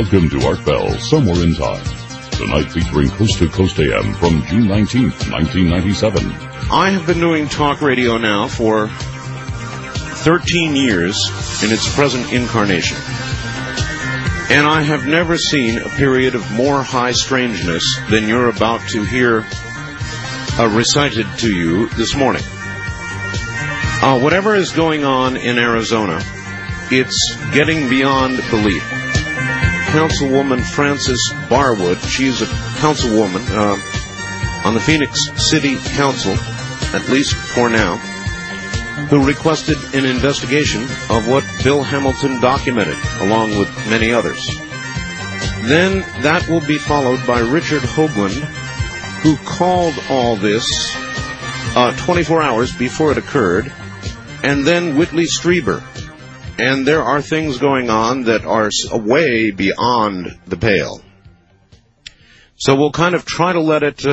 Welcome to Art Bell, Somewhere in Time. Tonight featuring Coast to Coast AM from June 19th, 1997. I have been doing talk radio now for 13 years in its present incarnation. And I have never seen a period of more high strangeness than you're about to hear recited to you this morning. Whatever is going on in Arizona, it's getting beyond belief. Councilwoman Frances Barwood, she's a councilwoman on the Phoenix City Council, at least for now, who requested an investigation of what Bill Hamilton documented, along with many others. Then that will be followed by Richard Hoagland, who called all this 24 hours before it occurred, and then Whitley Strieber. And there are things going on that are way beyond the pale. So we'll kind of try to let it,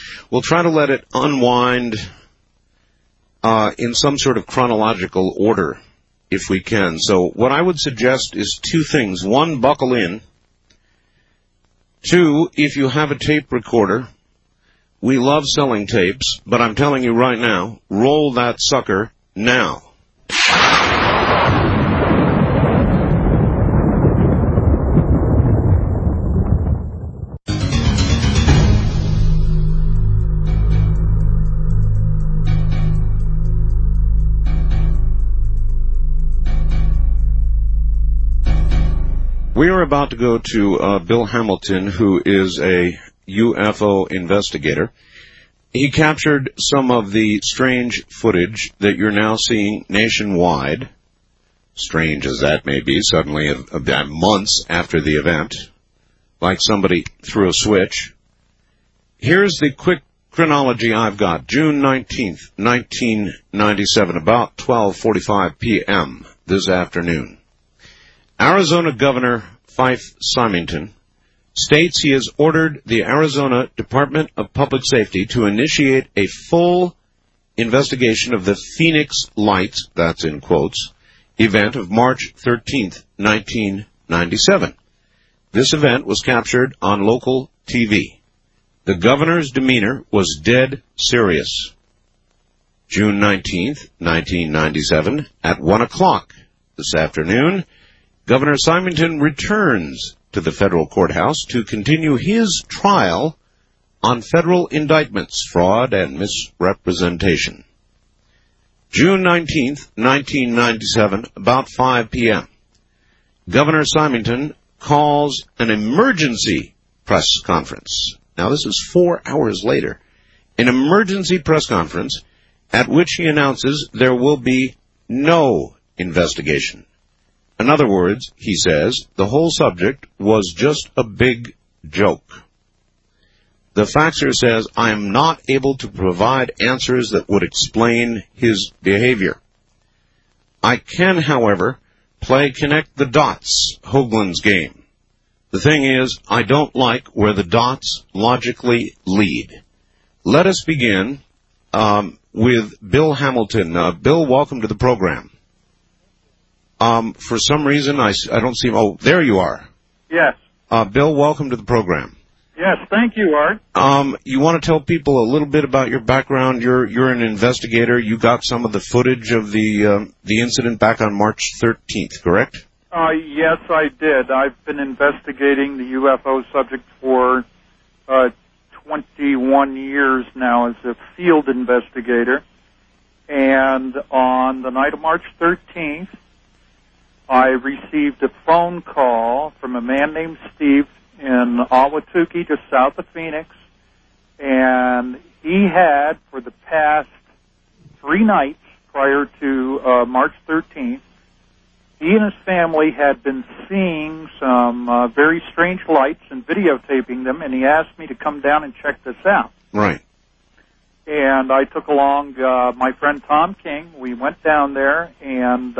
unwind in some sort of chronological order, if we can. So what I would suggest is two things. One, buckle in. Two, if you have a tape recorder, we love selling tapes, but I'm telling you right now, roll that sucker now. We are about to go to Bill Hamilton, who is a UFO investigator. He captured some of the strange footage that you're now seeing nationwide, strange as that may be, suddenly months after the event, like somebody threw a switch. Here's the quick chronology I've got. June 19th, 1997, about 12:45 p.m. this afternoon. Arizona Governor Fife Symington states he has ordered the Arizona Department of Public Safety to initiate a full investigation of the Phoenix Lights, that's in quotes, event of March 13th, 1997. This event was captured on local TV. The governor's demeanor was dead serious. June 19th, 1997, at 1 o'clock this afternoon, Governor Symington returns to the federal courthouse to continue his trial on federal indictments, fraud, and misrepresentation. June 19th, 1997, about 5 p.m., Governor Symington calls an emergency press conference. Now, this is 4 hours later. An emergency press conference at which he announces there will be no investigation. In other words, he says, the whole subject was just a big joke. The faxer says, I am not able to provide answers that would explain his behavior. I can, however, play connect the dots, Hoagland's game. The thing is, I don't like where the dots logically lead. Let us begin with Bill Hamilton. Bill, welcome to the program. For some reason, I don't see... Oh, there you are. Yes. Bill, welcome to the program. Yes, thank you, Art. You want to tell people a little bit about your background? You're an investigator. You got some of the footage of the incident back on March 13th, correct? Yes, I did. I've been investigating the UFO subject for 21 years now as a field investigator. And on the night of March 13th, I received a phone call from a man named Steve in Ahwatukee, just south of Phoenix, and he had, for the past 3 nights prior to March 13th, he and his family had been seeing some very strange lights and videotaping them, and he asked me to come down and check this out. Right. And I took along my friend Tom King. We went down there, and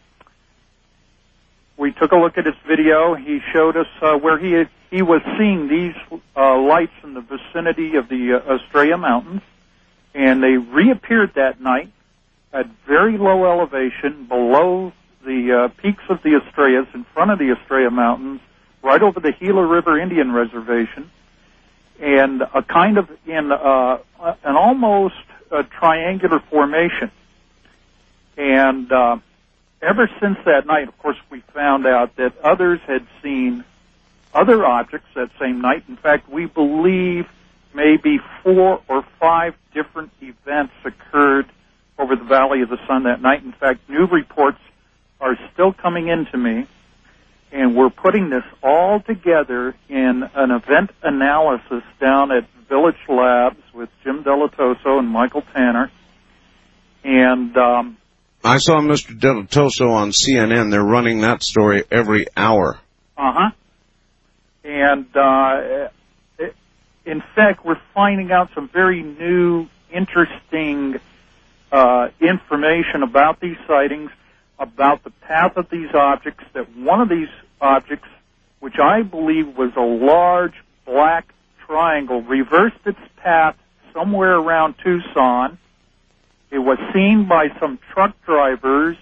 we took a look at his video. He showed us where he was seeing these lights in the vicinity of the Estrella Mountains, and they reappeared that night at very low elevation below the peaks of the Estrellas, in front of the Estrella Mountains, right over the Gila River Indian Reservation, and a kind of in an almost triangular formation. And ever since that night, of course, we found out that others had seen other objects that same night. In fact, we believe maybe 4 or 5 different events occurred over the Valley of the Sun that night. In fact, new reports are still coming into me, and we're putting this all together in an event analysis down at Village Labs with Jim Delatoso and Michael Tanner. And I saw Mr. Delatoso on CNN. They're running that story every hour. And in fact, we're finding out some very new, interesting information about these sightings, about the path of these objects, that one of these objects, which I believe was a large black triangle, reversed its path somewhere around Tucson. It was seen by some truck drivers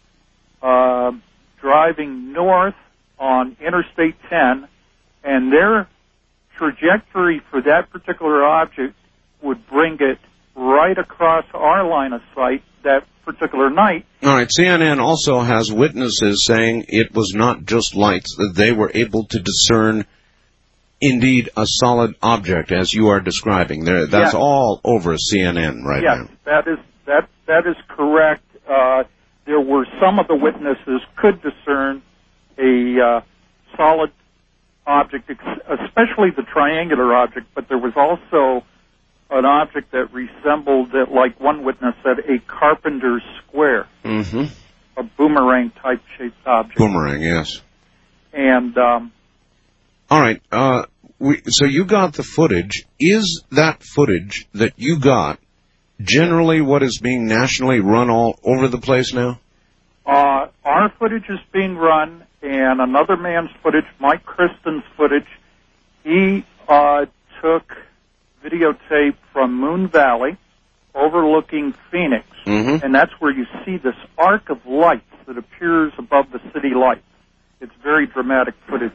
driving north on Interstate 10, and their trajectory for that particular object would bring it right across our line of sight that particular night. All right, CNN also has witnesses saying it was not just lights, that they were able to discern indeed a solid object, as you are describing. That's yes. All over CNN right yes, now. That is correct. There were some of the witnesses could discern a solid object, especially the triangular object, but there was also an object that resembled, like one witness said, a carpenter's square, a boomerang-type shaped object. Boomerang, yes. And all right, so you got the footage. Is that footage that you got generally what is being nationally run all over the place now? Our footage is being run, and another man's footage, Mike Kristen's footage, he took videotape from Moon Valley overlooking Phoenix, and that's where you see this arc of lights that appears above the city lights. It's very dramatic footage.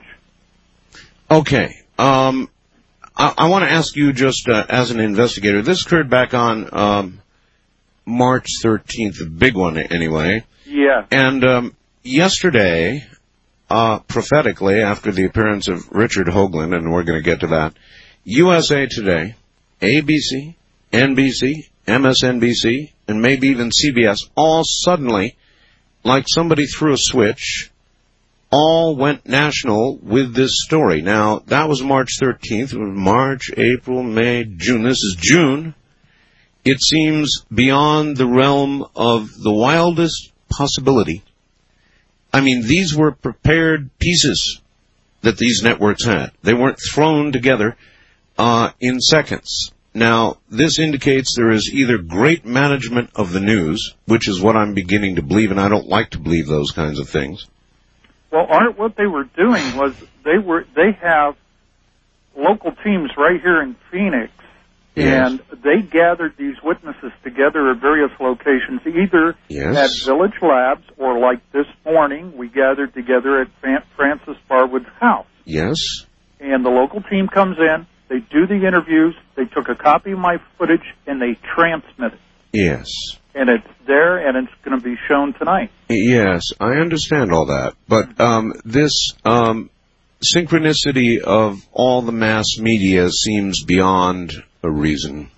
Okay. I want to ask you just as an investigator, this occurred back on March 13th, the big one anyway. Yeah. And yesterday, prophetically, after the appearance of Richard Hoagland, and we're going to get to that, USA Today, ABC, NBC, MSNBC, and maybe even CBS, all suddenly, like somebody threw a switch, all went national with this story. Now, that was March 13th. It was March, April, May, June. This is June. It seems beyond the realm of the wildest possibility. I mean, these were prepared pieces that these networks had. They weren't thrown together in seconds. Now, this indicates there is either great management of the news, which is what I'm beginning to believe, and I don't like to believe those kinds of things. Well, Art, what they were doing was they have local teams right here in Phoenix, yes. And they gathered these witnesses together at various locations, either yes. at Village Labs or, like this morning, we gathered together at Francis Barwood's house. Yes. And the local team comes in, they do the interviews, they took a copy of my footage, and they transmit it. Yes. And it's there, and it's going to be shown tonight. Yes, I understand all that. But this synchronicity of all the mass media seems beyond a reason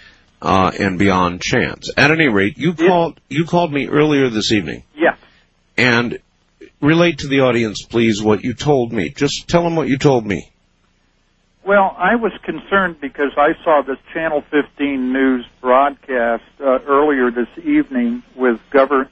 and beyond chance. At any rate, you called me earlier this evening. Yes. And relate to the audience, please, what you told me. Just tell them what you told me. Well, I was concerned because I saw this Channel 15 news broadcast earlier this evening with Governor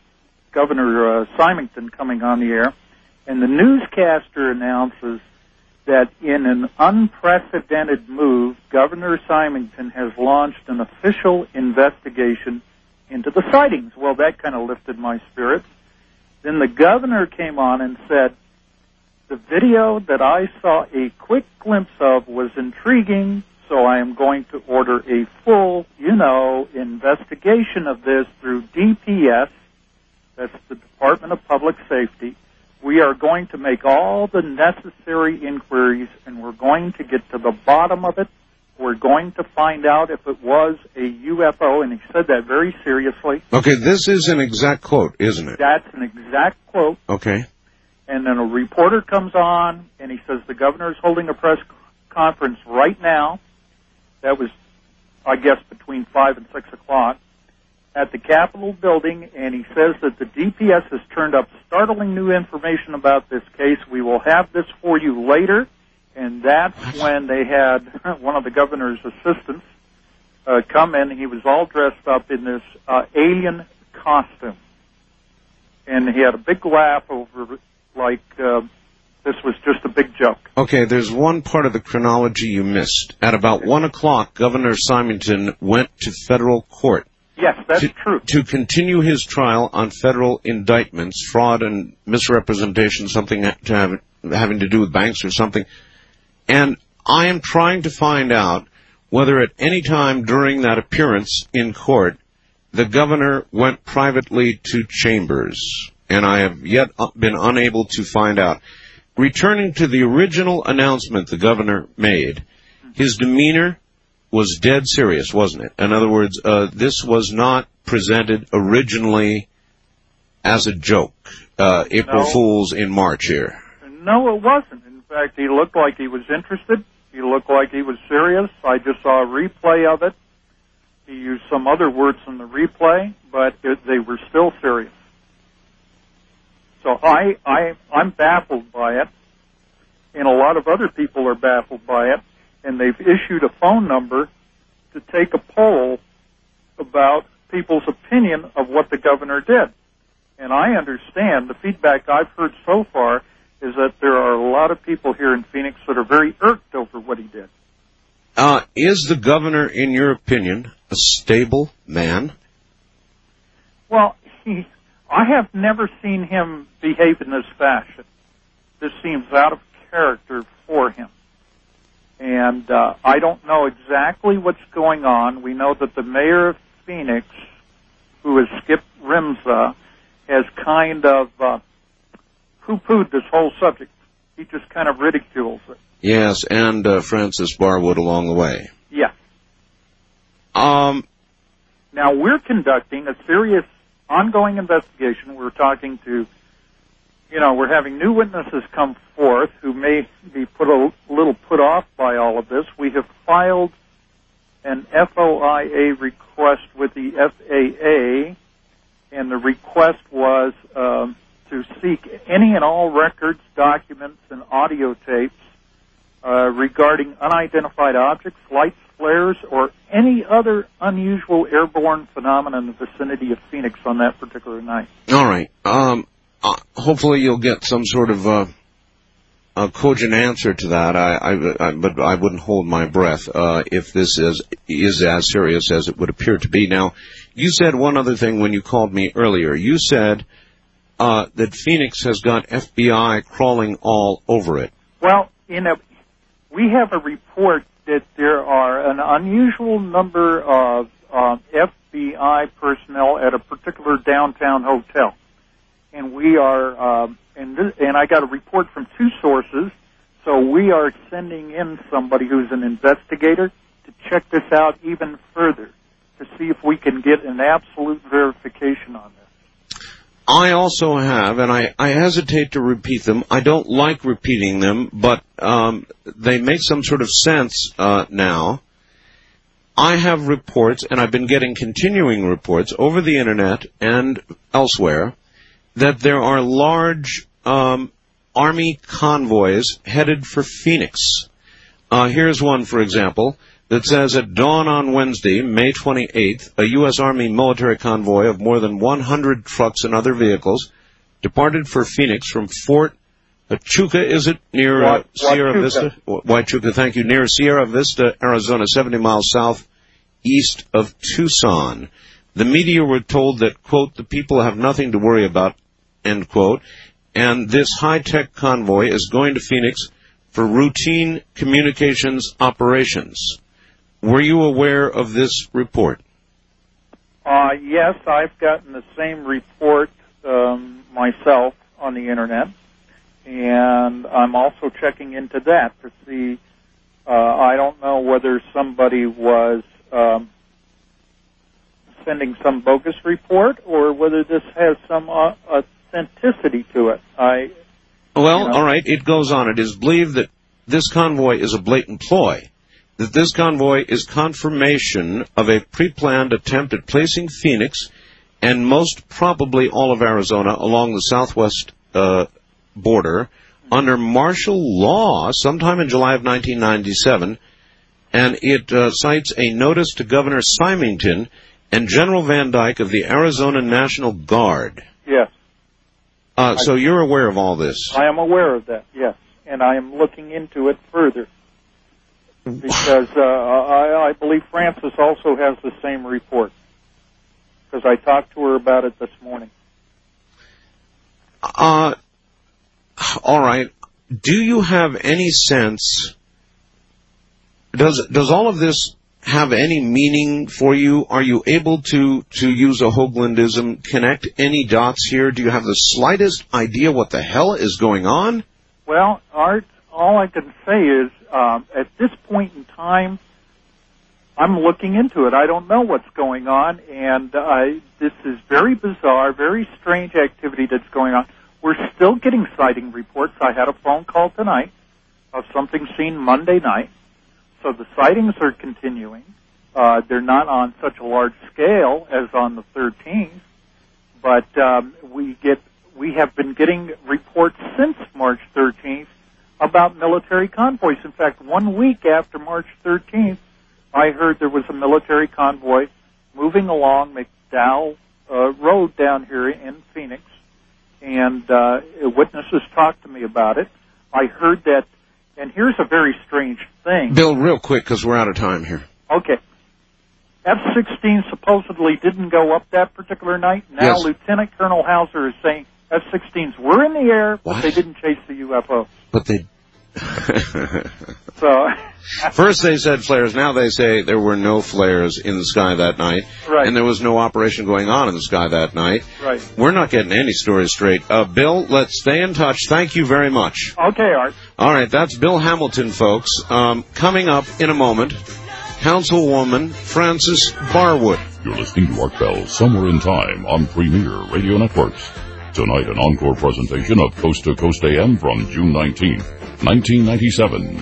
Symington coming on the air, and the newscaster announces that in an unprecedented move, Governor Symington has launched an official investigation into the sightings. Well, that kind of lifted my spirits. Then the governor came on and said, the video that I saw a quick glimpse of was intriguing, so I am going to order a full, investigation of this through DPS, that's the Department of Public Safety, We are going to make all the necessary inquiries, and we're going to get to the bottom of it. We're going to find out if it was a UFO, and he said that very seriously. Okay, this is an exact quote, isn't it? That's an exact quote. Okay. And then a reporter comes on, and he says the governor is holding a press conference right now. That was, I guess, between 5 and 6 o'clock at the Capitol building, and he says that the DPS has turned up startling new information about this case. We will have this for you later. And that's when they had one of the governor's assistants come in. He was all dressed up in this alien costume. And he had a big laugh over it, like this was just a big joke. Okay, there's one part of the chronology you missed. At about 1 o'clock, Governor Simonton went to federal court. Yes, that's true. To continue his trial on federal indictments, fraud and misrepresentation, something having to do with banks or something. And I am trying to find out whether at any time during that appearance in court, the governor went privately to chambers. And I have yet been unable to find out. Returning to the original announcement the governor made, his demeanor was dead serious, wasn't it? In other words, this was not presented originally as a joke. April Fools in March here. No, it wasn't. In fact, he looked like he was interested. He looked like he was serious. I just saw a replay of it. He used some other words in the replay, but they were still serious. So I'm baffled by it, and a lot of other people are baffled by it, and they've issued a phone number to take a poll about people's opinion of what the governor did. And I understand the feedback I've heard so far is that there are a lot of people here in Phoenix that are very irked over what he did. Is the governor, in your opinion, a stable man? Well, I have never seen him behave in this fashion. This seems out of character for him. And I don't know exactly what's going on. We know that the mayor of Phoenix, who is Skip Rimza, has kind of poo-pooed this whole subject. He just kind of ridicules it. Yes, and Francis Barwood along the way. Yeah. Now, we're conducting a serious ongoing investigation. We're talking to, we're having new witnesses come forth who may be a little put off by all of this. We have filed an FOIA request with the FAA, and the request was to seek any and all records, documents, and audio tapes regarding unidentified objects, lights, flares, or any other unusual airborne phenomena in the vicinity of Phoenix on that particular night. All right. Hopefully you'll get some sort of a cogent answer to that. But I wouldn't hold my breath if this is as serious as it would appear to be. Now, you said one other thing when you called me earlier. You said that Phoenix has got FBI crawling all over it. Well, we have a report that there are an unusual number of FBI personnel at a particular downtown hotel. And we are, and I got a report from two sources, so we are sending in somebody who's an investigator to check this out even further, to see if we can get an absolute verification on this. I also have, and I hesitate to repeat them. I don't like repeating them, but they make some sort of sense now. I have reports, and I've been getting continuing reports over the Internet and elsewhere, that there are large Army convoys headed for Phoenix. Here's one, for example, that says at dawn on Wednesday, May 28th, a U.S. Army military convoy of more than 100 trucks and other vehicles departed for Phoenix from Fort Huachuca, is it, near Sierra Vista? Huachuca, thank you, near Sierra Vista, Arizona, 70 miles southeast of Tucson. The media were told that, quote, the people have nothing to worry about, end quote, and this high-tech convoy is going to Phoenix for routine communications operations. Were you aware of this report? Yes, I've gotten the same report myself on the Internet. and I'm also checking into that to see. I don't know whether somebody was sending some bogus report or whether this has some authenticity to it. All right, it goes on. It is believed that this convoy is a blatant ploy, that this convoy is confirmation of a pre-planned attempt at placing Phoenix and most probably all of Arizona along the southwest border under martial law sometime in July of 1997, and it cites a notice to Governor Symington and General Van Dyke of the Arizona National Guard. Yes. So you're aware of all this? I am aware of that, yes, and I am looking into it further because I believe Frances also has the same report because I talked to her about it this morning. All right. Do you have any sense, does all of this have any meaning for you? Are you able to use a Hoaglandism, connect any dots here? Do you have the slightest idea what the hell is going on? Well, Art, all I can say is at this point in time, I'm looking into it. I don't know what's going on, and this is very bizarre, very strange activity that's going on. We're still getting sighting reports. I had a phone call tonight of something seen Monday night. So the sightings are continuing. They're not on such a large scale as on the 13th, but we have been getting reports since March 13th about military convoys. In fact, 1 week after March 13th, I heard there was a military convoy moving along McDowell Road down here in Phoenix, and witnesses talked to me about it. I heard that. And here's a very strange thing. Bill, real quick, because we're out of time here. Okay. F-16 supposedly didn't go up that particular night. Now Yes. Lieutenant Colonel Hauser is saying F-16s were in the air, but they didn't chase the UFO. But they... So... First they said flares, now they say there were no flares in the sky that night. Right. And there was no operation going on in the sky that night. Right. We're not getting any stories straight. Bill, let's stay in touch. Thank you very much. Okay, Art. All right, that's Bill Hamilton, folks. Coming up in a moment, Councilwoman Frances Barwood. You're listening to Art Bell, Somewhere in Time on Premier Radio Networks. Tonight, an encore presentation of Coast to Coast AM from June 19th, 1997.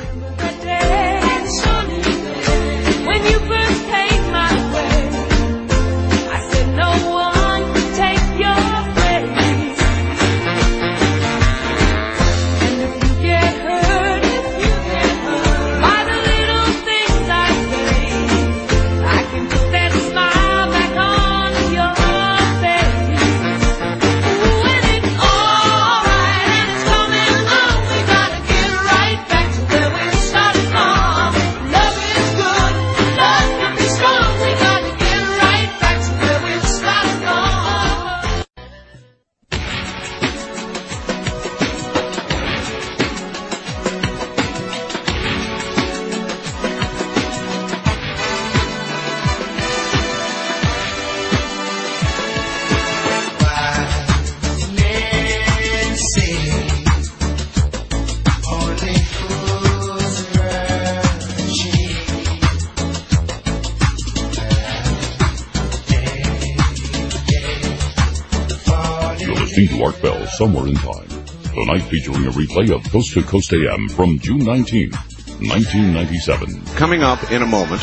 To Art Bell, Somewhere in Time. Tonight featuring a replay of Coast to Coast AM from June 19th, 1997. Coming up in a moment,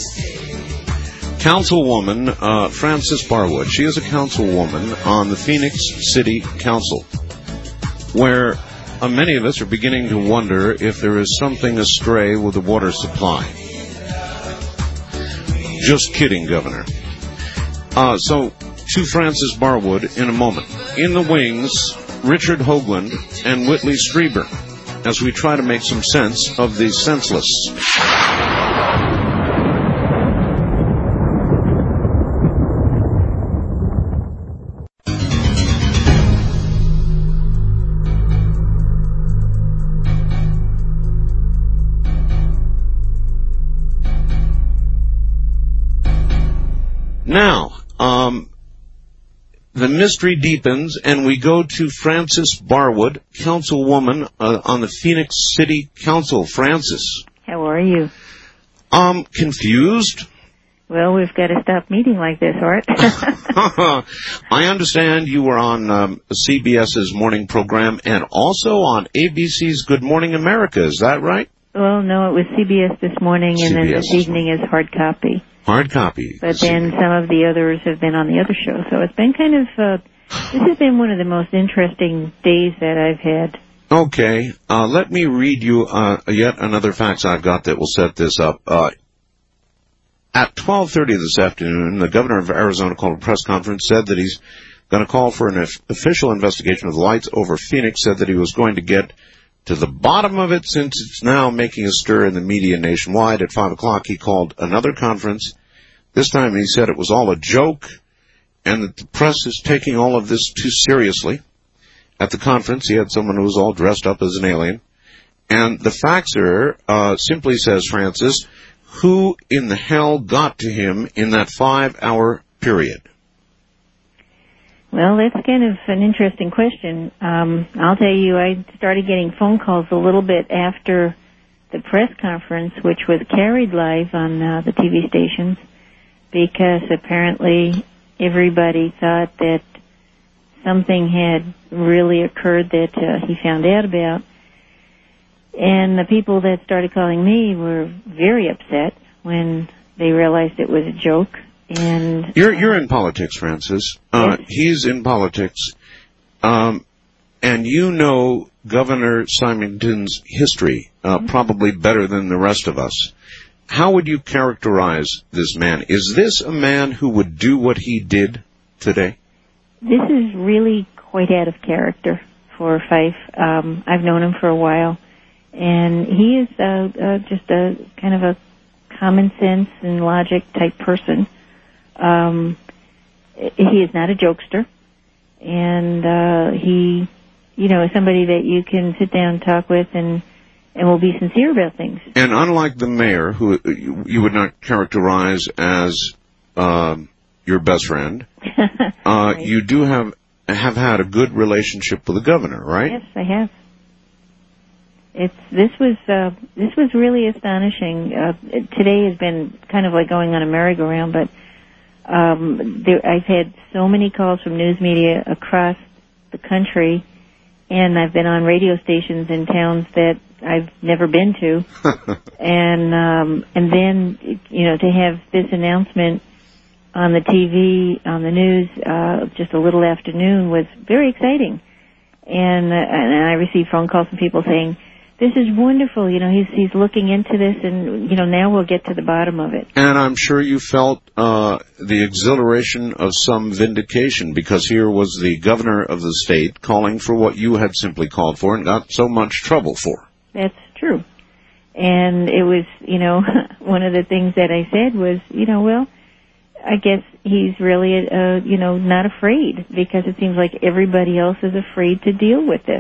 Councilwoman Frances Barwood. She is a councilwoman on the Phoenix City Council, where many of us are beginning to wonder if there is something astray with the water supply. Just kidding, Governor. So, to Frances Barwood in a moment. In the wings, Richard Hoagland and Whitley Strieber, as we try to make some sense of the senseless. Now, the mystery deepens, and we go to Frances Barwood, councilwoman on the Phoenix City Council. Frances. How are you? Confused. Well, we've got to stop meeting like this, Art. I understand you were on CBS's morning program and also on ABC's Good Morning America. Is that right? Well, no, it was CBS this morning, and then this evening is Hard Copy. Hard Copy. But then some of the others have been on the other show. So it's been kind of, this has been one of the most interesting days that I've had. Okay. Let me read you yet another fax I've got that will set this up. At 12:30 this afternoon, the governor of Arizona called a press conference, said that he's going to call for an official investigation of the lights over Phoenix, said that he was going to get to the bottom of it since it's now making a stir in the media nationwide. At 5 o'clock, he called another conference. This time he said it was all a joke and that the press is taking all of this too seriously. At the conference, he had someone who was all dressed up as an alien. And the faxer simply says, Francis, who in the hell got to him in that 5-hour period? Well, that's kind of an interesting question. I'll tell you, I started getting phone calls a little bit after the press conference, which was carried live on the TV stations, because apparently everybody thought that something had really occurred that he found out about. And the people that started calling me were very upset when they realized it was a joke. And you're in politics, Francis. Yes. He's in politics, and you know Governor Symington's history probably better than the rest of us. How would you characterize this man? Is this a man who would do what he did today? This is really quite out of character for Fife. I've known him for a while. And he is just a kind of a common sense and logic type person. He is not a jokester. And he, you know, is somebody that you can sit down and talk with and will be sincere about things. And unlike the mayor, who you would not characterize as your best friend, Right. you do have had a good relationship with the governor, right? Yes, I have. This was really astonishing. Today has been kind of like going on a merry-go-round, but I've had so many calls from news media across the country, and I've been on radio stations in towns that I've never been to, and then to have this announcement on the TV, on the news, just a little afternoon was very exciting, and I received phone calls from people saying, this is wonderful. He's looking into this, and now we'll get to the bottom of it. And I'm sure you felt the exhilaration of some vindication, because here was the governor of the state calling for what you had simply called for and got so much trouble for. That's true. And it was, one of the things that I said was, well, I guess he's really, not afraid, because it seems like everybody else is afraid to deal with this.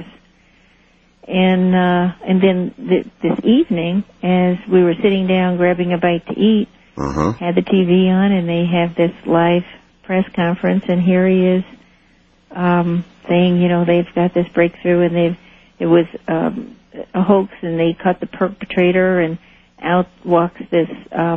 And then this evening, as we were sitting down grabbing a bite to eat, had the TV on, and they have this live press conference, and here he is saying, they've got this breakthrough, and it was a hoax, and they caught the perpetrator, and out walks this,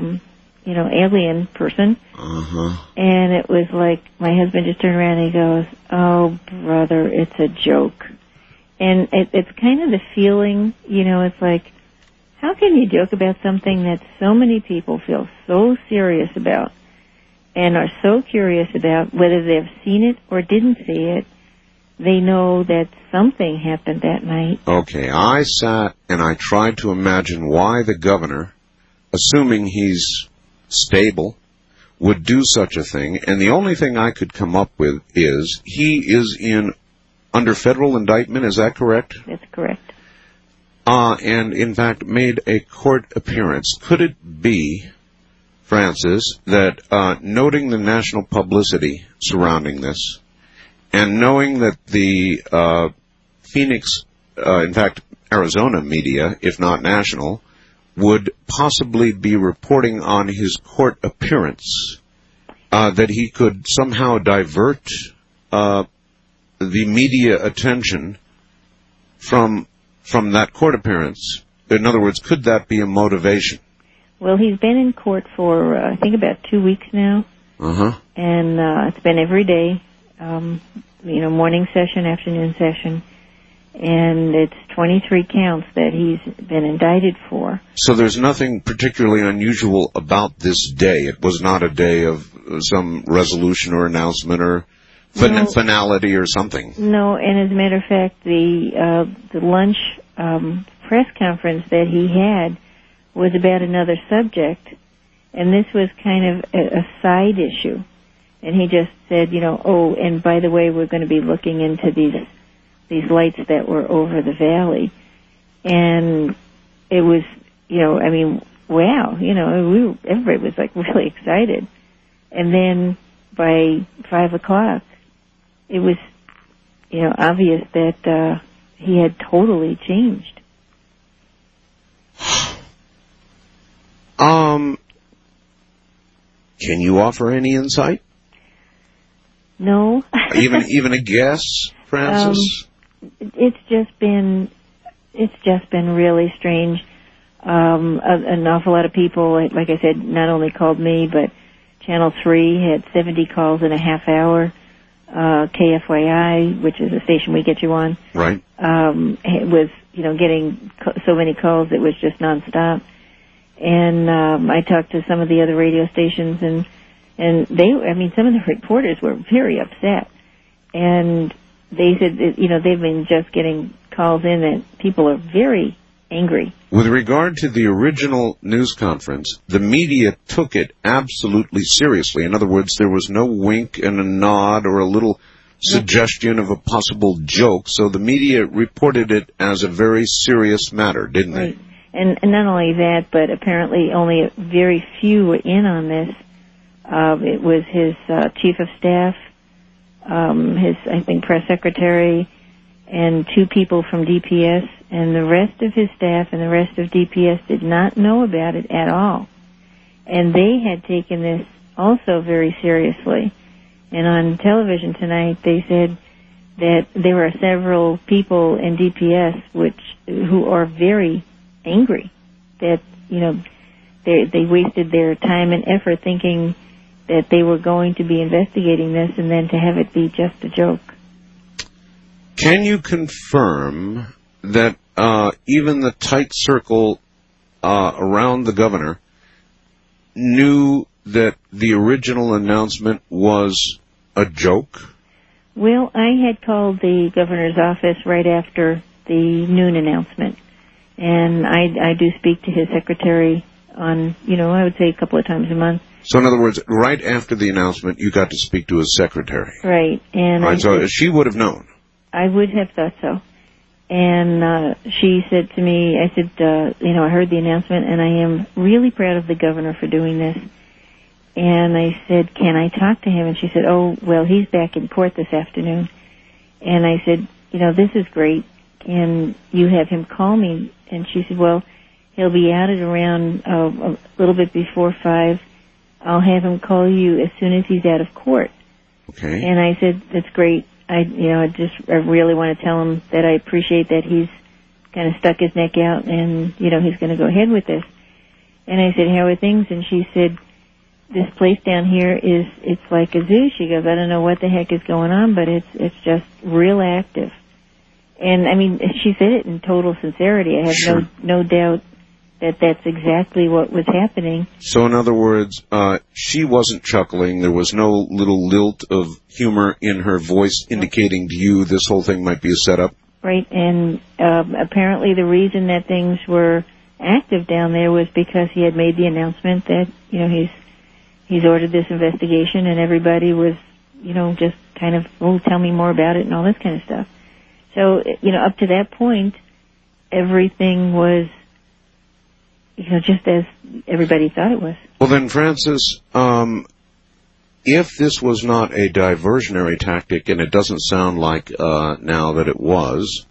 alien person. And it was like my husband just turned around and he goes, "Oh, brother, it's a joke." And it's kind of the feeling, it's like, how can you joke about something that so many people feel so serious about and are so curious about, whether they've seen it or didn't see it? They know that something happened that night. Okay, I sat and I tried to imagine why the governor, assuming he's stable, would do such a thing, and the only thing I could come up with is he is under federal indictment. Is that correct? That's correct. And in fact made a court appearance. Could it be, Francis, that noting the national publicity surrounding this, and knowing that the Phoenix, in fact Arizona media, if not national, would possibly be reporting on his court appearance, that he could somehow divert the media attention from that court appearance? In other words, could that be a motivation? Well, he's been in court for, I think, about 2 weeks now. Uh-huh. And it's been every day, morning session, afternoon session. And it's 23 counts that he's been indicted for. So there's nothing particularly unusual about this day. It was not a day of some resolution or announcement or finality or something. No, and as a matter of fact, the lunch press conference that he had was about another subject, and this was kind of a side issue. And he just said, and by the way, we're going to be looking into these lights that were over the valley. And it was, wow, everybody was like really excited. And then by 5 o'clock, it was, obvious that he had totally changed. Can you offer any insight? No. even a guess, Frances? It's just been really strange. An awful lot of people, like I said, not only called me, but Channel 3 had 70 calls in a half hour. KFYI, which is a station we get you on, right? It was, getting so many calls, it was just nonstop. And I talked to some of the other radio stations, and some of the reporters were very upset. And they said that, they've been just getting calls in that people are very angry. With regard to the original news conference, the media took it absolutely seriously. In other words, there was no wink and a nod or a little suggestion of a possible joke. So the media reported it as a very serious matter, didn't they? Right. And not only that, but apparently only very few were in on this. It was his chief of staff, his, I think, press secretary, and 2 people from DPS, and the rest of his staff and the rest of DPS did not know about it at all. And they had taken this also very seriously. And on television tonight, they said that there were several people in DPS who are very angry that, they wasted their time and effort thinking that they were going to be investigating this, and then to have it be just a joke. Can you confirm that even the tight circle around the governor knew that the original announcement was a joke? Well, I had called the governor's office right after the noon announcement, and I do speak to his secretary on, I would say a couple of times a month. So in other words, right after the announcement, you got to speak to his secretary. Right. And right, so she would have known. I would have thought so. And she said to me, I said, I heard the announcement, and I am really proud of the governor for doing this. And I said, can I talk to him? And she said, oh, well, he's back in court this afternoon. And I said, this is great. Can you have him call me? And she said, well, he'll be out at around a little bit before 5. I'll have him call you as soon as he's out of court. Okay. And I said, that's great. I really want to tell him that I appreciate that he's kind of stuck his neck out and, he's going to go ahead with this. And I said, how are things? And she said, this place down here it's like a zoo. She goes, I don't know what the heck is going on, but it's just real active. And I mean, she said it in total sincerity. I have sure. no doubt that that's exactly what was happening. So in other words, she wasn't chuckling. There was no little lilt of humor in her voice indicating to you this whole thing might be a setup? Right, and apparently the reason that things were active down there was because he had made the announcement that, he's ordered this investigation, and everybody was, just kind of, tell me more about it and all this kind of stuff. So, up to that point, everything was, just as everybody thought it was. Well then, Frances, if this was not a diversionary tactic, and it doesn't sound like now that it was,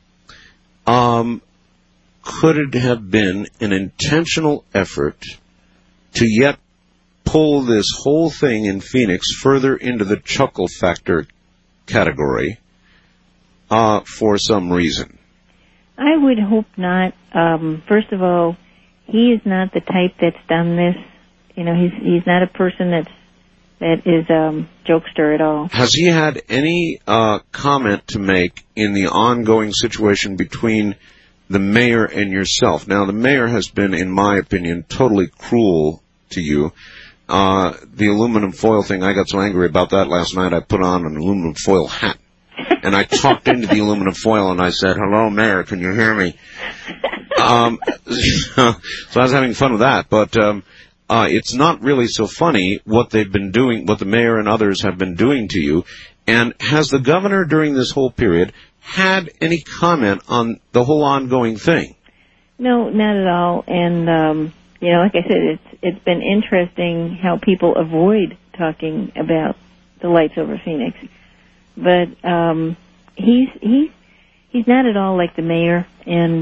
could it have been an intentional effort to yet pull this whole thing in Phoenix further into the chuckle factor category for some reason? I would hope not. First of all, he is not the type that's done this. You know, he's not a person that is jokester at all. Has he had any comment to make in the ongoing situation between the mayor and yourself? Now, the mayor has been, in my opinion, totally cruel to you. The aluminum foil thing, I got so angry about that last night, I put on an aluminum foil hat. And I talked into the aluminum foil and I said, "Hello, Mayor, can you hear me?" So I was having fun with that, but it's not really so funny what they've been doing, what the mayor and others have been doing to you. And has the governor during this whole period had any comment on the whole ongoing thing? No, not at all. And you know, like I said, it's been interesting how people avoid talking about the lights over Phoenix. But he's not at all like the mayor, and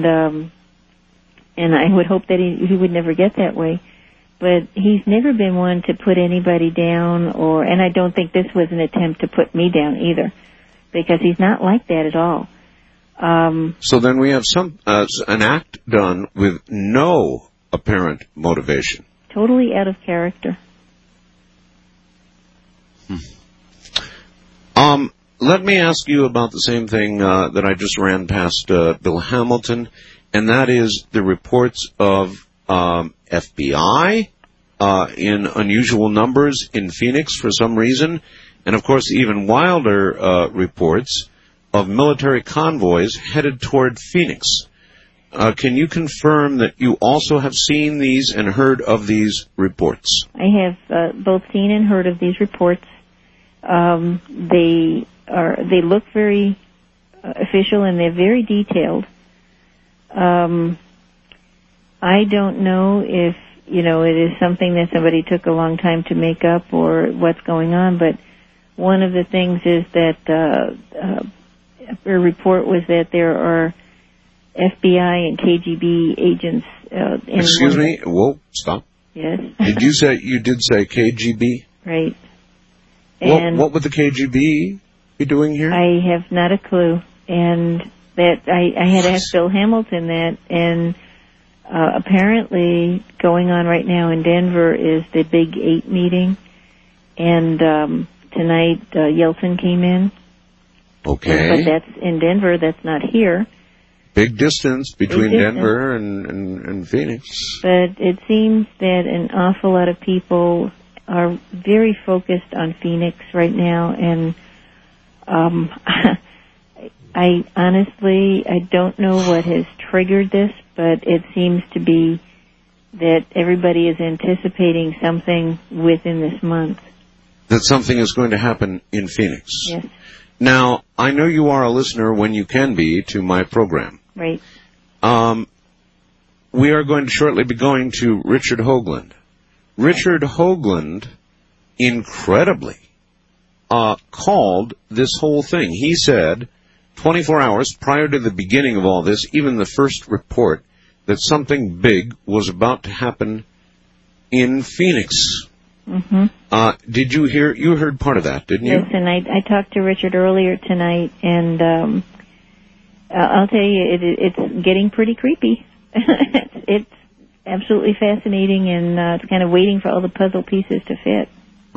I would hope that he would never get that way. But he's never been one to put anybody down, and I don't think this was an attempt to put me down either, because he's not like that at all. So then we have an act done with no apparent motivation. Totally out of character. Let me ask you about the same thing that I just ran past Bill Hamilton, and that is the reports of FBI in unusual numbers in Phoenix for some reason, and of course even wilder reports of military convoys headed toward Phoenix. Can you confirm that you also have seen these and heard of these reports? I have both seen and heard of these reports. They look very official and they're very detailed. I don't know if, you know, it is something that somebody took a long time to make up or what's going on, but one of the things is that a report was that there are FBI and KGB agents in... Excuse me? Whoa, stop. Yes. You did say KGB? Right. And what would the KGB be doing here? I have not a clue. And that I had asked Bill Hamilton that, and apparently going on right now in Denver is the Big 8 meeting, and tonight Yeltsin came in. Okay. But that's in Denver, that's not here. Big distance between Denver and Phoenix. But it seems that an awful lot of people are very focused on Phoenix right now, and I honestly don't know what has triggered this, but it seems to be that everybody is anticipating something within this month. That something is going to happen in Phoenix. Yes. Now, I know you are a listener when you can be to my program. Right. We are going to shortly be going to Richard Hoagland. Richard Hoagland, incredibly, called this whole thing. He said, 24 hours prior to the beginning of all this, even the first report, that something big was about to happen in Phoenix. Mm-hmm. Did you hear? You heard part of that, didn't you? Yes, and I talked to Richard earlier tonight, and I'll tell you, it's getting pretty creepy. It's absolutely fascinating, and it's kind of waiting for all the puzzle pieces to fit.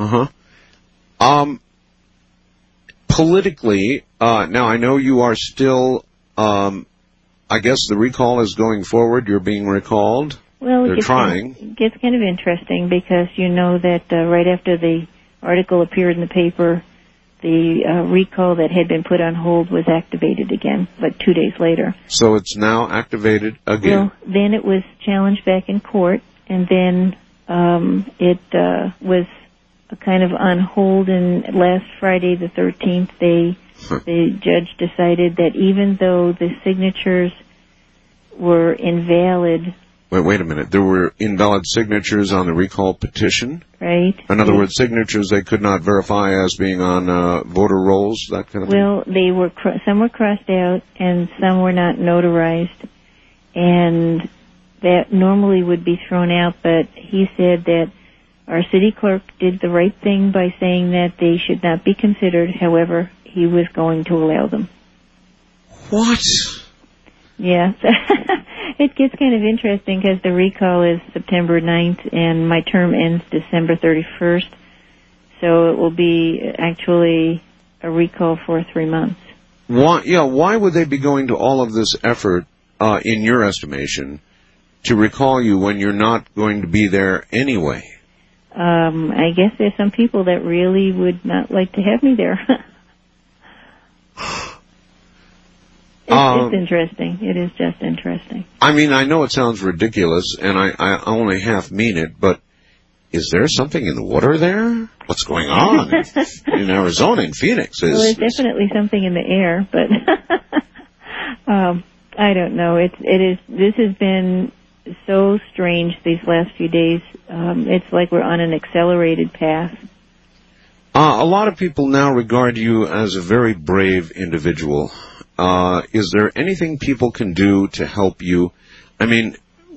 Politically, now I know you are still, I guess the recall is going forward. You're being recalled. Well, they're trying. It gets kind of interesting because you know that right after the article appeared in the paper, the recall that had been put on hold was activated again, like 2 days later. So it's now activated again? Well, then it was challenged back in court, and then it was kind of on hold, and last Friday the 13th, the judge decided that even though the signatures were invalid... Wait a minute. There were invalid signatures on the recall petition? Right. In other words, signatures they could not verify as being on voter rolls, that kind of thing? Well, they were some were crossed out and some were not notarized, and that normally would be thrown out, but he said that our city clerk did the right thing by saying that they should not be considered. However, he was going to allow them. What? Yeah. It gets kind of interesting because the recall is September 9th and my term ends December 31st. So it will be actually a recall for 3 months. Why would they be going to all of this effort, in your estimation, to recall you when you're not going to be there anyway? I guess there's some people that really would not like to have me there. It's interesting. It is just interesting. I mean, I know it sounds ridiculous, and I only half mean it, but is there something in the water there? What's going on in Arizona, in Phoenix? Well, there's definitely something in the air, but I don't know. This has been so strange these last few days. It's like we're on an accelerated path. A lot of people now regard you as a very brave individual. Is there anything people can do to help you? I mean,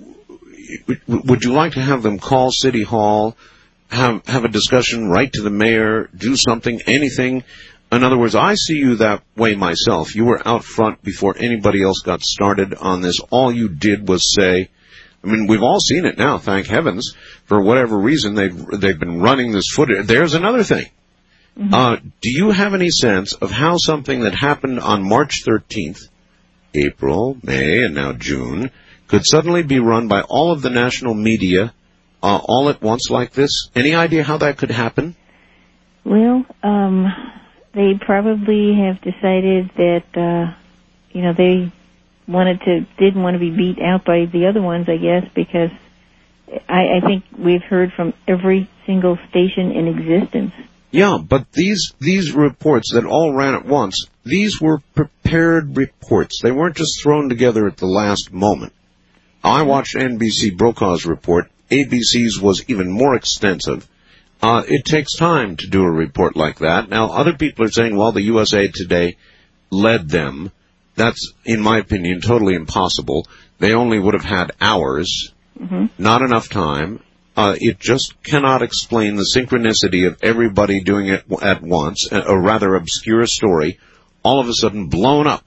would you like to have them call City Hall, have a discussion, write to the mayor, do something, anything? In other words, I see you that way myself. You were out front before anybody else got started on this. All you did was say, I mean, we've all seen it now, thank heavens. For whatever reason, they've been running this footage. There's another thing. Mm-hmm. Do you have any sense of how something that happened on March 13th, April, May, and now June, could suddenly be run by all of the national media all at once like this? Any idea how that could happen? Well, they probably have decided that, they didn't want to be beat out by the other ones, I guess, because I think we've heard from every single station in existence. Yeah, but these reports that all ran at once, these were prepared reports. They weren't just thrown together at the last moment. I watched NBC Brokaw's report. ABC's was even more extensive. It takes time to do a report like that. Now, other people are saying, well, the USA Today led them. That's, in my opinion, totally impossible. They only would have had hours, not enough time. It just cannot explain the synchronicity of everybody doing it at once, a rather obscure story, all of a sudden blown up.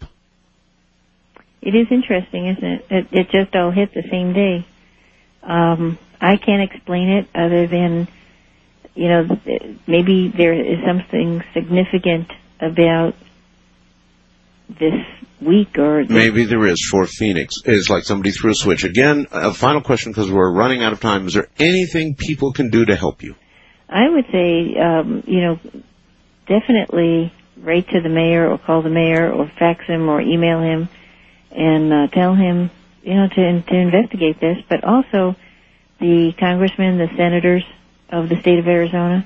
It is interesting, isn't it? It just all hit the same day. I can't explain it other than, maybe there is something significant about this week or... Maybe there is for Phoenix. It's like somebody threw a switch. Again, a final question because we're running out of time. Is there anything people can do to help you? I would say, definitely write to the mayor or call the mayor or fax him or email him and tell him, to investigate this. But also the congressmen, the senators of the state of Arizona,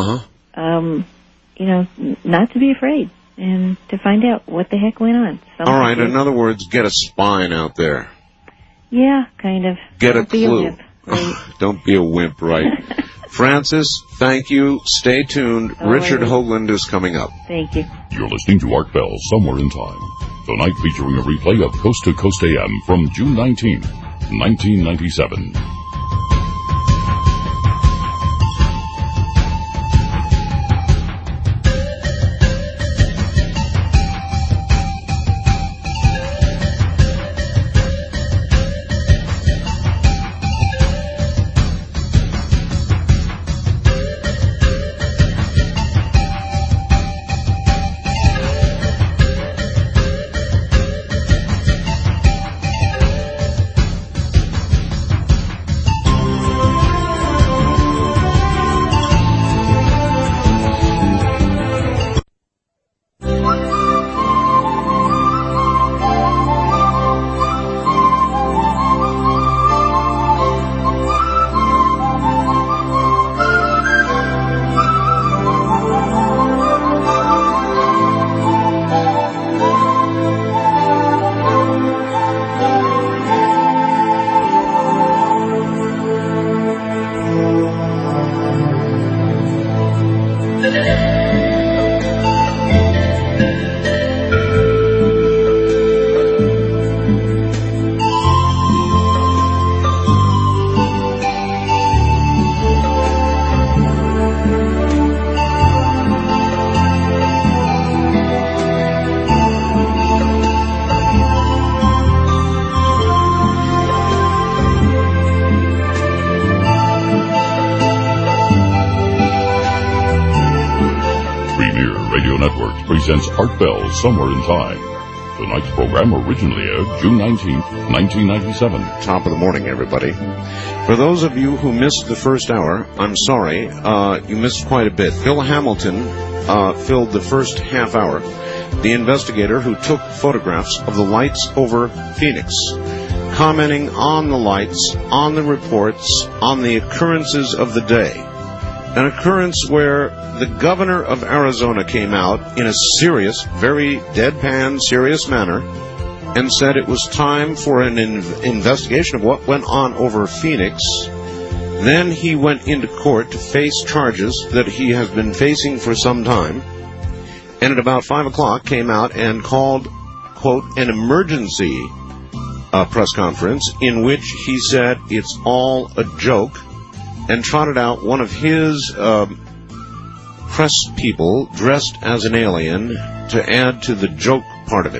not to be afraid. And to find out what the heck went on. All right, in other words, get a spine out there. Yeah, kind of. Get a clue. Wimp, right? Don't be a wimp, right? Frances, thank you. Stay tuned. Richard Hoagland is coming up. Thank you. You're listening to Art Bell, Somewhere in Time. Tonight featuring a replay of Coast to Coast AM from June 19, 1997. Radio Networks presents Art Bell Somewhere in Time. Tonight's program originally aired June 19, 1997. Top of the morning, everybody. For those of you who missed the first hour, I'm sorry, you missed quite a bit. Bill Hamilton filled the first half hour, the investigator who took photographs of the lights over Phoenix, commenting on the lights, on the reports, on the occurrences of the day. An occurrence where the governor of Arizona came out in a serious, very deadpan, serious manner and said it was time for an investigation of what went on over Phoenix. Then he went into court to face charges that he has been facing for some time. And at about 5 o'clock came out and called, quote, an emergency press conference in which he said it's all a joke, and trotted out one of his press people dressed as an alien to add to the joke part of it.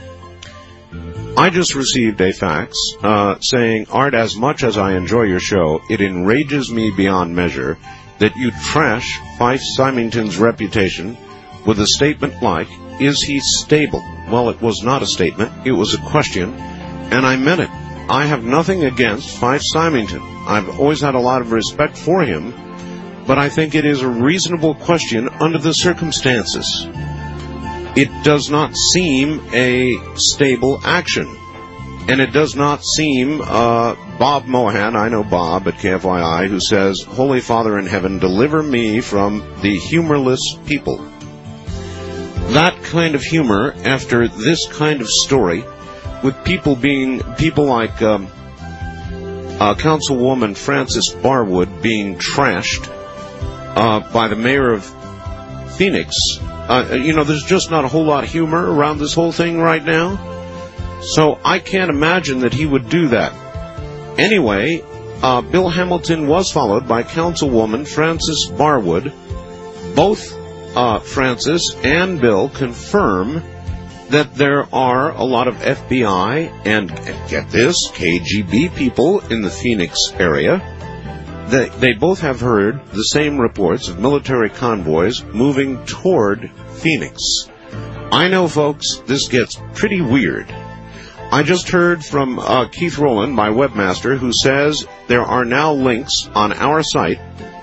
I just received a fax saying, Art, as much as I enjoy your show, it enrages me beyond measure that you trash Fife Symington's reputation with a statement like, is he stable? Well, it was not a statement, it was a question, and I meant it. I have nothing against Fife Symington. I've always had a lot of respect for him, but I think it is a reasonable question under the circumstances. It does not seem a stable action, and it does not seem Bob Mohan, I know Bob at KFYI, who says, Holy Father in heaven, deliver me from the humorless people. That kind of humor after this kind of story, with people like Councilwoman Frances Barwood being trashed by the mayor of Phoenix. There's just not a whole lot of humor around this whole thing right now. So I can't imagine that he would do that. Anyway, Bill Hamilton was followed by Councilwoman Frances Barwood. Both Frances and Bill confirm that there are a lot of FBI and, get this, KGB people in the Phoenix area. They both have heard the same reports of military convoys moving toward Phoenix. I know, folks, this gets pretty weird. I just heard from Keith Rowland, my webmaster, who says there are now links on our site,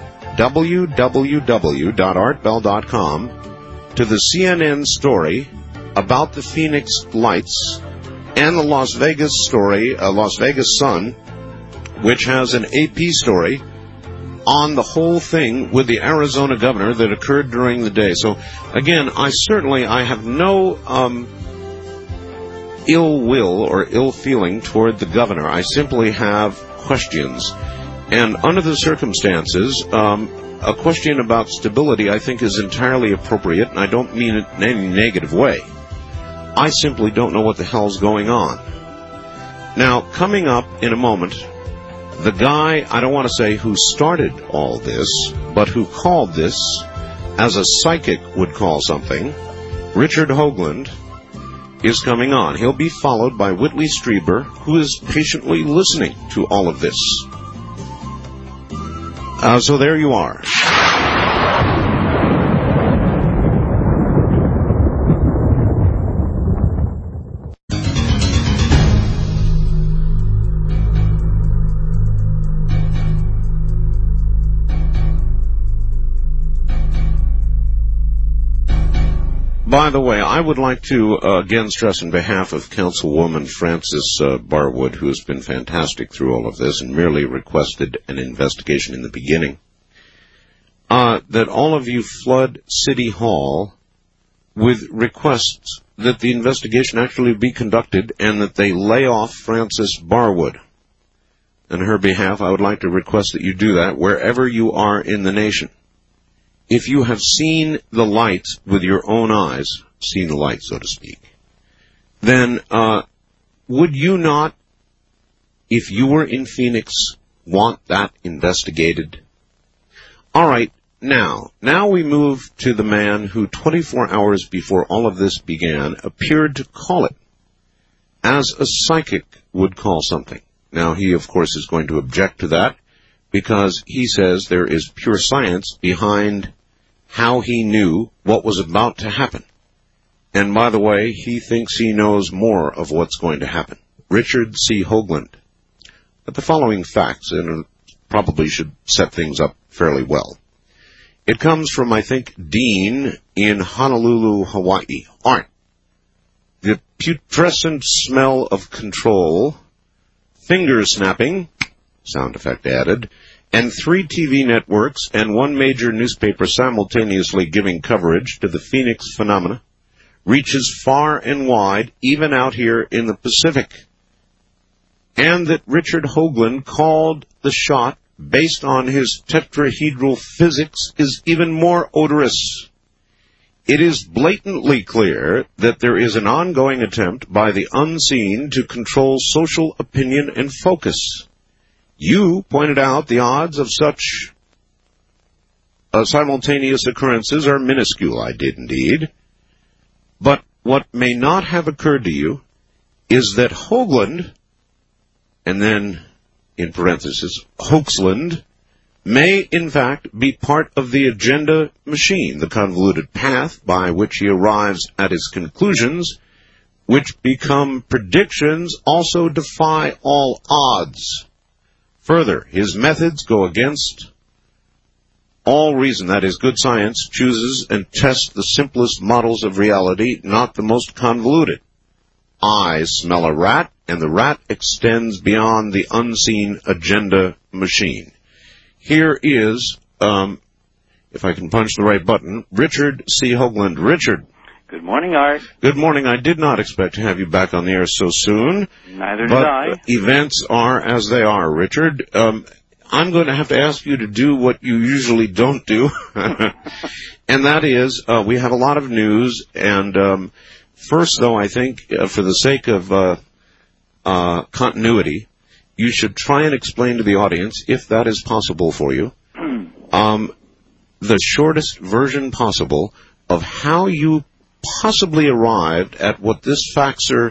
www.artbell.com, to the CNN story about the Phoenix lights and the Las Vegas story, Las Vegas Sun, which has an AP story on the whole thing with the Arizona governor that occurred during the day. So, again, I have no ill will or ill feeling toward the governor. I simply have questions. And under the circumstances, a question about stability I think is entirely appropriate, and I don't mean it in any negative way. I simply don't know what the hell's going on. Now, coming up in a moment, the guy, I don't want to say who started all this, but who called this, as a psychic would call something, Richard Hoagland, is coming on. He'll be followed by Whitley Strieber, who is patiently listening to all of this. So there you are. By the way, I would like to again stress on behalf of Councilwoman Frances Barwood, who has been fantastic through all of this and merely requested an investigation in the beginning, that all of you flood City Hall with requests that the investigation actually be conducted and that they lay off Frances Barwood. On her behalf, I would like to request that you do that wherever you are in the nation. If you have seen the lights with your own eyes, seen the light, so to speak, then would you not, if you were in Phoenix, want that investigated? All right, now we move to the man who 24 hours before all of this began appeared to call it as a psychic would call something. Now, he, of course, is going to object to that because he says there is pure science behind how he knew what was about to happen. And by the way, he thinks he knows more of what's going to happen. Richard C. Hoagland. But the following facts, and probably should set things up fairly well. It comes from, I think, Dean in Honolulu, Hawaii. All right. The putrescent smell of control, finger snapping, sound effect added, and 3 TV networks and 1 major newspaper simultaneously giving coverage to the Phoenix phenomena reaches far and wide, even out here in the Pacific. And that Richard Hoagland called the shot based on his tetrahedral physics is even more odorous. It is blatantly clear that there is an ongoing attempt by the unseen to control social opinion and focus. You pointed out the odds of such simultaneous occurrences are minuscule. I did indeed. But what may not have occurred to you is that Hoagland, and then in parenthesis, Hoaxland, may in fact be part of the agenda machine, the convoluted path by which he arrives at his conclusions, which become predictions, also defy all odds. Further, his methods go against all reason. That is, good science chooses and tests the simplest models of reality, not the most convoluted. I smell a rat, and the rat extends beyond the unseen agenda machine. Here is, if I can punch the right button, Richard C. Hoagland. Richard. Good morning, Art. Good morning. I did not expect to have you back on the air so soon. Neither did I. But events are as they are, Richard. I'm going to have to ask you to do what you usually don't do. And that is, we have a lot of news. And first, though, I think, for the sake of continuity, you should try and explain to the audience, if that is possible for you, the shortest version possible of how you possibly arrived at what this faxer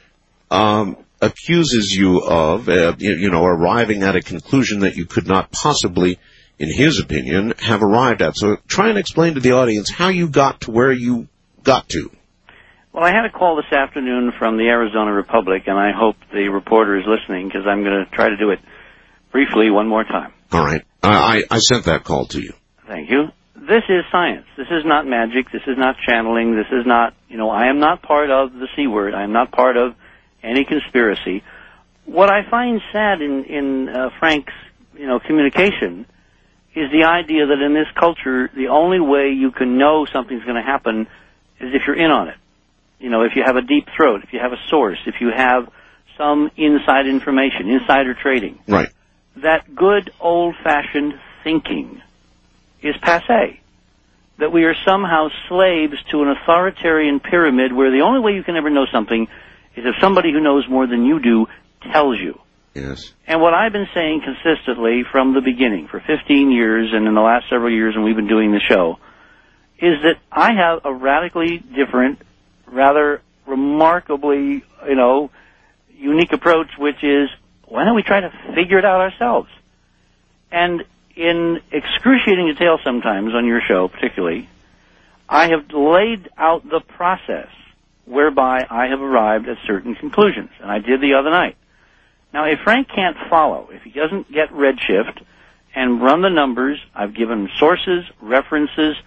accuses you of, arriving at a conclusion that you could not possibly, in his opinion, have arrived at. So try and explain to the audience how you got to where you got to. Well, I had a call this afternoon from the Arizona Republic, and I hope the reporter is listening, because I'm going to try to do it briefly one more time. All right. I sent that call to you. Thank you. This is science. This is not magic. This is not channeling. This is not, I am not part of the C word. I am not part of any conspiracy. What I find sad in Frank's, communication is the idea that in this culture, the only way you can know something's going to happen is if you're in on it. If you have a deep throat, if you have a source, if you have some inside information, insider trading. Right. That good old-fashioned thinking is passé. That we are somehow slaves to an authoritarian pyramid where the only way you can ever know something is if somebody who knows more than you do tells you. Yes. And what I've been saying consistently from the beginning, for 15 years and in the last several years when we've been doing the show, is that I have a radically different, rather remarkably, unique approach, which is, why don't we try to figure it out ourselves? And in excruciating detail sometimes on your show, particularly, I have laid out the process whereby I have arrived at certain conclusions, and I did the other night. Now, if Frank can't follow, if he doesn't get Redshift and run the numbers, I've given sources, references.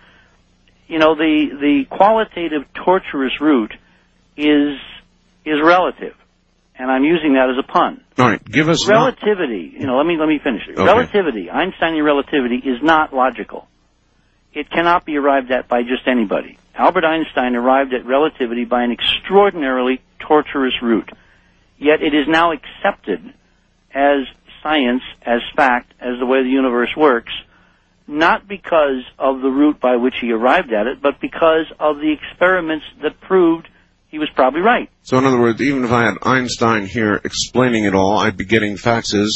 The qualitative torturous route is relative, and I'm using that as a pun. All right, give us relativity. Let me finish it. Okay. Relativity, Einsteinian relativity, is not logical. It cannot be arrived at by just anybody. Albert Einstein arrived at relativity by an extraordinarily torturous route. Yet it is now accepted as science, as fact, as the way the universe works, not because of the route by which he arrived at it, but because of the experiments that proved he was probably right. So in other words, even if I had Einstein here explaining it all, I'd be getting faxes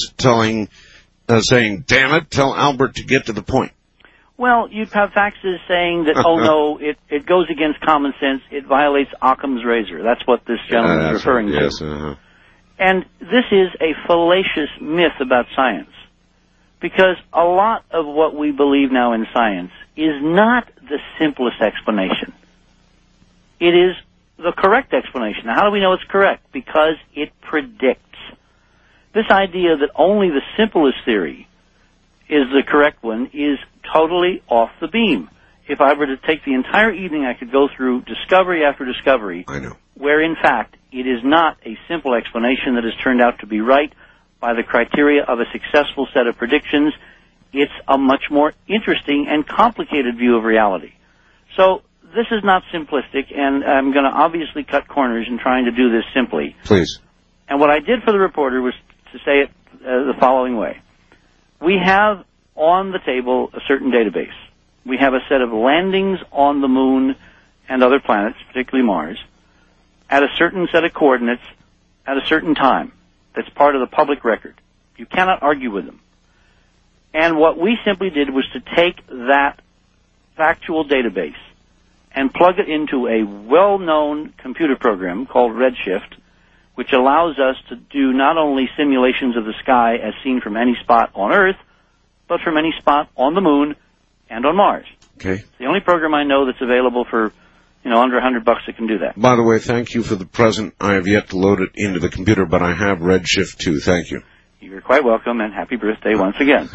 saying, damn it, tell Albert to get to the point. Well, you'd have faxes saying that, oh no, it goes against common sense, it violates Occam's razor. That's what this gentleman is referring to. Yes, And this is a fallacious myth about science. Because a lot of what we believe now in science is not the simplest explanation. It is the correct explanation. Now, how do we know it's correct? Because it predicts. This idea that only the simplest theory is the correct one is totally off the beam. If I were to take the entire evening, I could go through discovery after discovery, I know, where in fact it is not a simple explanation that has turned out to be right by the criteria of a successful set of predictions. It's a much more interesting and complicated view of reality. So this is not simplistic, and I'm going to obviously cut corners in trying to do this simply. please. And what I did for the reporter was to say it the following way. We have on the table a certain database. We have a set of landings on the moon and other planets, particularly Mars, at a certain set of coordinates at a certain time. That's part of the public record. You cannot argue with them. And what we simply did was to take that factual database and plug it into a well-known computer program called Redshift, which allows us to do not only simulations of the sky as seen from any spot on Earth, but from any spot on the moon and on Mars. Okay. It's the only program I know that's available for, under $100 that can do that. By the way, thank you for the present. I have yet to load it into the computer, but I have Redshift too. Thank you. You're quite welcome, and happy birthday once again.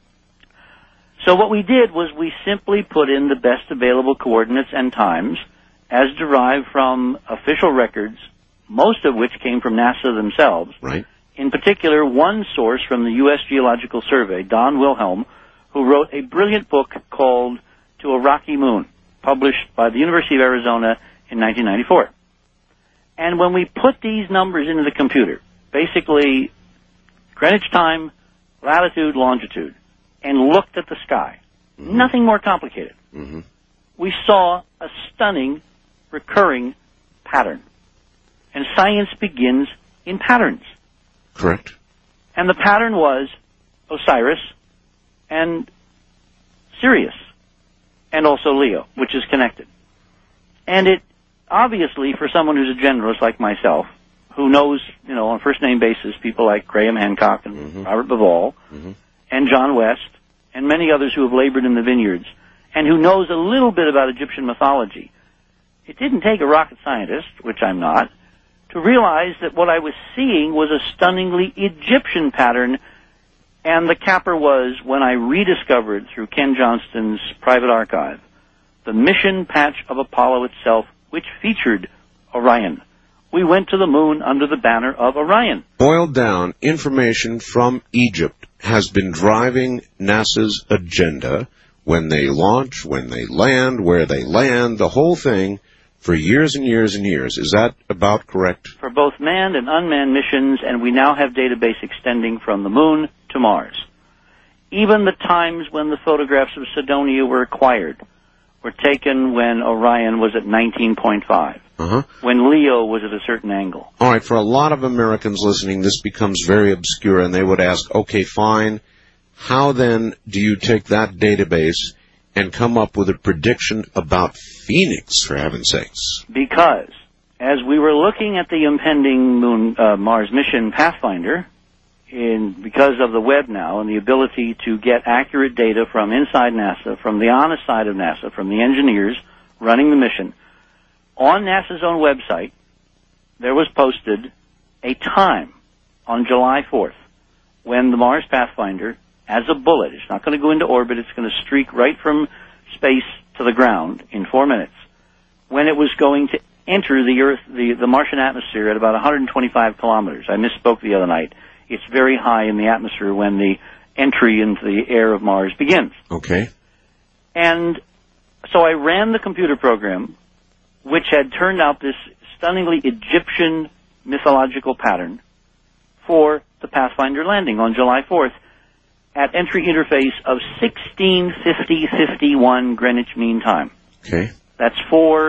So what we did was we simply put in the best available coordinates and times as derived from official records, most of which came from NASA themselves. Right. In particular, one source from the U.S. Geological Survey, Don Wilhelm, who wrote a brilliant book called To a Rocky Moon, published by the University of Arizona in 1994. And when we put these numbers into the computer, basically Greenwich time, latitude, longitude, and looked at the sky, nothing more complicated, we saw a stunning recurring pattern. And science begins in patterns. Correct. And the pattern was Osiris and Sirius, and also Leo, which is connected. And it, obviously, for someone who's a generalist like myself, who knows, on a first-name basis, people like Graham Hancock and Robert Bivol, and John West, and many others who have labored in the vineyards, and who knows a little bit about Egyptian mythology, it didn't take a rocket scientist, which I'm not, to realize that what I was seeing was a stunningly Egyptian pattern. And the capper was when I rediscovered, through Ken Johnston's private archive, the mission patch of Apollo itself, which featured Orion. We went to the moon under the banner of Orion. Boiled down, information from Egypt has been driving NASA's agenda when they launch, when they land, where they land, the whole thing, for years and years and years. Is that about correct? For both manned and unmanned missions, and we now have database extending from the moon to Mars. Even the times when the photographs of Cydonia were acquired were taken when Orion was at 19.5, when Leo was at a certain angle. All right, for a lot of Americans listening, this becomes very obscure, and they would ask, okay, fine, how then do you take that database and come up with a prediction about Phoenix, for heaven's sakes? Because as we were looking at the impending Mars mission Pathfinder, because of the web now and the ability to get accurate data from inside NASA, from the honest side of NASA, from the engineers running the mission, on NASA's own website, there was posted a time on July 4th when the Mars Pathfinder, as a bullet, it's not going to go into orbit, it's going to streak right from space to the ground in 4 minutes, when it was going to enter the Earth, the Martian atmosphere at about 125 kilometers. I misspoke the other night. It's very high in the atmosphere when the entry into the air of Mars begins. Okay. And so I ran the computer program, which had turned out this stunningly Egyptian mythological pattern for the Pathfinder landing on July 4th at entry interface of 16:50:51 Greenwich Mean Time. Okay. That's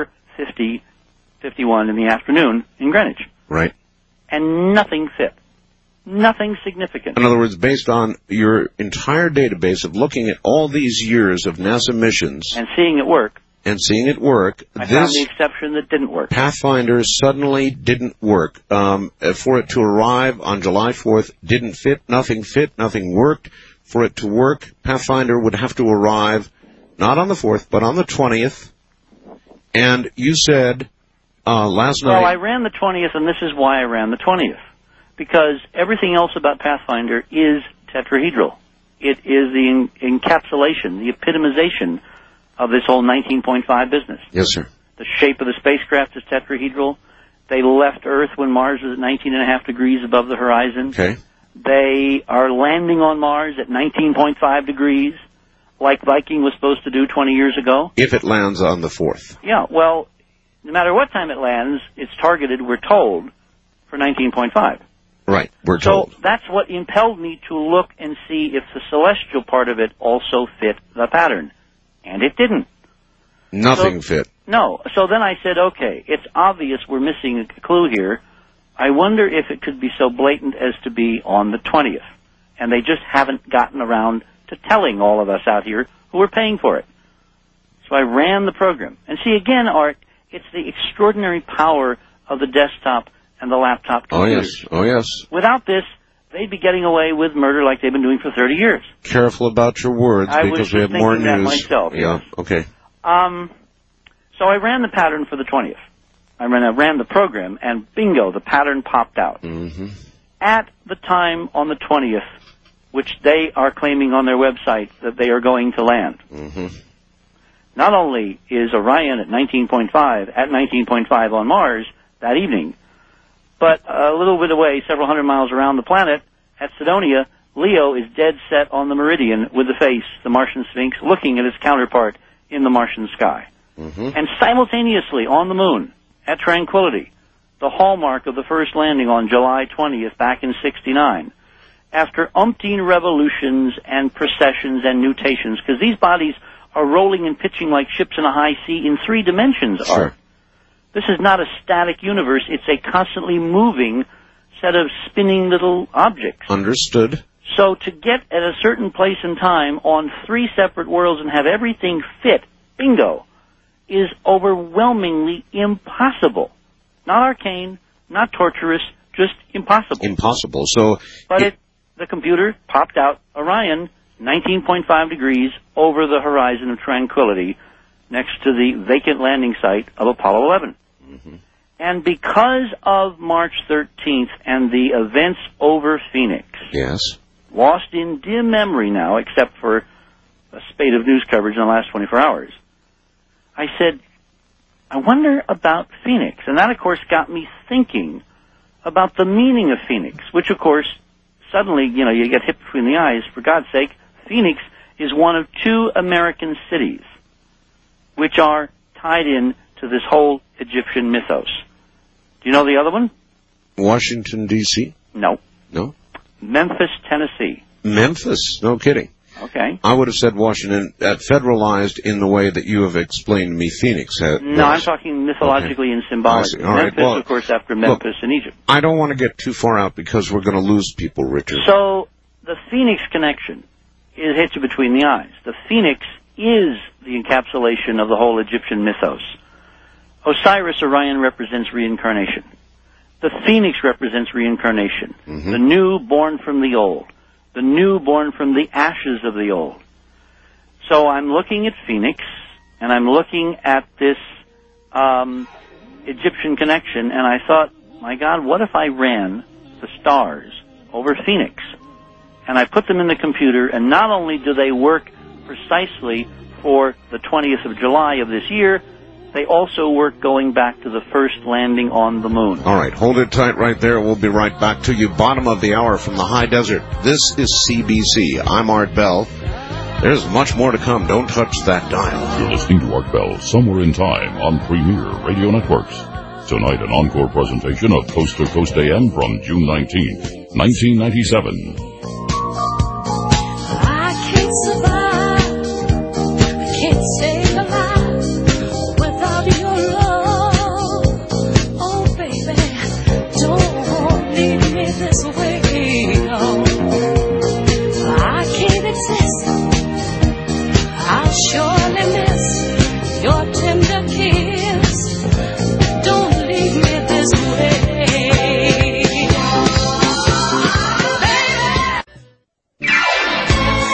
4:50:51 in the afternoon in Greenwich. Right. And nothing fit. Nothing significant. In other words, based on your entire database of looking at all these years of NASA missions and seeing it work, I found the exception that didn't work. Pathfinder suddenly didn't work. For it to arrive on July 4th, didn't fit, nothing worked. for it to work, Pathfinder would have to arrive not on the 4th, but on the 20th. And you said last night... Well, I ran the 20th, and this is why I ran the 20th. Because everything else about Pathfinder is tetrahedral. It is the encapsulation, the epitomization of this whole 19.5 business. Yes, sir. The shape of the spacecraft is tetrahedral. They left Earth when Mars was at 19.5 degrees above the horizon. Okay. They are landing on Mars at 19.5 degrees, like Viking was supposed to do 20 years ago. If it lands on the 4th. Yeah, well, no matter what time it lands, it's targeted, we're told, for 19.5. Right, we're told. So that's what impelled me to look and see if the celestial part of it also fit the pattern. And it didn't. Nothing fit. No. So then I said, okay, it's obvious we're missing a clue here. I wonder if it could be so blatant as to be on the 20th. And they just haven't gotten around to telling all of us out here who are paying for it. So I ran the program. And see, again, Art, it's the extraordinary power of the desktop and the laptop computers. Oh, yes. Without this, they'd be getting away with murder like they've been doing for 30 years. Careful about your words, because we have more news. I was thinking that myself. Yeah, yes. okay. So I ran the pattern for the 20th. I ran the program, and bingo, the pattern popped out. Mm-hmm. At the time on the 20th, which they are claiming on their website that they are going to land. Mm-hmm. Not only is Orion at 19.5 on Mars that evening, but a little bit away, several hundred miles around the planet, at Cydonia, Leo is dead set on the meridian with the face, the Martian Sphinx, looking at its counterpart in the Martian sky. Mm-hmm. And simultaneously on the moon, at Tranquility, the hallmark of the first landing on July 20th back in '69, after umpteen revolutions and precessions and nutations, because these bodies are rolling and pitching like ships in a high sea in 3 dimensions, Sure. Art. This is not a static universe. It's a constantly moving set of spinning little objects. Understood. So to get at a certain place in time on 3 separate worlds and have everything fit, bingo, is overwhelmingly impossible. Not arcane, not torturous, just impossible. Impossible. So, But the computer popped out Orion, 19.5 degrees over the horizon of Tranquility, next to the vacant landing site of Apollo 11. Mm-hmm. And because of March 13th and the events over Phoenix, yes, lost in dim memory now, except for a spate of news coverage in the last 24 hours, I said, I wonder about Phoenix. And that, of course, got me thinking about the meaning of Phoenix, which, of course, suddenly, you get hit between the eyes. For God's sake, Phoenix is one of 2 American cities which are tied in to this whole Egyptian mythos. Do you know the other one? Washington, D.C.? No. No? Memphis, Tennessee. Memphis? No kidding. Okay. I would have said Washington, federalized in the way that you have explained to me Phoenix. No, I'm talking mythologically and symbolically. All right. Memphis, Well, of course, after Memphis in Egypt. I don't want to get too far out because we're going to lose people, Richard. So the Phoenix connection is hit you between the eyes. The Phoenix is the encapsulation of the whole Egyptian mythos. Osiris, Orion, represents reincarnation. The Phoenix represents reincarnation. Mm-hmm. The new born from the old. The new born from the ashes of the old. So I'm looking at Phoenix, and I'm looking at this Egyptian connection, and I thought, my God, what if I ran the stars over Phoenix? And I put them in the computer, and not only do they work precisely for the 20th of July of this year, they also work going back to the first landing on the moon. All right, hold it tight right there. We'll be right back to you. Bottom of the hour from the high desert. This is CBC. I'm Art Bell. There's much more to come. Don't touch that dial. You're listening to Art Bell, Somewhere in Time on Premier Radio Networks. Tonight, an encore presentation of Coast to Coast AM from June 19th, 1997. I can't survive, can't stay alive without your love. Oh, baby, don't leave me this way. No. I can't exist. I'll surely miss your tender kiss. Don't leave me this way. Baby.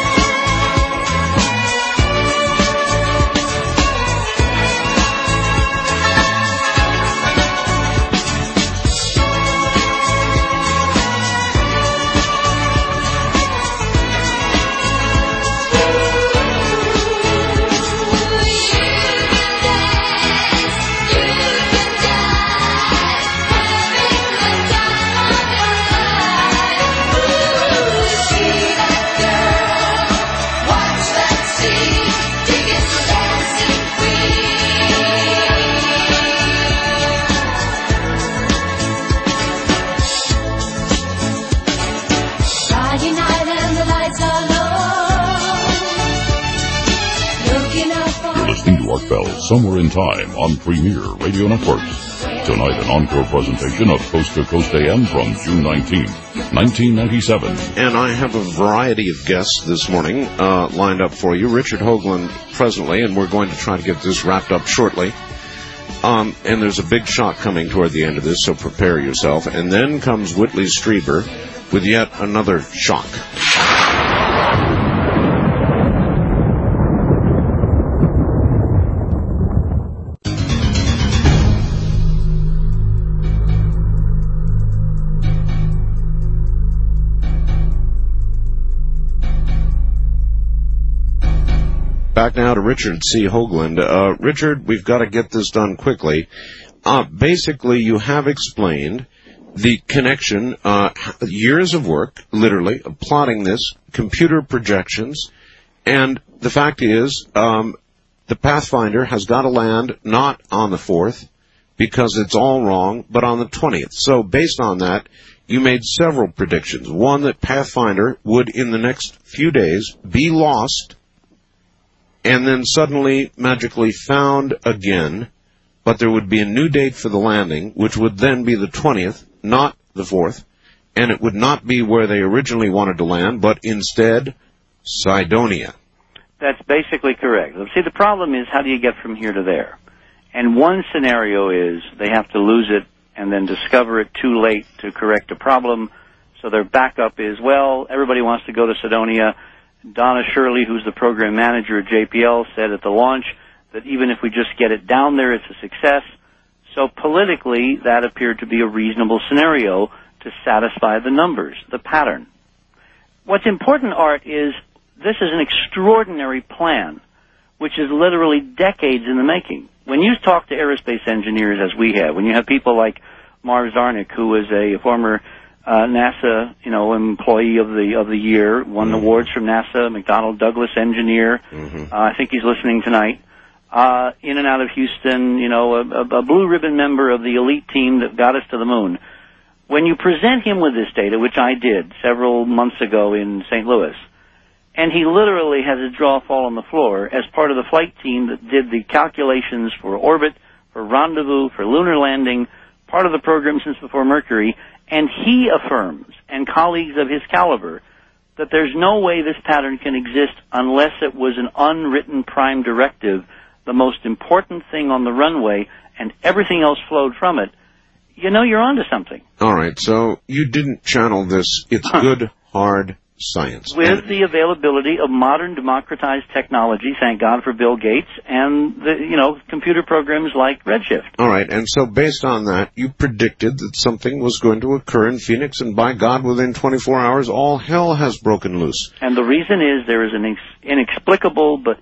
listening to Art Bell, Somewhere in Time on Premier Radio Networks. Tonight, an encore presentation of Coast to Coast AM from June 19, 1997. And I have a variety of guests this morning lined up for you. Richard Hoagland presently, and we're going to try to get this wrapped up shortly. And there's a big shock coming toward the end of this, so prepare yourself. And then comes Whitley Strieber with yet another shock. Back now to Richard C. Hoagland. Richard, we've got to get this done quickly. Basically, you have explained the connection, years of work, literally, of plotting this, computer projections, and the fact is, the Pathfinder has got to land not on the 4th, because it's all wrong, but on the 20th. So based on that, you made several predictions. One, that Pathfinder would, in the next few days, be lost, and then suddenly magically found again, but there would be a new date for the landing, which would then be the 20th, not the 4th, and it would not be where they originally wanted to land, but instead, Cydonia. That's basically correct. See, the problem is, how do you get from here to there? And one scenario is they have to lose it and then discover it too late to correct a problem, so their backup is, well, everybody wants to go to Cydonia. Donna Shirley, who's the program manager at JPL, said at the launch that even if we just get it down there, it's a success. So politically, that appeared to be a reasonable scenario to satisfy the numbers, the pattern. What's important, Art, is this is an extraordinary plan, which is literally decades in the making. When you talk to aerospace engineers, as we have, when you have people like Marv Zarnik, who is a former NASA, employee of the year, won awards from NASA, McDonnell Douglas engineer. I think he's listening tonight. In and out of Houston, a blue ribbon member of the elite team that got us to the moon. When you present him with this data, which I did several months ago in St. Louis, and he literally has his jaw fall on the floor as part of the flight team that did the calculations for orbit, for rendezvous, for lunar landing, part of the program since before Mercury, and he affirms, and colleagues of his caliber, that there's no way this pattern can exist unless it was an unwritten prime directive, the most important thing on the runway, and everything else flowed from it. You're onto something. All right, so you didn't channel this. It's good, hard science. With the availability of modern democratized technology, thank God for Bill Gates, and computer programs like Redshift. All right, and so based on that, you predicted that something was going to occur in Phoenix, and by God, within 24 hours, all hell has broken loose. And the reason is there is an inexplicable but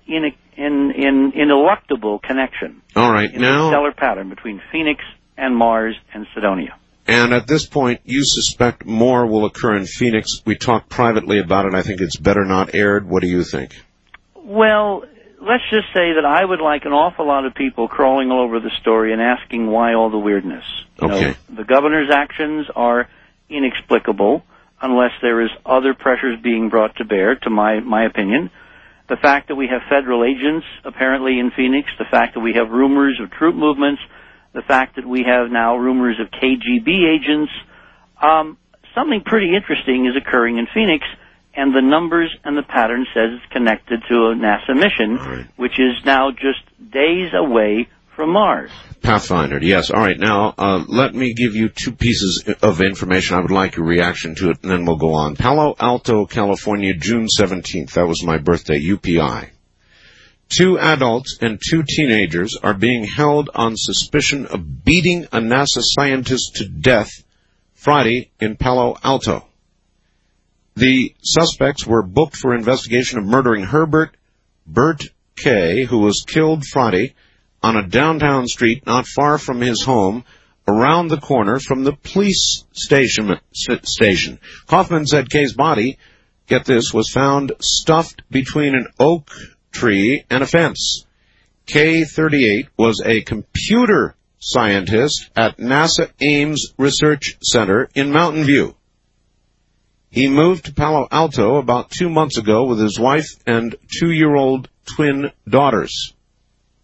ineluctable connection. All right, in now the stellar pattern between Phoenix and Mars and Cydonia. And at this point, you suspect more will occur in Phoenix. We talked privately about it. I think it's better not aired. What do you think? Well, let's just say that I would like an awful lot of people crawling all over the story and asking why all the weirdness. Okay. The governor's actions are inexplicable unless there is other pressures being brought to bear, to my opinion. The fact that we have federal agents apparently in Phoenix, the fact that we have rumors of troop movements, the fact that we have now rumors of KGB agents, something pretty interesting is occurring in Phoenix, and the numbers and the pattern says it's connected to a NASA mission, which is now just days away from Mars. Pathfinder, yes. All right, now let me give you two pieces of information. I would like your reaction to it, and then we'll go on. Palo Alto, California, June 17th. That was my birthday, UPI. 2 adults and 2 teenagers are being held on suspicion of beating a NASA scientist to death Friday in Palo Alto. The suspects were booked for investigation of murdering Bert K., who was killed Friday on a downtown street not far from his home, around the corner from the police station. Kaufman said K's body, get this, was found stuffed between an oak tree and a fence. K-38 was a computer scientist at NASA Ames Research Center in Mountain View. He moved to Palo Alto about 2 months ago with his wife and 2-year-old twin daughters.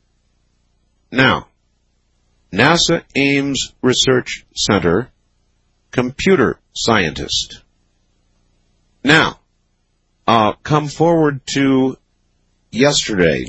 Now, NASA Ames Research Center computer scientist. Now, come forward to yesterday,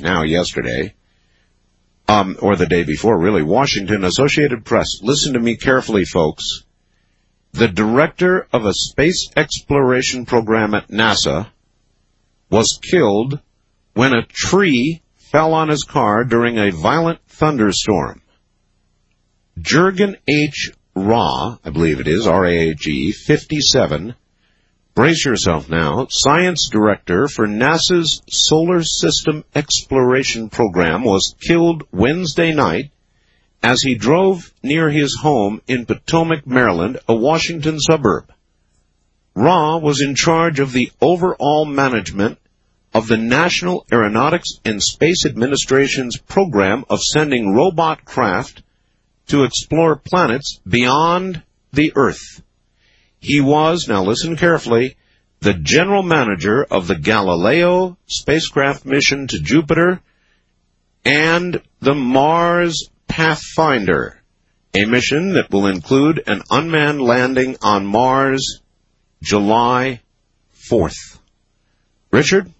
or the day before, really, Washington Associated Press. Listen to me carefully, folks. The director of a space exploration program at NASA was killed when a tree fell on his car during a violent thunderstorm. Jurgen H. Rah, I believe it is, R-A-H-E, 57, brace yourself now, science director for NASA's Solar System Exploration Program, was killed Wednesday night as he drove near his home in Potomac, Maryland, a Washington suburb. Rah was in charge of the overall management of the National Aeronautics and Space Administration's program of sending robot craft to explore planets beyond the Earth. He was, now listen carefully, the general manager of the Galileo spacecraft mission to Jupiter and the Mars Pathfinder, a mission that will include an unmanned landing on Mars July 4th. Richard?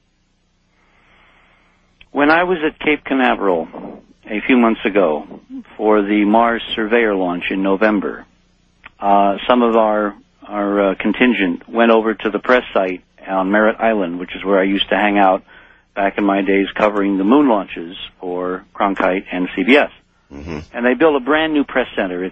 When I was at Cape Canaveral a few months ago for the Mars Surveyor launch in November, some of our contingent went over to the press site on Merritt Island, which is where I used to hang out back in my days covering the moon launches for Cronkite and CBS. Mm-hmm. And they built a brand new press center.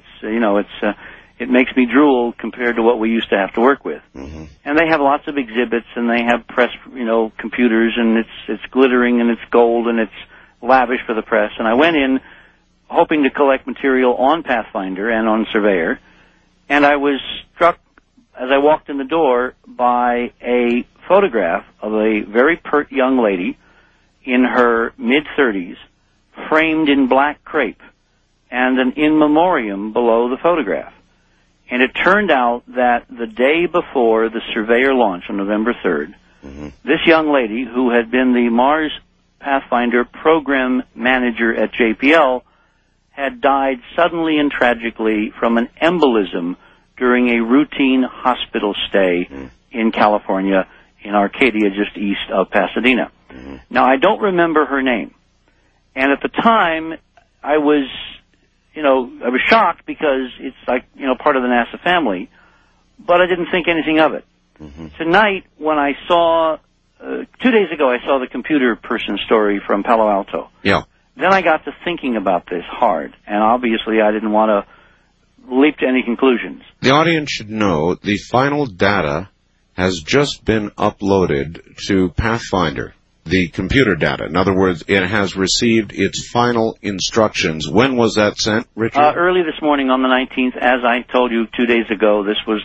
It makes me drool compared to what we used to have to work with. Mm-hmm. And they have lots of exhibits, and they have press, computers, and it's glittering, and it's gold, and it's lavish for the press. And I went in hoping to collect material on Pathfinder and on Surveyor, and I was struck as I walked in the door by a photograph of a very pert young lady in her mid-30s, framed in black crepe, and an in memoriam below the photograph. And it turned out that the day before the Surveyor launch on November 3rd, this young lady, who had been the Mars Pathfinder program manager at JPL, had died suddenly and tragically from an embolism during a routine hospital stay in California, in Arcadia, just east of Pasadena. Now, I don't remember her name. And at the time, I was shocked because it's like, part of the NASA family, but I didn't think anything of it. Tonight, when I saw, 2 days ago, I saw the computer person story from Palo Alto. Yeah. Then I got to thinking about this hard, and obviously I didn't want to leap to any conclusions. The audience should know the final data has just been uploaded to Pathfinder, the computer data. In other words, it has received its final instructions. When was that sent, Richard? Early this morning on the 19th. As I told you 2 days ago,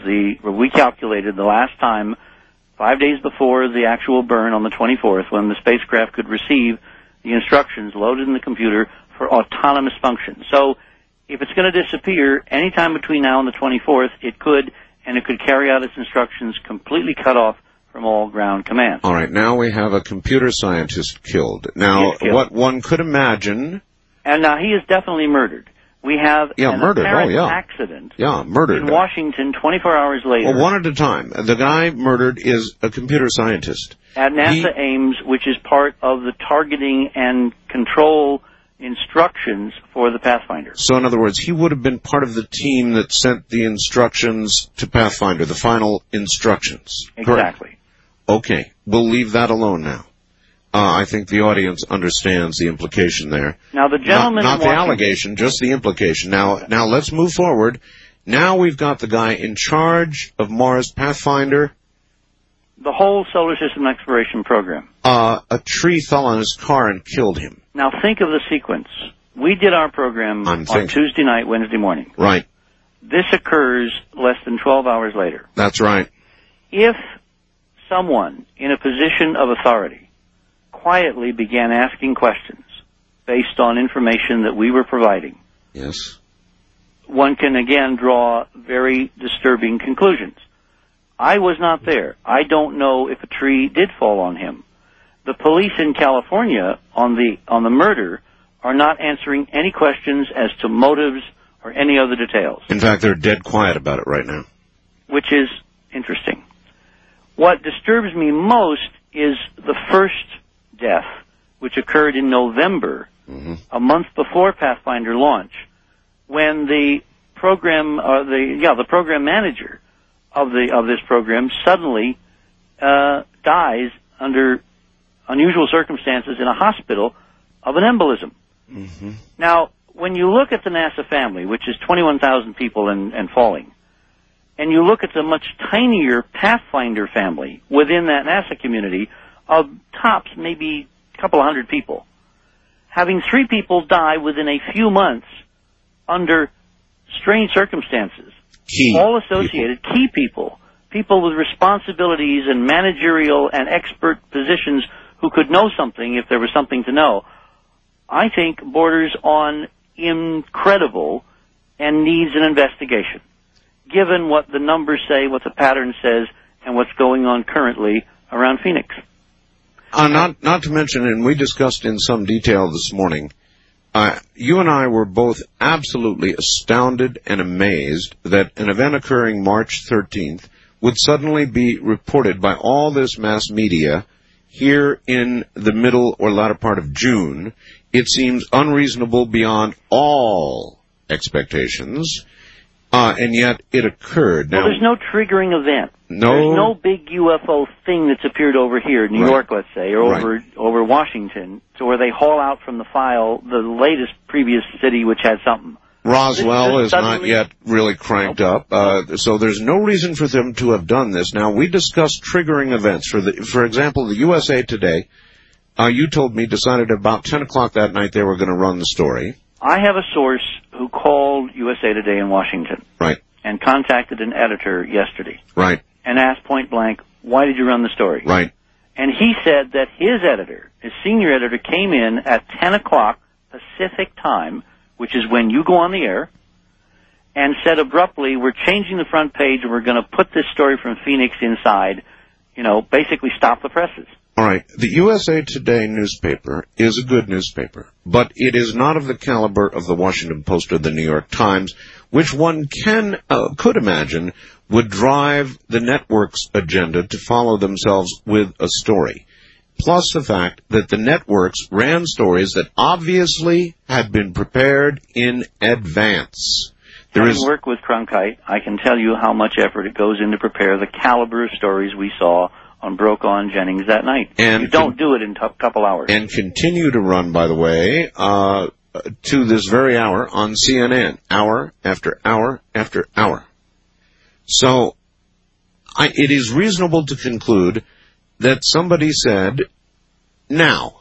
we calculated the last time, 5 days before the actual burn on the 24th, when the spacecraft could receive the instructions loaded in the computer for autonomous function. So if it's going to disappear anytime between now and the 24th, it could carry out its instructions completely cut off from all ground command. All right, now we have a computer scientist killed. Now, what one could imagine... And now he is definitely murdered. We have an apparent accident in Washington 24 hours later. Well, one at a time. The guy murdered is a computer scientist. At NASA Ames, which is part of the targeting and control instructions for the Pathfinder. So, in other words, he would have been part of the team that sent the instructions to Pathfinder, the final instructions. Exactly. Correct? Okay, we'll leave that alone now. I think the audience understands the implication there. Now, the gentleman not the allegation, just the implication. Now let's move forward. Now we've got the guy in charge of Mars Pathfinder. The whole Solar System Exploration Program. A tree fell on his car and killed him. Now, think of the sequence. We did our program on Tuesday night, Wednesday morning. Right. This occurs less than 12 hours later. That's right. If someone in a position of authority quietly began asking questions based on information that we were providing, yes, one can again draw very disturbing conclusions. I was not there. I don't know if a tree did fall on him. The police in California on the murder are not answering any questions as to motives or any other details. In fact, they're dead quiet about it right now. Which is interesting. What disturbs me most is the first death, which occurred in November, a month before Pathfinder launch, when the program, the program manager of this program suddenly dies under unusual circumstances in a hospital of an embolism. Now, when you look at the NASA family, which is 21,000 people and falling, and you look at the much tinier Pathfinder family within that NASA community of tops maybe a couple of hundred people, having 3 people die within a few months under strange circumstances, all associated, key people with responsibilities and managerial and expert positions who could know something if there was something to know, I think borders on incredible and needs an investigation, given what the numbers say, what the pattern says, and what's going on currently around Phoenix. Not to mention, and we discussed in some detail this morning, you and I were both absolutely astounded and amazed that an event occurring March 13th would suddenly be reported by all this mass media here in the middle or latter part of June. It seems unreasonable beyond all expectations, and yet it occurred. Now, well, there's no triggering event. No. There's no big UFO thing that's appeared over here, New York, let's say, or over Washington, to where they haul out from the file the latest previous city which had something. Roswell is not yet really cranked up, so there's no reason for them to have done this. Now, we discussed triggering events. For example, the USA Today, you told me, decided about 10 o'clock that night they were going to run the story. I have a source who called USA Today in Washington. Right. And contacted an editor yesterday. Right. And asked point blank, why did you run the story? Right. And he said that his editor, his senior editor, came in at 10 o'clock Pacific time, which is when you go on the air, and said abruptly, we're changing the front page and we're going to put this story from Phoenix inside, basically stop the presses. All right. The USA Today newspaper is a good newspaper, but it is not of the caliber of the Washington Post or the New York Times, which one could imagine would drive the network's agenda to follow themselves with a story. Plus the fact that the networks ran stories that obviously had been prepared in advance. Having worked with Cronkite, I can tell you how much effort it goes in to prepare the caliber of stories we saw on Brokaw and Jennings that night. And you don't do it in a couple hours. And continue to run, by the way, to this very hour on CNN, hour after hour after hour. So it is reasonable to conclude that somebody said, now.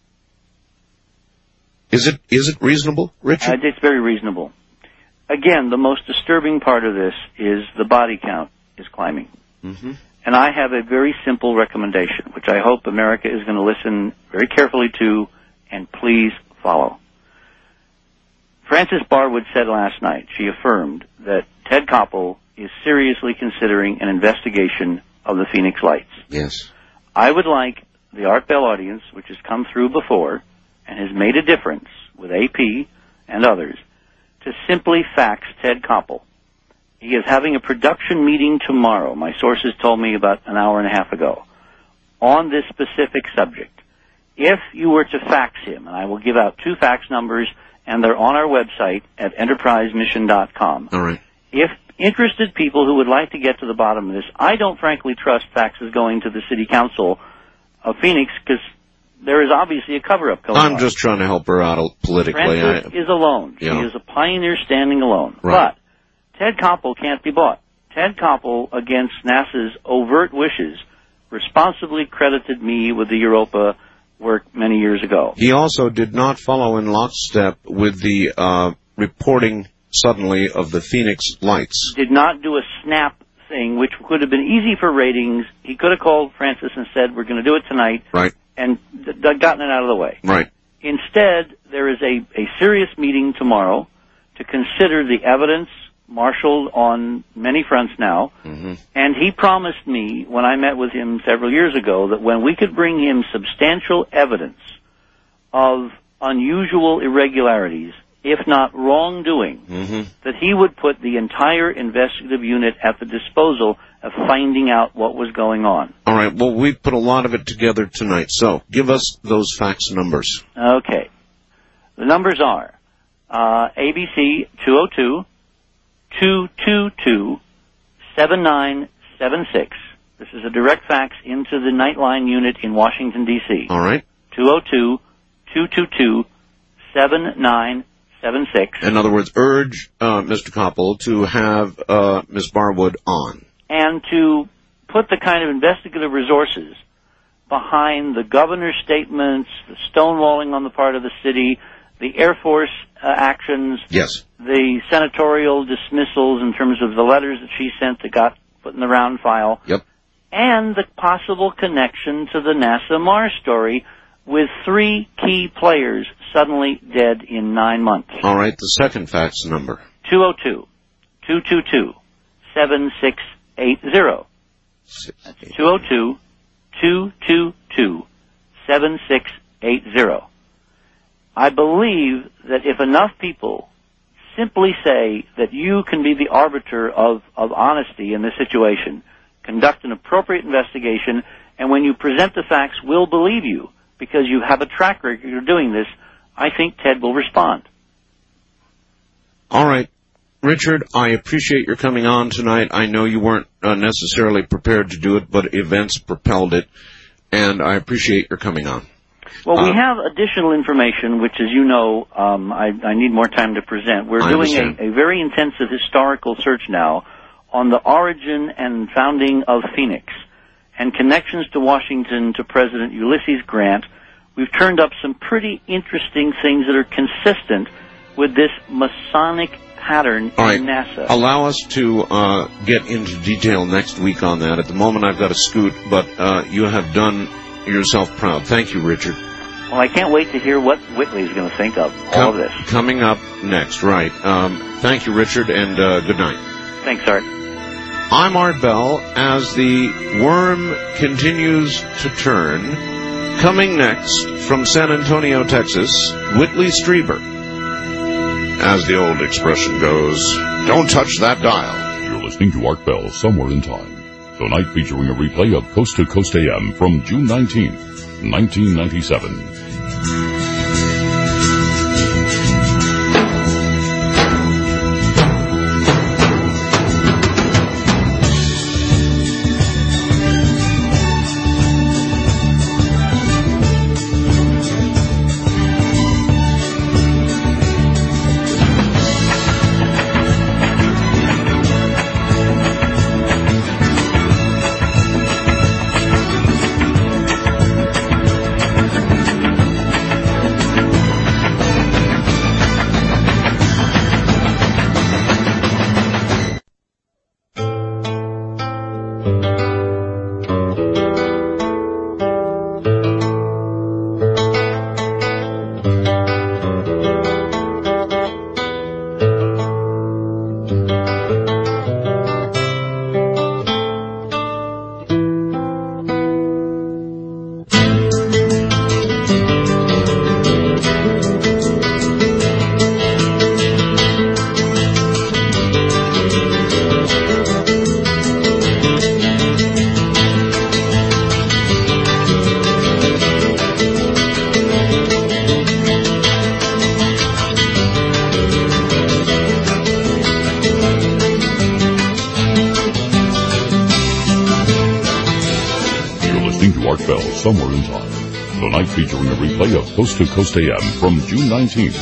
Is it reasonable, Richard? It's very reasonable. Again, the most disturbing part of this is the body count is climbing. Mm-hmm. And I have a very simple recommendation, which I hope America is going to listen very carefully to and please follow. Frances Barwood said last night, she affirmed that Ted Koppel is seriously considering an investigation of the Phoenix Lights. Yes. I would like the Art Bell audience, which has come through before and has made a difference with AP and others, to simply fax Ted Koppel. He is having a production meeting tomorrow, my sources told me about an hour and a half ago, on this specific subject. If you were to fax him, and I will give out 2 fax numbers, and they're on our website at enterprisemission.com. All right. If interested people who would like to get to the bottom of this, I don't frankly trust faxes going to the city council of Phoenix because there is obviously a cover-up going on. I'm just trying to help her out politically. Frances is alone. Yeah. She is a pioneer standing alone. Right. But Ted Koppel can't be bought. Ted Koppel, against NASA's overt wishes, responsibly credited me with the Europa work many years ago. He also did not follow in lockstep with the reporting suddenly of the Phoenix Lights. Did not do a snap thing, which could have been easy for ratings. He could have called Frances and said, we're going to do it tonight. Right. And gotten it out of the way. Right. Instead, there is a serious meeting tomorrow to consider the evidence marshaled on many fronts now. Mm-hmm. And he promised me, when I met with him several years ago, that when we could bring him substantial evidence of unusual irregularities, if not wrongdoing, that he would put the entire investigative unit at the disposal of finding out what was going on. All right. Well, we put a lot of it together tonight, so give us those fax numbers. Okay. The numbers are ABC 202-222-7976. This is a direct fax into the Nightline unit in Washington, D.C. All right. 202-222-7976. In other words, urge Mr. Koppel to have Ms. Barwood on. And to put the kind of investigative resources behind the governor's statements, the stonewalling on the part of the city, the Air Force actions, yes, the senatorial dismissals in terms of the letters that she sent that got put in the round file, yep, and the possible connection to the NASA Mars story with 3 key players suddenly dead in 9 months. All right, the second fax number. 202-222-7680. That's 202-222-7680. I believe that if enough people simply say that you can be the arbiter of honesty in this situation, conduct an appropriate investigation, and when you present the facts, we'll believe you because you have a track record of doing this, I think Ted will respond. All right. Richard, I appreciate your coming on tonight. I know you weren't necessarily prepared to do it, but events propelled it, and I appreciate your coming on. Well, we have additional information, which, as you know, I need more time to present. We're doing a very intensive historical search now on the origin and founding of Phoenix and connections to Washington to President Ulysses Grant. We've turned up some pretty interesting things that are consistent with this Masonic pattern in NASA. Allow us to get into detail next week on that. At the moment, I've got to scoot, but you have done yourself proud. Thank you, Richard. Well, I can't wait to hear what Whitley's going to think of all of this. Coming up next, right. Thank you, Richard, and good night. Thanks, Art. I'm Art Bell. As the worm continues to turn, coming next from San Antonio, Texas, Whitley Strieber. As the old expression goes, don't touch that dial. You're listening to Art Bell, Somewhere in Time. Tonight featuring a replay of Coast to Coast AM from June 19th, 1997. Somewhere in Time. Tonight featuring a replay of Coast to Coast AM from June 19th,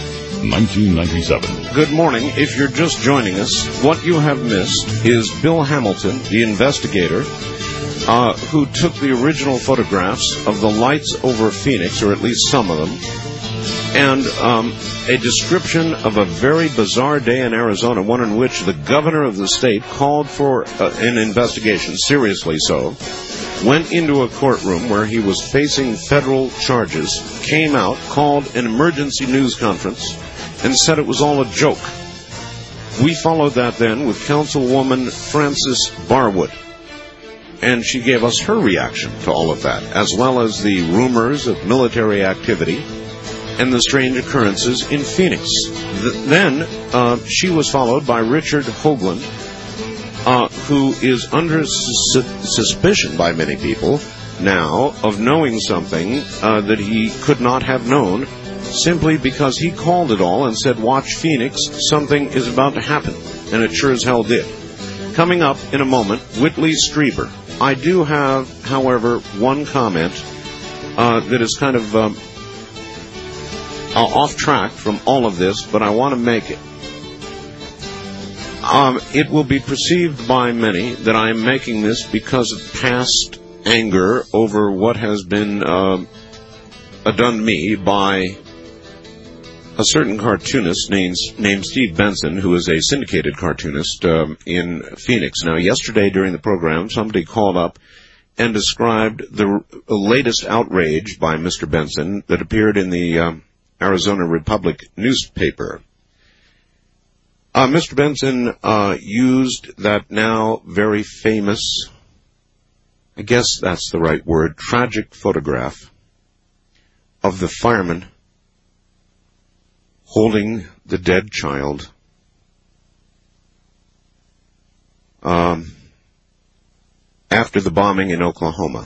1997. Good morning. If you're just joining us, what you have missed is Bill Hamilton, the investigator, who took the original photographs of the lights over Phoenix, or at least some of them, and a description of a very bizarre day in Arizona, one in which the governor of the state called for an investigation, seriously so, went into a courtroom where he was facing federal charges, came out, called an emergency news conference, and said it was all a joke. We followed that then with Councilwoman Frances Barwood, and she gave us her reaction to all of that, as well as the rumors of military activity and the strange occurrences in Phoenix. Then she was followed by Richard Hoagland, who is under suspicion by many people now of knowing something that he could not have known simply because he called it all and said, "Watch Phoenix, something is about to happen." And it sure as hell did. Coming up in a moment, Whitley Strieber. I do have, however, one comment that is kind of off track from all of this, but I want to make it. It will be perceived by many that I am making this because of past anger over what has been done to me by a certain cartoonist named Steve Benson, who is a syndicated cartoonist in Phoenix. Now, yesterday during the program, somebody called up and described the latest outrage by Mr. Benson that appeared in the Arizona Republic newspaper. Mr. Benson used that now very famous, I guess that's the right word, tragic photograph of the fireman holding the dead child after the bombing in Oklahoma.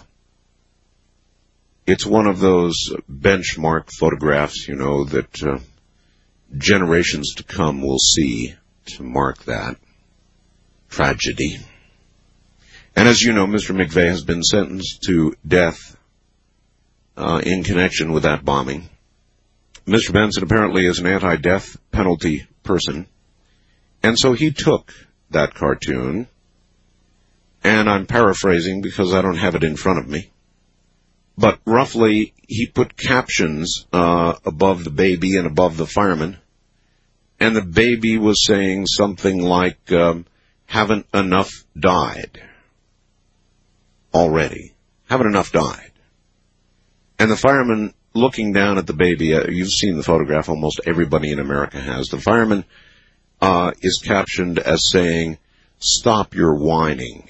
It's one of those benchmark photographs, that generations to come will see to mark that tragedy. And as you know, Mr. McVeigh has been sentenced to death in connection with that bombing. Mr. Benson apparently is an anti-death penalty person, and so he took that cartoon, and I'm paraphrasing because I don't have it in front of me, but roughly he put captions above the baby and above the fireman, and the baby was saying something like, haven't enough died already. Haven't enough died. And the fireman looking down at the baby, you've seen the photograph, almost everybody in America has. The fireman is captioned as saying, "Stop your whining."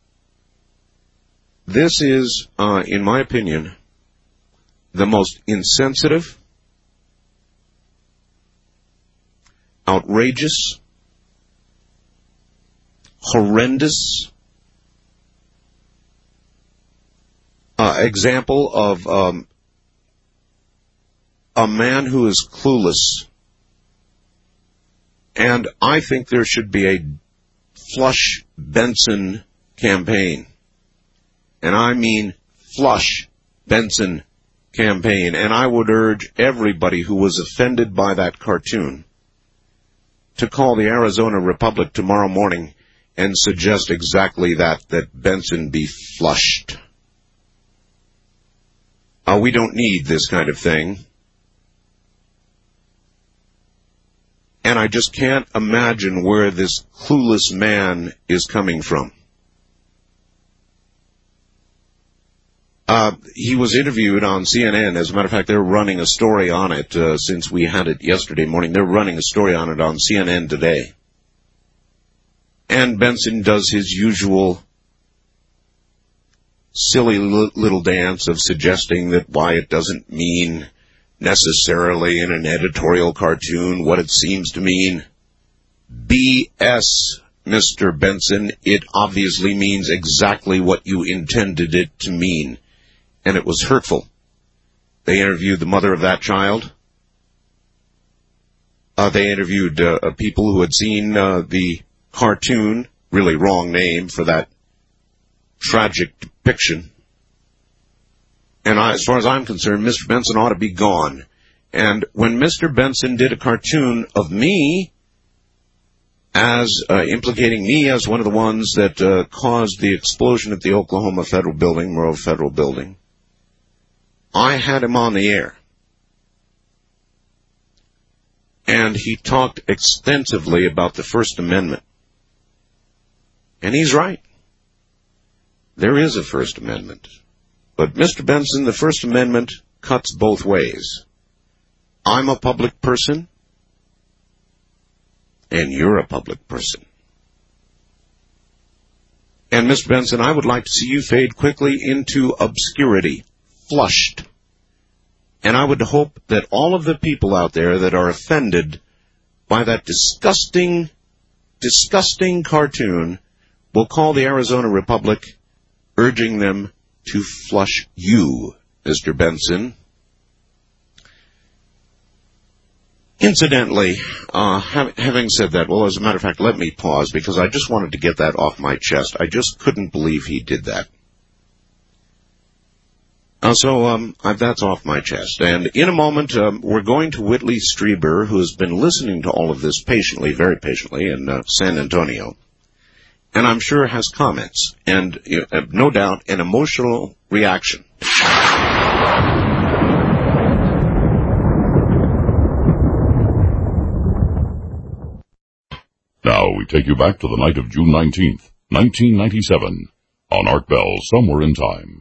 This is, in my opinion, the most insensitive, outrageous, horrendous example of a man who is clueless. And I think there should be a Flush Benson campaign. And I mean Flush Benson campaign. And I would urge everybody who was offended by that cartoon to call the Arizona Republic tomorrow morning and suggest exactly that Benson be flushed. We don't need this kind of thing. And I just can't imagine where this clueless man is coming from. He was interviewed on CNN. As a matter of fact, they're running a story on it since we had it yesterday morning. They're running a story on it on CNN today. And Benson does his usual silly little dance of suggesting that why it doesn't mean necessarily in an editorial cartoon what it seems to mean. BS, Mr. Benson. It obviously means exactly what you intended it to mean. And it was hurtful. They interviewed the mother of that child. They interviewed people who had seen the cartoon, really wrong name for that tragic depiction. And as far as I'm concerned, Mr. Benson ought to be gone. And when Mr. Benson did a cartoon of me, as implicating me as one of the ones that caused the explosion at the Oklahoma Federal Building, Monroe Federal Building, I had him on the air. And he talked extensively about the First Amendment. And he's right. There is a First Amendment. But, Mr. Benson, the First Amendment cuts both ways. I'm a public person, and you're a public person. And, Mr. Benson, I would like to see you fade quickly into obscurity, flushed. And I would hope that all of the people out there that are offended by that disgusting, disgusting cartoon will call the Arizona Republic, urging them to flush you, Mr. Benson. Incidentally, having said that, well, as a matter of fact, let me pause because I just wanted to get that off my chest. I just couldn't believe he did that. So that's off my chest. And in a moment, we're going to Whitley Strieber, who has been listening to all of this patiently, very patiently, in San Antonio. And I'm sure has comments and, no doubt, an emotional reaction. Now we take you back to the night of June 19th, 1997, on Art Bell, Somewhere in Time.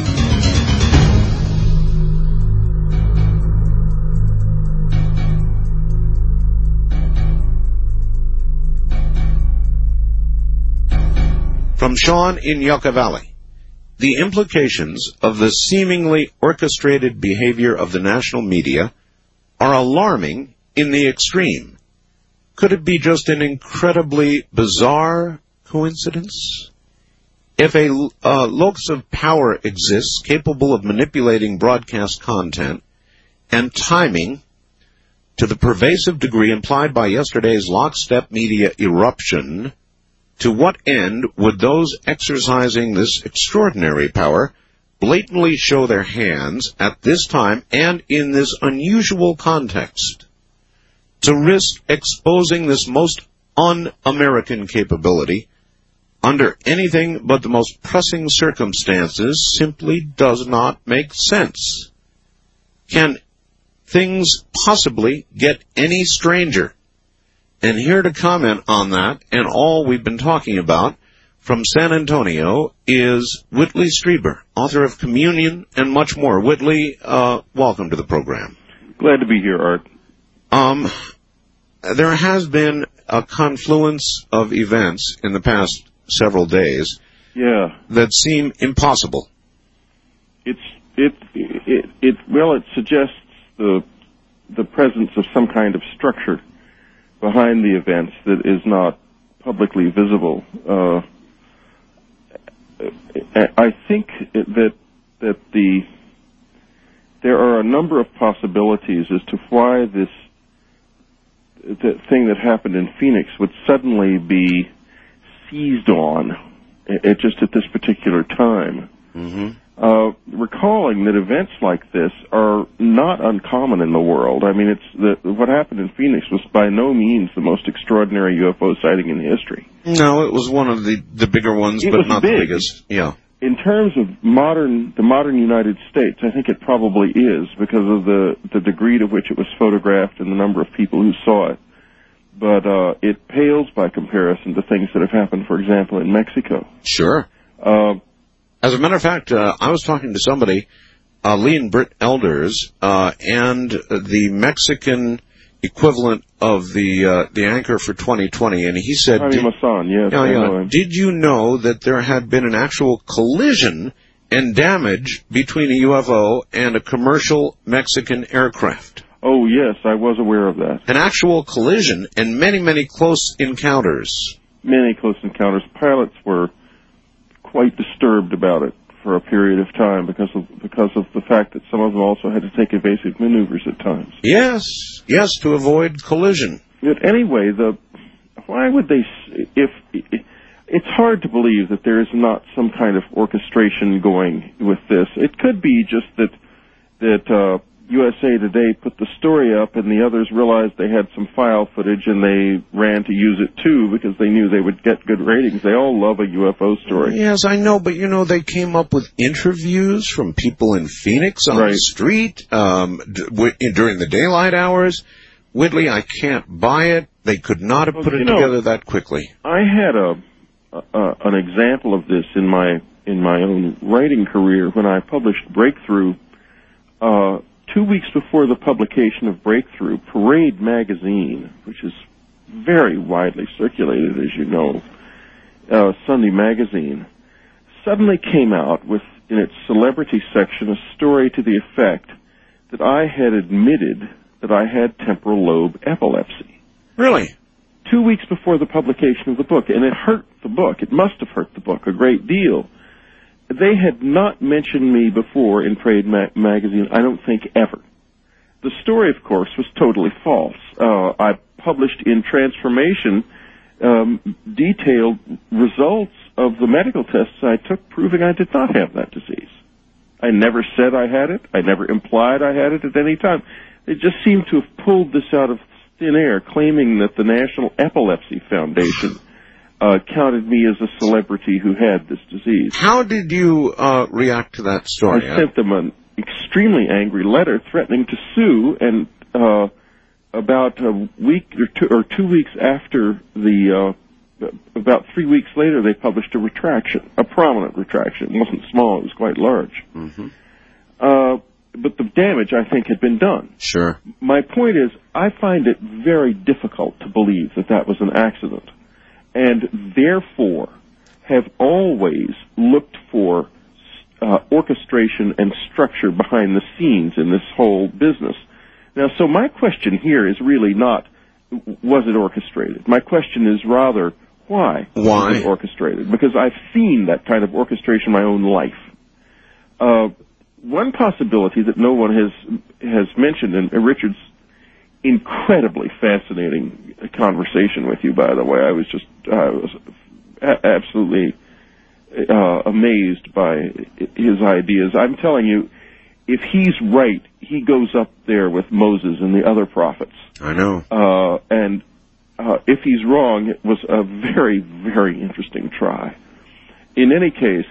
From Sean in Yucca Valley. The implications of the seemingly orchestrated behavior of the national media are alarming in the extreme. Could it be just an incredibly bizarre coincidence? If a locus of power exists capable of manipulating broadcast content and timing to the pervasive degree implied by yesterday's lockstep media eruption, to what end would those exercising this extraordinary power blatantly show their hands at this time and in this unusual context? To risk exposing this most un-American capability under anything but the most pressing circumstances simply does not make sense. Can things possibly get any stranger? And here to comment on that and all we've been talking about from San Antonio is Whitley Strieber, author of Communion and much more. Whitley, welcome to the program. Glad to be here, Art. There has been a confluence of events in the past several days that seem impossible. It suggests the presence of some kind of structure behind the events that is not publicly visible. I think that there are a number of possibilities as to why the thing that happened in Phoenix would suddenly be seized on at this particular time. Mm-hmm. Recalling that events like this are not uncommon in the world. I mean, what happened in Phoenix was by no means the most extraordinary UFO sighting in history. No, it was one of the bigger ones, but not the biggest. Yeah. In terms of the modern United States, I think it probably is because of the degree to which it was photographed and the number of people who saw it. But it pales by comparison to things that have happened, for example, in Mexico. Sure. As a matter of fact, I was talking to somebody, Lee and Britt Elders, and the Mexican equivalent of the anchor for 2020, and he said, did you know that there had been an actual collision and damage between a UFO and a commercial Mexican aircraft? Oh, yes, I was aware of that. An actual collision and many, many close encounters. Many close encounters. Pilots were quite disturbed about it for a period of time because of the fact that some of them also had to take evasive maneuvers at times. Yes, to avoid collision. But anyway, why would they? If it's hard to believe that there is not some kind of orchestration going with this. It could be just that USA Today put the story up and the others realized they had some file footage and they ran to use it too because they knew they would get good ratings. They all love a UFO story. Yes, I know, but they came up with interviews from people in Phoenix on the street during the daylight hours. Whitley, I can't buy it. They could not have put it together that quickly. I had an example of this in my own writing career when I published Breakthrough. 2 weeks before the publication of Breakthrough, Parade magazine, which is very widely circulated, as you know, Sunday magazine, suddenly came out with, in its celebrity section, a story to the effect that I had admitted that I had temporal lobe epilepsy. Really? 2 weeks before the publication of the book, and it hurt the book. It must have hurt the book a great deal. They had not mentioned me before in Trade magazine, I don't think ever. The story, of course, was totally false. I published in Transformation detailed results of the medical tests I took proving I did not have that disease. I never said I had it. I never implied I had it at any time. They just seemed to have pulled this out of thin air, claiming that the National Epilepsy Foundation counted me as a celebrity who had this disease. How did you react to that story? I sent them an extremely angry letter threatening to sue, and about a week or 2 weeks after about 3 weeks later, they published a retraction, a prominent retraction. It wasn't small, it was quite large. Mm-hmm. But the damage, I think, had been done. Sure. My point is, I find it very difficult to believe that that was an accident, and therefore have always looked for orchestration and structure behind the scenes in this whole business. Now, so my question here is really not, was it orchestrated? My question is rather, why was it orchestrated? Because I've seen that kind of orchestration in my own life. One possibility that no one has mentioned, and Richard's incredibly fascinating conversation with you, by the way. I was absolutely amazed by his ideas. I'm telling you, if he's right, he goes up there with Moses and the other prophets. I know. And if he's wrong, it was a very, very interesting try. In any case,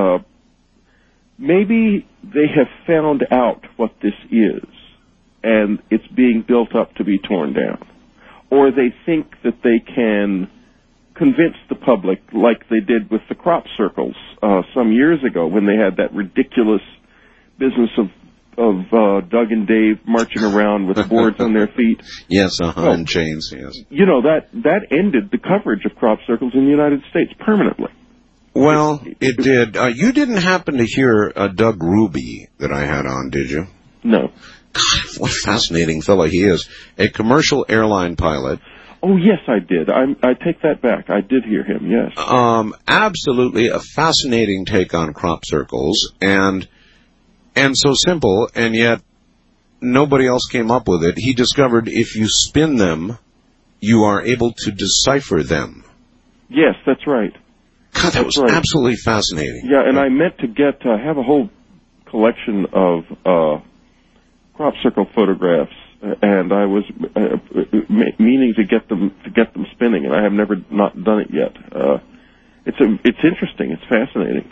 maybe they have found out what this is, and it's being built up to be torn down. Or they think that they can convince the public, like they did with the crop circles some years ago, when they had that ridiculous business of Doug and Dave marching around with boards on their feet. Yes, and chains, yes. You know, that ended the coverage of crop circles in the United States permanently. Well, it did. You didn't happen to hear Doug Ruby that I had on, did you? No. God, what a fascinating fellow he is. A commercial airline pilot. Oh, yes, I did. I take that back. I did hear him, yes. Absolutely a fascinating take on crop circles, and so simple, and yet nobody else came up with it. He discovered if you spin them, you are able to decipher them. Yes, that's right. God, that was absolutely fascinating. Yeah, and I meant to have a whole collection of crop circle photographs, and I was meaning to get them spinning, and I have never not done it yet. It's interesting. It's fascinating.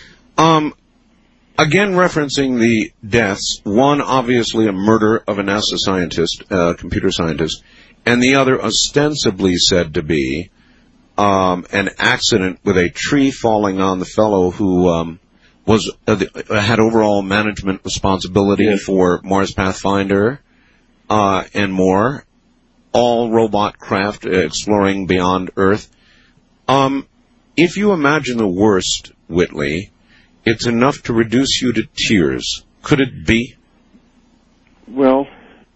Again, referencing the deaths, one obviously a murder of a NASA scientist, computer scientist, and the other ostensibly said to be an accident with a tree falling on the fellow who had overall management responsibility for Mars Pathfinder and more, all robot craft exploring beyond Earth. If you imagine the worst, Whitley, it's enough to reduce you to tears. Could it be? Well,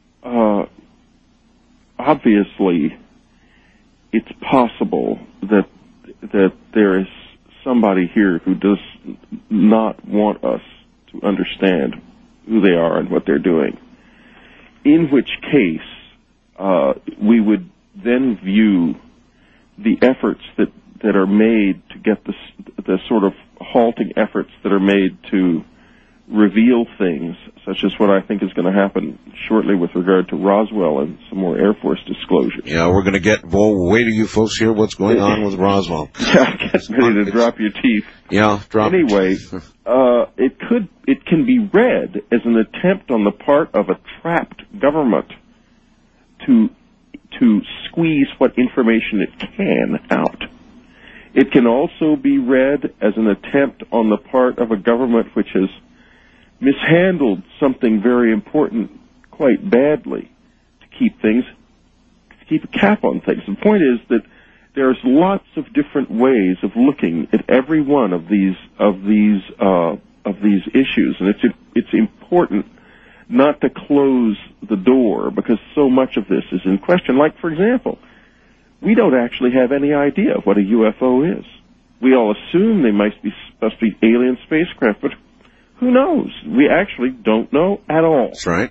obviously, it's possible that there is somebody here who does not want us to understand who they are and what they're doing. In which case, we would then view the efforts that are made to get the sort of halting efforts that are made to reveal things, such as what I think is going to happen shortly with regard to Roswell and some more Air Force disclosures. Yeah, we're going to wait till you folks hear what's going on with Roswell. Yeah, get ready to drop your teeth. Yeah, drop. Anyway, it can be read as an attempt on the part of a trapped government to squeeze what information it can out. It can also be read as an attempt on the part of a government which has mishandled something very important quite badly to keep a cap on things. The point is that there's lots of different ways of looking at every one of these issues, and it's important not to close the door because so much of this is in question. Like, for example, we don't actually have any idea what a UFO is. We all assume they must be alien spacecraft, but who knows? We actually don't know at all. That's right.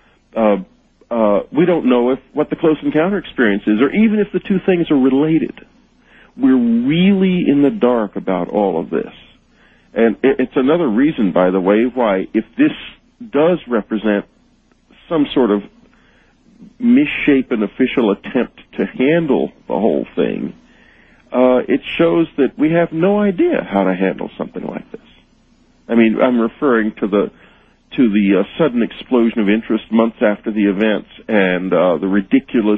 We don't know what the close encounter experience is, or even if the two things are related. We're really in the dark about all of this. And it's another reason, by the way, why if this does represent some sort of misshapen official attempt to handle the whole thing, it shows that we have no idea how to handle something like this. I mean, I'm referring to the sudden explosion of interest months after the events and the ridiculous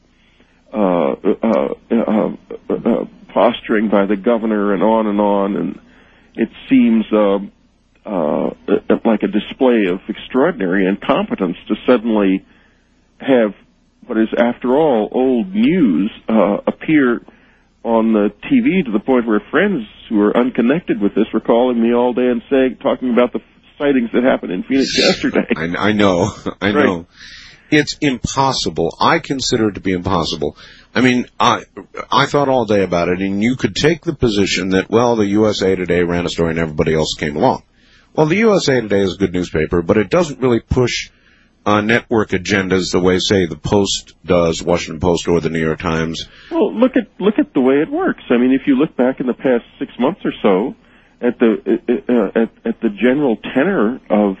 posturing by the governor and on, and it seems like a display of extraordinary incompetence to suddenly have what is, after all, old news appear on the TV to the point where friends who are unconnected with this were calling me all day and talking about the sightings that happened in Phoenix yesterday. I know. Right. It's impossible. I consider it to be impossible. I mean, I thought all day about it, and you could take the position that, well, the USA Today ran a story and everybody else came along. Well, the USA Today is a good newspaper, but it doesn't really push network agendas the way, say, the Post does, Washington Post or the New York Times. Well, look at the way it works. I mean, if you look back in the past 6 months or so at the general tenor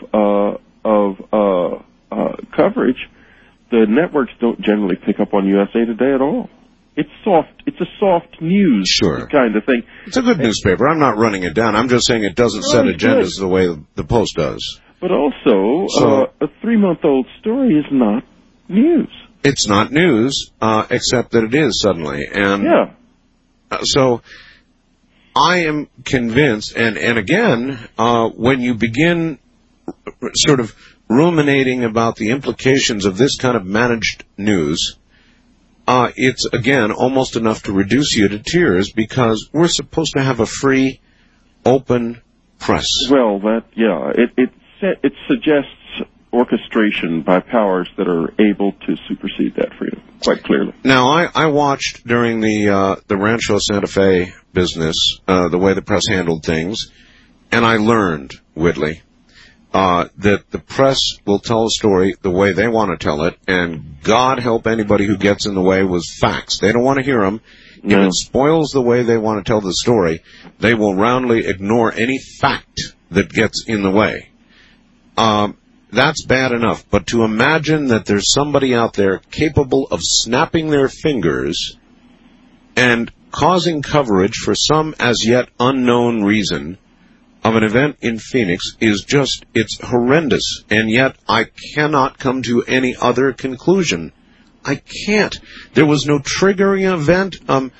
of coverage, the networks don't generally pick up on USA Today at all. It's a soft news kind of thing. It's a good newspaper. I'm not running it down. I'm just saying it doesn't set agendas the way the Post does. But also, a 3-month-old story is not news. It's not news, except that it is suddenly. And so I am convinced, and again, when you begin sort of ruminating about the implications of this kind of managed news, it's, again, almost enough to reduce you to tears because we're supposed to have a free, open press. Well, it suggests orchestration by powers that are able to supersede that freedom, quite clearly. Now, I watched during the Rancho Santa Fe business the way the press handled things, and I learned, Whitley, that the press will tell a story the way they want to tell it, and God help anybody who gets in the way with facts. They don't want to hear them. No. If it spoils the way they want to tell the story, they will roundly ignore any fact that gets in the way. That's bad enough, but to imagine that there's somebody out there capable of snapping their fingers and causing coverage for some as yet unknown reason of an event in Phoenix is just, it's horrendous, and yet I cannot come to any other conclusion. I can't. There was no triggering event,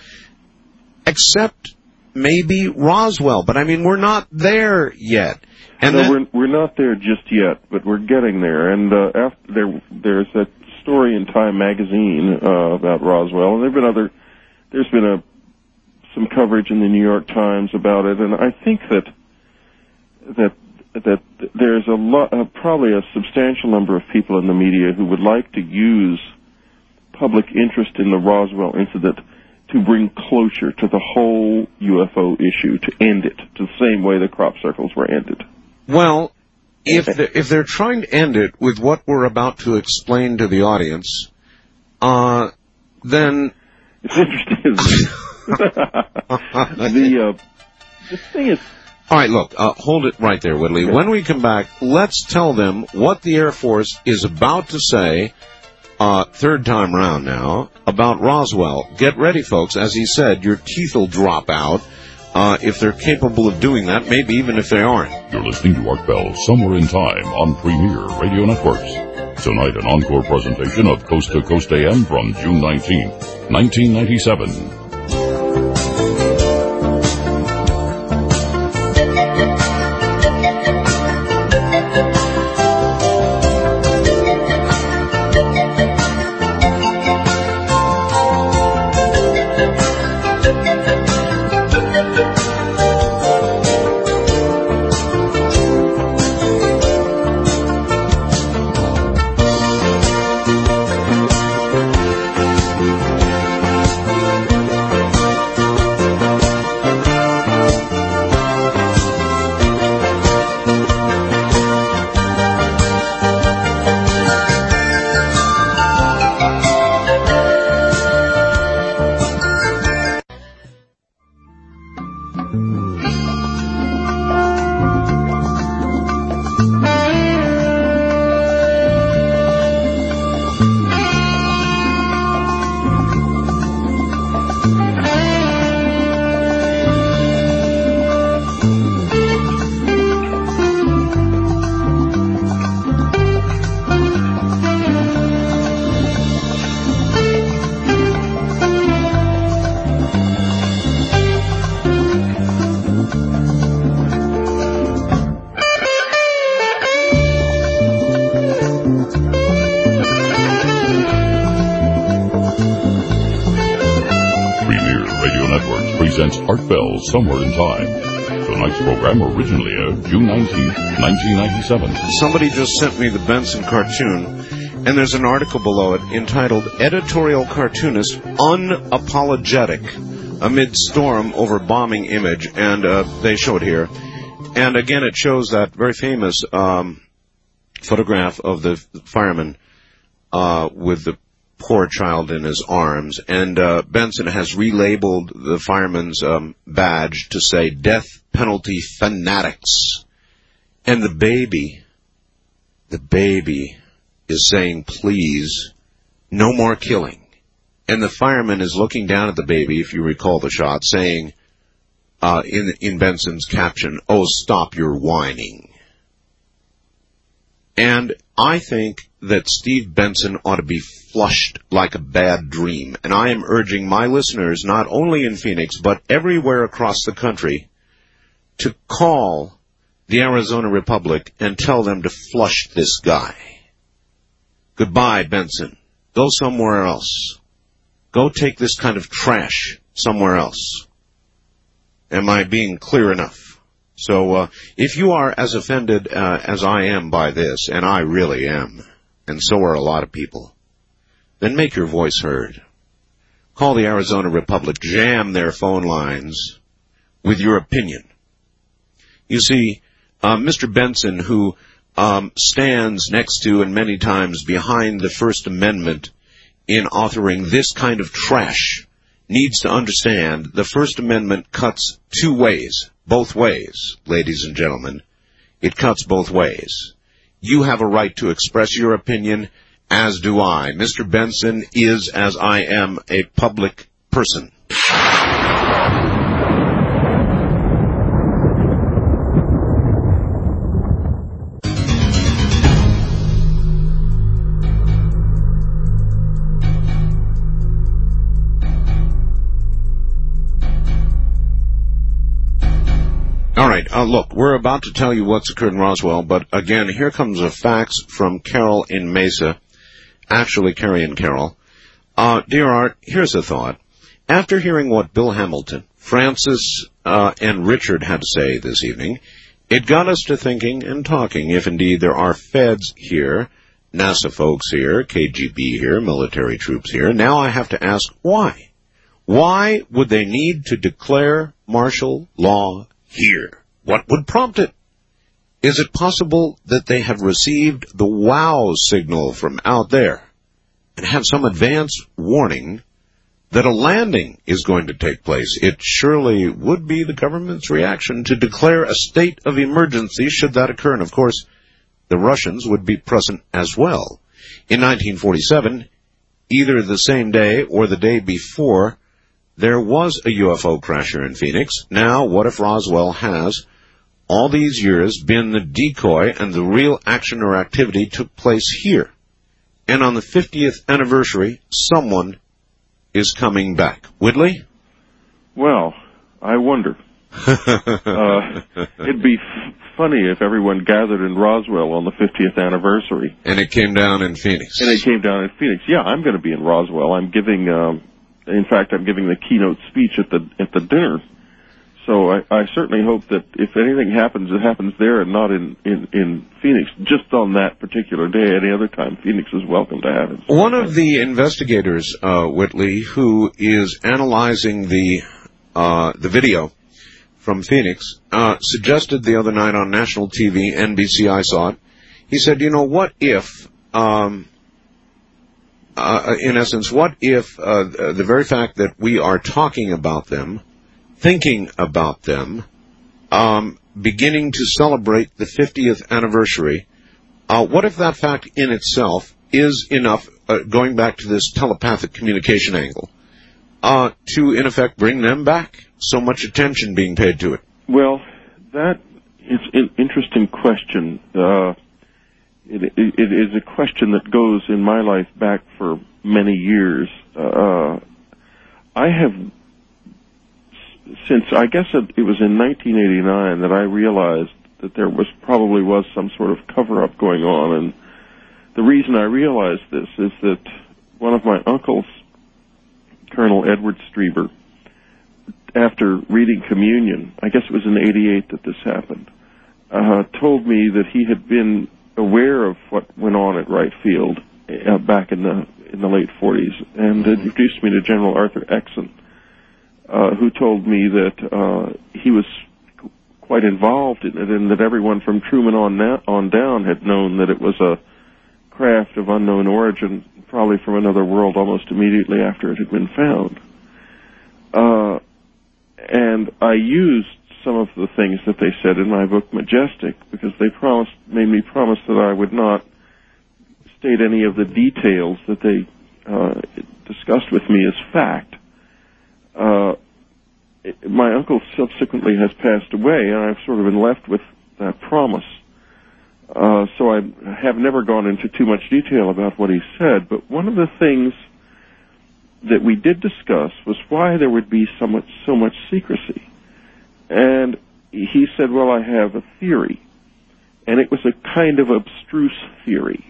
except maybe Roswell, but I mean, we're not there yet. And no, we're not there just yet, but we're getting there. And there's a story in Time magazine about Roswell, and there's been some coverage in the New York Times about it, and I think that there's probably a substantial number of people in the media who would like to use public interest in the Roswell incident to bring closure to the whole UFO issue, to end it, to the same way the crop circles were ended. Well, if they're trying to end it with what we're about to explain to the audience, then it's interesting. The thing is. All right, look, hold it right there, Whitley. When we come back, let's tell them what the Air Force is about to say, third time round now, about Roswell. Get ready, folks. As he said, your teeth will drop out. If they're capable of doing that, maybe even if they aren't. You're listening to Art Bell, Somewhere in Time on Premier Radio Networks. Tonight, an encore presentation of Coast to Coast AM from June 19th, 1997. Premier Radio Networks presents Art Bell Somewhere in Time. Tonight's program originally aired June 19, 1997. Somebody just sent me the Benson cartoon, and there's an article below it entitled Editorial Cartoonist Unapologetic Amid Storm Over Bombing Image, and they show it here. And again, it shows that very famous photograph of the fireman with the poor child in his arms, and Benson has relabeled the fireman's badge to say Death Penalty Fanatics. And the baby is saying, please, no more killing. And the fireman is looking down at the baby, if you recall the shot, saying, in Benson's caption, oh, stop your whining. And I think that Steve Benson ought to be flushed like a bad dream. And I am urging my listeners, not only in Phoenix, but everywhere across the country, to call the Arizona Republic and tell them to flush this guy. Goodbye, Benson. Go somewhere else. Go take this kind of trash somewhere else. Am I being clear enough? So if you are as offended as I am by this, and I really am, and so are a lot of people, then make your voice heard. Call the Arizona Republic, jam their phone lines with your opinion. You see, Mr. Benson, who stands next to and many times behind the First Amendment in authoring this kind of trash, needs to understand the First Amendment cuts two ways. Both ways, ladies and gentlemen. It cuts both ways. You have a right to express your opinion, as do I. Mr. Benson is, as I am, a public person. All right, look, we're about to tell you what's occurred in Roswell, but again, here comes a fax from Carol in Mesa. Actually, Carrie and Carol. Dear Art, here's a thought. After hearing what Bill Hamilton, Francis, and Richard had to say this evening, it got us to thinking and talking if indeed there are feds here, NASA folks here, KGB here, military troops here. Now I have to ask why. Why would they need to declare martial law here? What would prompt it? Is it possible that they have received the wow signal from out there and have some advance warning that a landing is going to take place? It surely would be the government's reaction to declare a state of emergency should that occur. And of course, the Russians would be present as well. In 1947, either the same day or the day before, there was a UFO crash here in Phoenix. Now, what if Roswell has, all these years, been the decoy and the real action or activity took place here? And on the 50th anniversary, someone is coming back. Whitley? Well, I wonder. It'd be funny if everyone gathered in Roswell on the 50th anniversary. And it came down in Phoenix. Yeah, I'm going to be in Roswell. I'm giving... In fact, I'm giving the keynote speech at the dinner. So I certainly hope that if anything happens, it happens there and not in Phoenix, just on that particular day. Any other time, Phoenix is welcome to have it. One of the investigators, Whitley, who is analyzing the video from Phoenix, suggested the other night on national TV, NBC, I saw it. He said, you know, what if... in essence, what if the very fact that we are talking about them, thinking about them, beginning to celebrate the 50th anniversary, what if that fact in itself is enough, going back to this telepathic communication angle, to, in effect, bring them back? So much attention being paid to it. Well, that is an interesting question. It is a question that goes in my life back for many years. I have, since I guess it was in 1989 that I realized that there probably was some sort of cover-up going on, and the reason I realized this is that one of my uncles, Colonel Edward Strieber, after reading Communion, I guess it was in '88 that this happened, told me that he had been aware of what went on at Wright Field back in the late '40s, and introduced me to General Arthur Exon, who told me that he was quite involved in it, and that everyone from Truman on down had known that it was a craft of unknown origin, probably from another world, almost immediately after it had been found. And I used some of the things that they said in my book, Majestic, because they made me promise that I would not state any of the details that they discussed with me as fact. My uncle subsequently has passed away, and I've sort of been left with that promise. So I have never gone into too much detail about what he said, but one of the things that we did discuss was why there would be so much secrecy. And he said, well, I have a theory. And it was a kind of abstruse theory,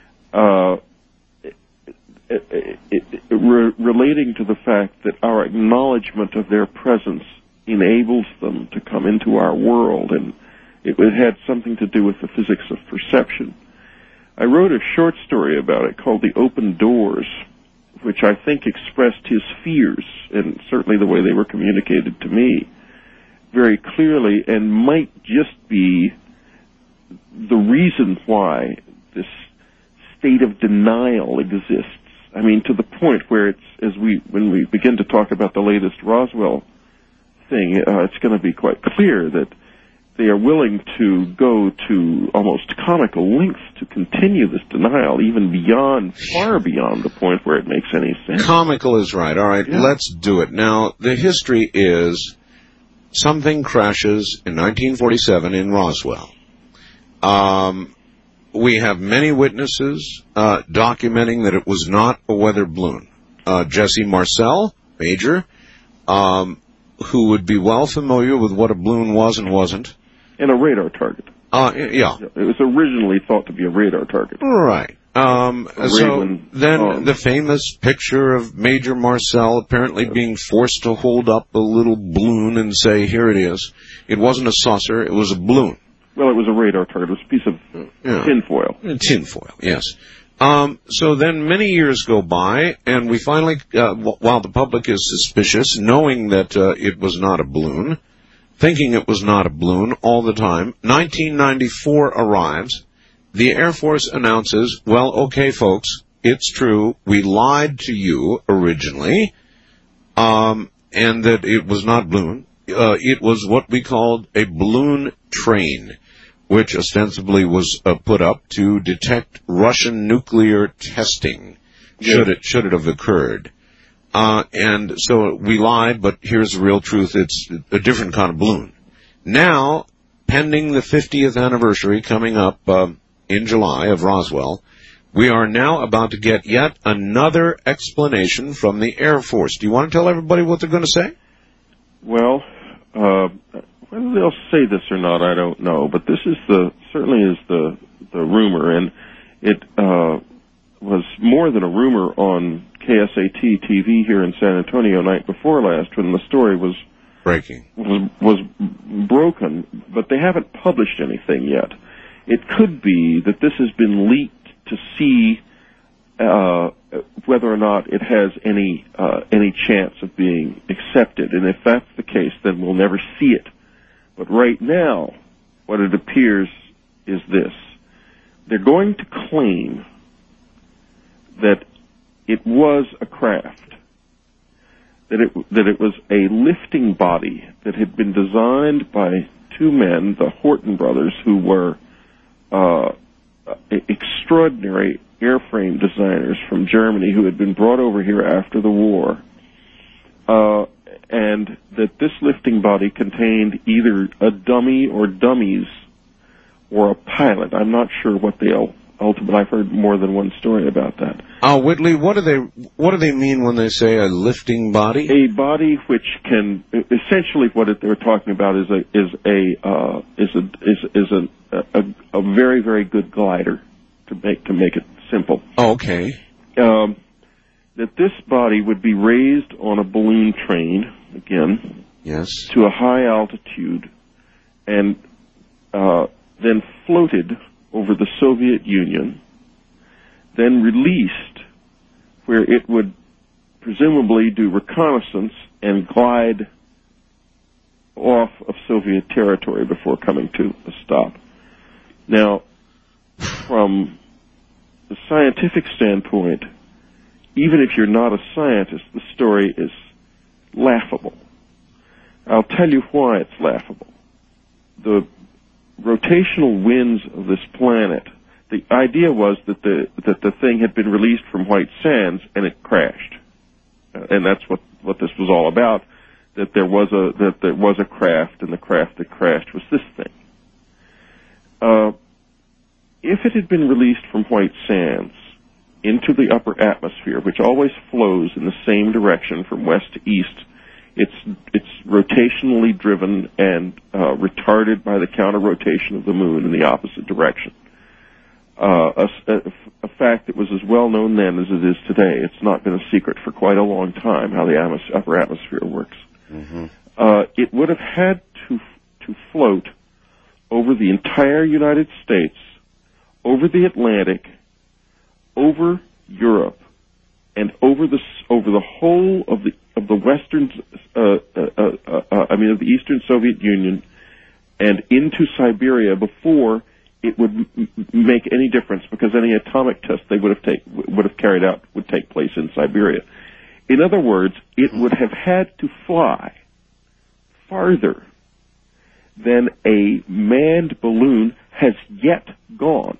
relating to the fact that our acknowledgement of their presence enables them to come into our world, and it had something to do with the physics of perception. I wrote a short story about it called The Open Doors, which I think expressed his fears, and certainly the way they were communicated to me, very clearly, and might just be the reason why this state of denial exists. I mean, to the point where when we begin to talk about the latest Roswell thing, it's going to be quite clear that they are willing to go to almost comical lengths to continue this denial, even far beyond the point where it makes any sense. Comical is right. All right, Let's do it. Now, the history is something crashes in 1947 in Roswell. We have many witnesses documenting that it was not a weather balloon. Jesse Marcel, Major, who would be well familiar with what a balloon was and wasn't. And a radar target. Yeah. It was originally thought to be a radar target. Right. The famous picture of Major Marcel apparently being forced to hold up a little balloon and say, here it is. It wasn't a saucer, it was a balloon. Well, it was a radar target. It was a piece of tinfoil. Tinfoil, yes. So then many years go by, and we finally, while the public is suspicious, knowing that it was not a balloon, thinking it was not a balloon all the time, 1994 arrives. The Air Force announces, well, okay, folks, it's true. We lied to you originally, and that it was not balloon. It was what we called a balloon train, which ostensibly was put up to detect Russian nuclear testing, should it have occurred. And so we lied, but here's the real truth. It's a different kind of balloon. Now, pending the 50th anniversary coming up in July of Roswell, we are now about to get yet another explanation from the Air Force. Do you want to tell everybody what they're going to say? Well, whether they'll say this or not, I don't know. But this is certainly is the rumor, and it was more than a rumor on KSAT TV here in San Antonio night before last, when the story was broken. But they haven't published anything yet. It could be that this has been leaked to see whether or not it has any chance of being accepted. And if that's the case, then we'll never see it. But right now, what it appears is this. They're going to claim that it was a craft, that it was a lifting body that had been designed by two men, the Horton brothers, who were extraordinary airframe designers from Germany who had been brought over here after the war, and that this lifting body contained either a dummy or dummies or a pilot. I'm not sure what they'll ultimately. I've heard more than one story about that. Whitley, what do they mean when they say a lifting body? A body which can essentially what they're talking about is a very, very good glider, to make it simple. Oh, okay. That this body would be raised on a balloon train again, Yes. to a high altitude and then floated over the Soviet Union, then released where it would presumably do reconnaissance and glide off of Soviet territory before coming to a stop. Now, from the scientific standpoint, even if you're not a scientist, the story is laughable. I'll tell you why it's laughable. The rotational winds of this planet, the idea was that the thing had been released from White Sands and it crashed. And that's what this was all about, that there was a craft, and the craft that crashed was this thing. If it had been released from White Sands into the upper atmosphere, which always flows in the same direction from west to east, it's rotationally driven and retarded by the counter-rotation of the moon in the opposite direction. A fact that was as well known then as it is today. It's not been a secret for quite a long time how the upper atmosphere works. Mm-hmm. It would have had to float over the entire United States, over the Atlantic, over Europe, and over the whole of the western, of the Eastern Soviet Union, and into Siberia before it would make any difference, because any atomic test they would have carried out would take place in Siberia. In other words, it would have had to fly farther than a manned balloon has yet gone.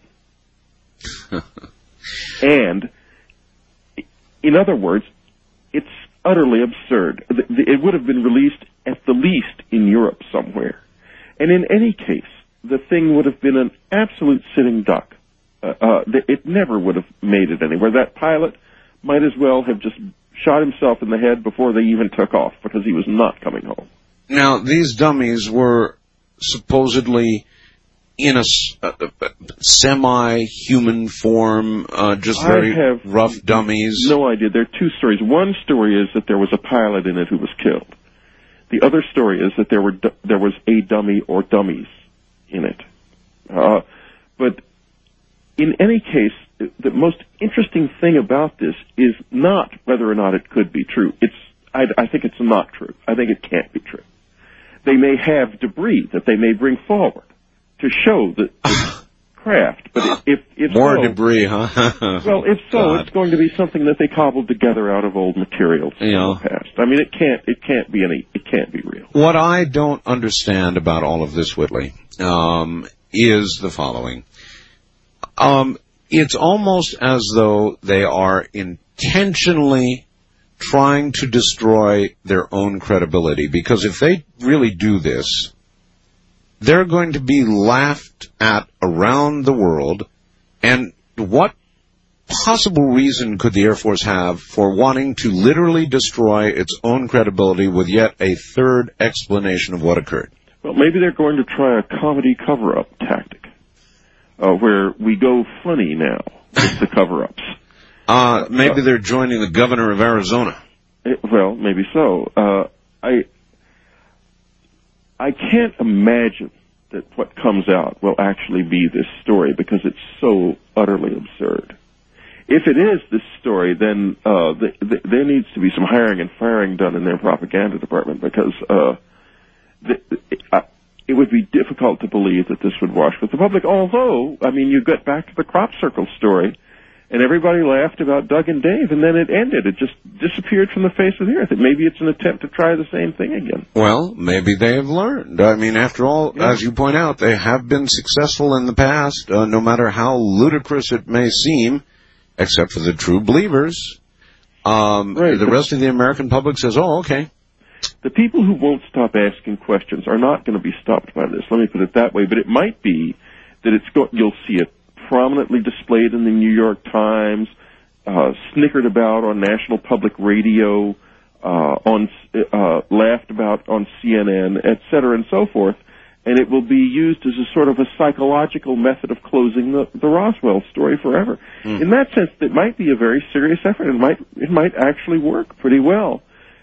And, in other words, it's utterly absurd. It would have been released at the least in Europe somewhere. And in any case, the thing would have been an absolute sitting duck. It never would have made it anywhere. That pilot might as well have just shot himself in the head before they even took off, because he was not coming home. Now, these dummies were supposedly in a semi-human form, just very rough dummies. No idea. There are two stories. One story is that there was a pilot in it who was killed. The other story is that there was a dummy or dummies in it. But in any case, the most interesting thing about this is not whether or not it could be true. I think it's not true. I think it can't be true. They may have debris that they may bring forward to show the craft, but if more so, debris, huh? Well, if so, God. it's going to be something that they cobbled together out of old materials from the past. I mean, it can't be real. What I don't understand about all of this, Whitley, is the following. It's almost as though they are intentionally trying to destroy their own credibility, because if they really do this, they're going to be laughed at around the world. And what possible reason could the Air Force have for wanting to literally destroy its own credibility with yet a third explanation of what occurred? Well, maybe they're going to try a comedy cover-up tactic, where we go funny now with the cover-ups. Maybe they're joining the governor of Arizona. Well, maybe so. I can't imagine that what comes out will actually be this story, because it's so utterly absurd. If it is this story, then there needs to be some hiring and firing done in their propaganda department, because it would be difficult to believe that this would wash with the public. Although, I mean, you get back to the crop circle story, and everybody laughed about Doug and Dave, and then it ended. It just disappeared from the face of the earth. Maybe it's an attempt to try the same thing again. Well, maybe they have learned. I mean, after all, as you point out, they have been successful in the past, no matter how ludicrous it may seem, except for the true believers. Right. The rest of the American public says, oh, okay. The people who won't stop asking questions are not going to be stopped by this. Let me put it that way. But it might be that you'll see it prominently displayed in the New York Times, snickered about on National Public Radio, laughed about on CNN, et cetera, and so forth, and it will be used as a sort of a psychological method of closing the Roswell story forever. In that sense, it might be a very serious effort. It might actually work pretty well.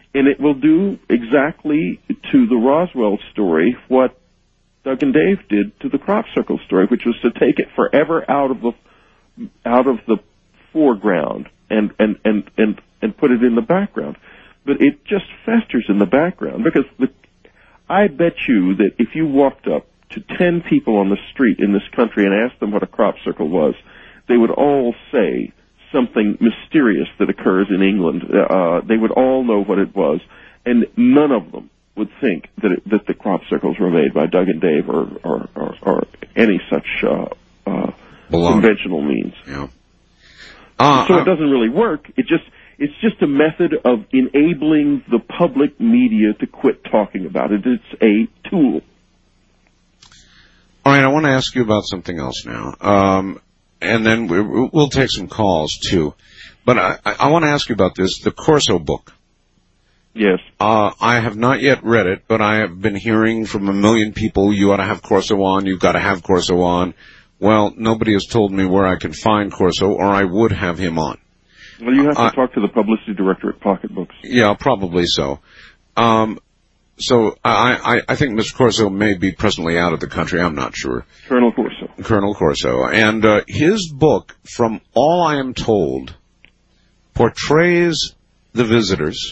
And it will do exactly to the Roswell story what Doug and Dave did to the crop circle story, which was to take it forever out of the foreground and put it in the background. But it just festers in the background because I bet you that if you walked up to 10 people on the street in this country and asked them what a crop circle was, they would all say something mysterious that occurs in England. They would all know what it was, and none of them would think that the crop circles were made by Doug and Dave or any such conventional means. Yeah. So it doesn't really work. It's just a method of enabling the public media to quit talking about it. It's a tool. All right, I want to ask you about something else now. And then we'll take some calls, too. But I want to ask you about this, the Corso book. Yes. I have not yet read it, but I have been hearing from a million people, you ought to have Corso on, you've got to have Corso on. Well, nobody has told me where I can find Corso, or I would have him on. Well, you have to talk to the publicity director at Pocket Books. Yeah, probably so. So I think Mr. Corso may be presently out of the country. I'm not sure. Colonel Corso. Colonel Corso. And his book, from all I am told, portrays the visitors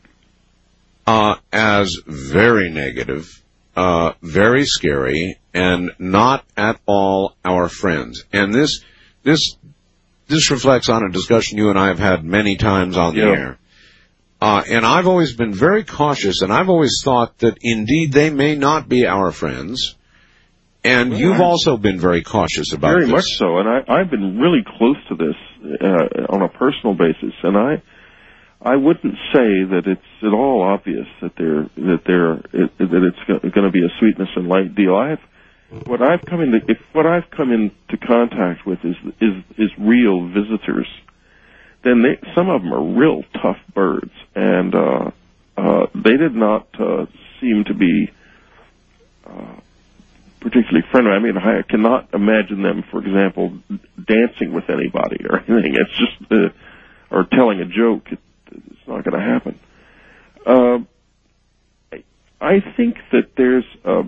as very negative, very scary, and not at all our friends. And this reflects on a discussion you and I have had many times on the air. And I've always been very cautious, and I've always thought that indeed they may not be our friends. And you've also been very cautious about this. Very much so, and I've been really close to this on a personal basis, and I wouldn't say that it's at all obvious that it's going to be a sweetness and light deal. What I've come into contact with is real visitors. Then some of them are real tough birds, and they did not seem to be particularly friendly. I mean, I cannot imagine them, for example, dancing with anybody or anything. It's just or telling a joke. It's not going to happen. I think that there's a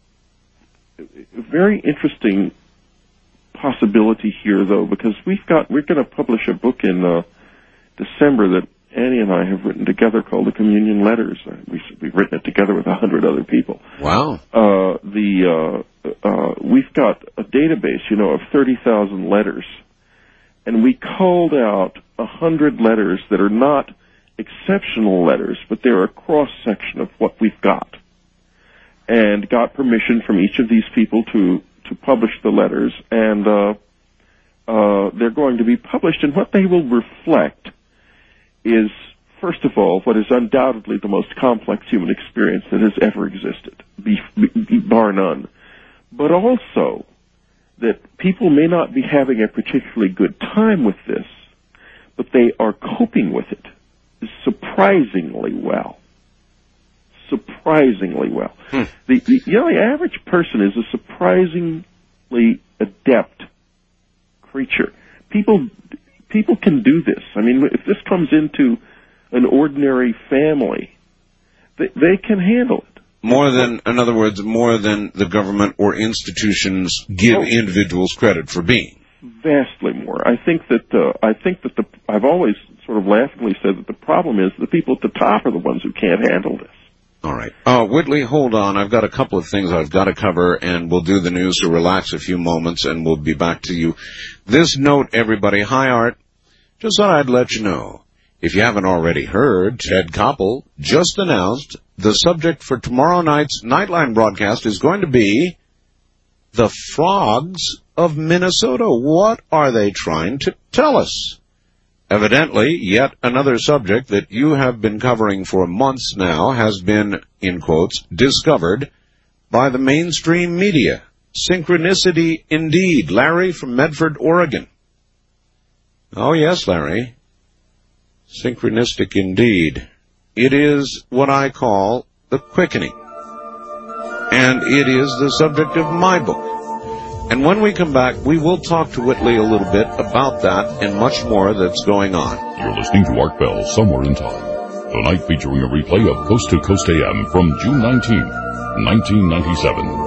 very interesting possibility here, though, because we're going to publish a book in December that Annie and I have written together called The Communion Letters. We've written it together with 100 other people. Wow. We've got a database, of 30,000 letters, and we called out 100 letters that are not exceptional letters, but they're a cross-section of what we've got, and got permission from each of these people to publish the letters, and they're going to be published, and what they will reflect is, first of all, what is undoubtedly the most complex human experience that has ever existed, bar none, but also that people may not be having a particularly good time with this, but they are coping with it surprisingly well. Surprisingly well. The average person is a surprisingly adept creature. People can do this. I mean, if this comes into an ordinary family, they can handle it. In other words, more than the government or institutions give individuals credit for being. Vastly more. I think that I've always sort of laughingly said that the problem is the people at the top are the ones who can't handle this. All right. Whitley, hold on. I've got a couple of things I've got to cover, and we'll do the news, so relax a few moments, and we'll be back to you. This note, everybody. Hi, Art. Just thought I'd let you know. If you haven't already heard, Ted Koppel just announced the subject for tomorrow night's Nightline broadcast is going to be the frogs of Minnesota. What are they trying to tell us? Evidently, yet another subject that you have been covering for months now has been, in quotes, discovered by the mainstream media. Synchronicity indeed. Larry from Medford, Oregon. Oh, yes, Larry. Synchronistic indeed. It is what I call the quickening. And it is the subject of my book. And when we come back, we will talk to Whitley a little bit about that and much more that's going on. You're listening to Art Bell, Somewhere in Time. Tonight featuring a replay of Coast to Coast AM from June 19th, 1997.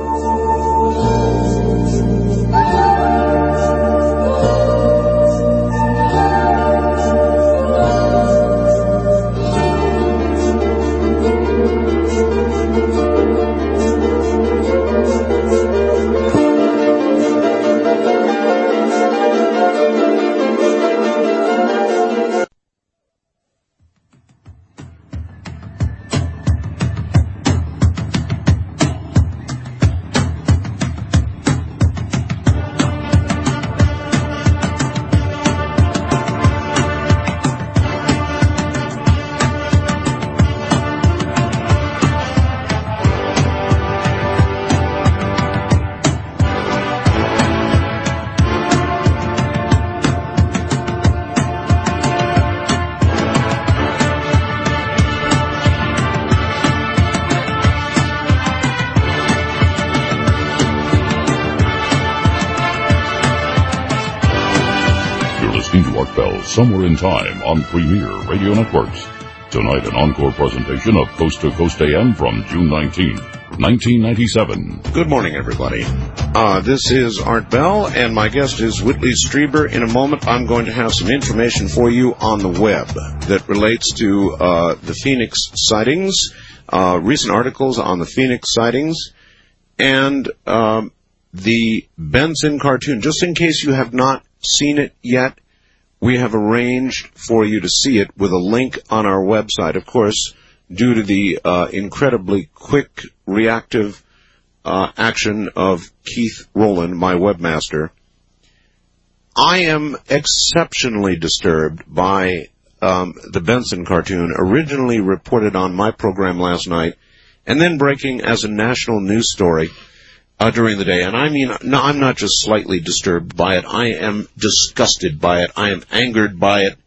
Somewhere in Time on Premier Radio Networks. Tonight, an encore presentation of Coast to Coast AM from June 19th, 1997. Good morning, everybody. This is Art Bell, and my guest is Whitley Strieber. In a moment, I'm going to have some information for you on the web that relates to the Phoenix sightings, recent articles on the Phoenix sightings, and the Benson cartoon. Just in case you have not seen it yet, we have arranged for you to see it with a link on our website. Of course, due to the incredibly quick, reactive action of Keith Rowland, my webmaster, I am exceptionally disturbed by the Benson cartoon, originally reported on my program last night, and then breaking as a national news story during the day. And I mean, no, I'm not just slightly disturbed by it. I am disgusted by it. I am angered by it.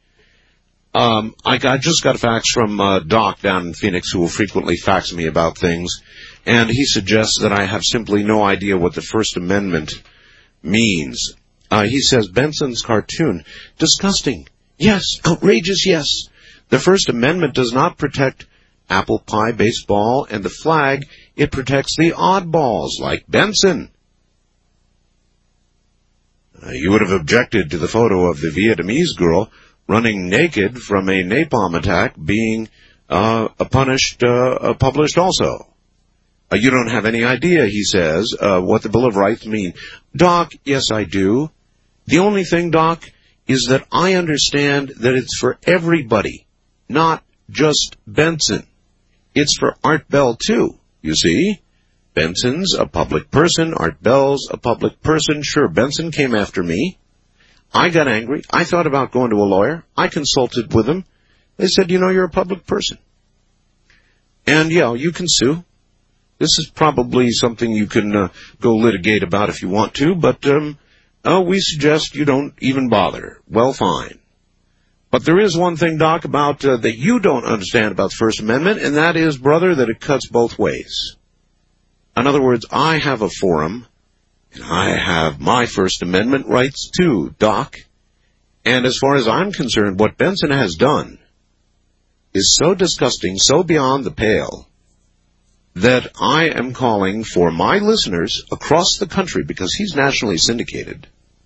I just got a fax from Doc down in Phoenix, who will frequently fax me about things, and he suggests that I have simply no idea what the First Amendment means. He says, Benson's cartoon, disgusting. Yes. Outrageous. Yes. The First Amendment does not protect apple pie, baseball, and the flag. It protects the oddballs, like Benson. You would have objected to the photo of the Vietnamese girl running naked from a napalm attack being published also. You don't have any idea, he says, what the Bill of Rights mean. Doc, yes, I do. The only thing, Doc, is that I understand that it's for everybody, not just Benson. It's for Art Bell, too, you see. Benson's a public person. Art Bell's a public person. Sure, Benson came after me. I got angry. I thought about going to a lawyer. I consulted with them. They said, you're a public person. And, yeah, you can sue. This is probably something you can go litigate about if you want to, but we suggest you don't even bother. Well, fine. But there is one thing, Doc, about that you don't understand about the First Amendment, and that is, brother, that it cuts both ways. In other words, I have a forum, and I have my First Amendment rights too, Doc. And as far as I'm concerned, what Benson has done is so disgusting, so beyond the pale, that I am calling for my listeners across the country, because he's nationally syndicated,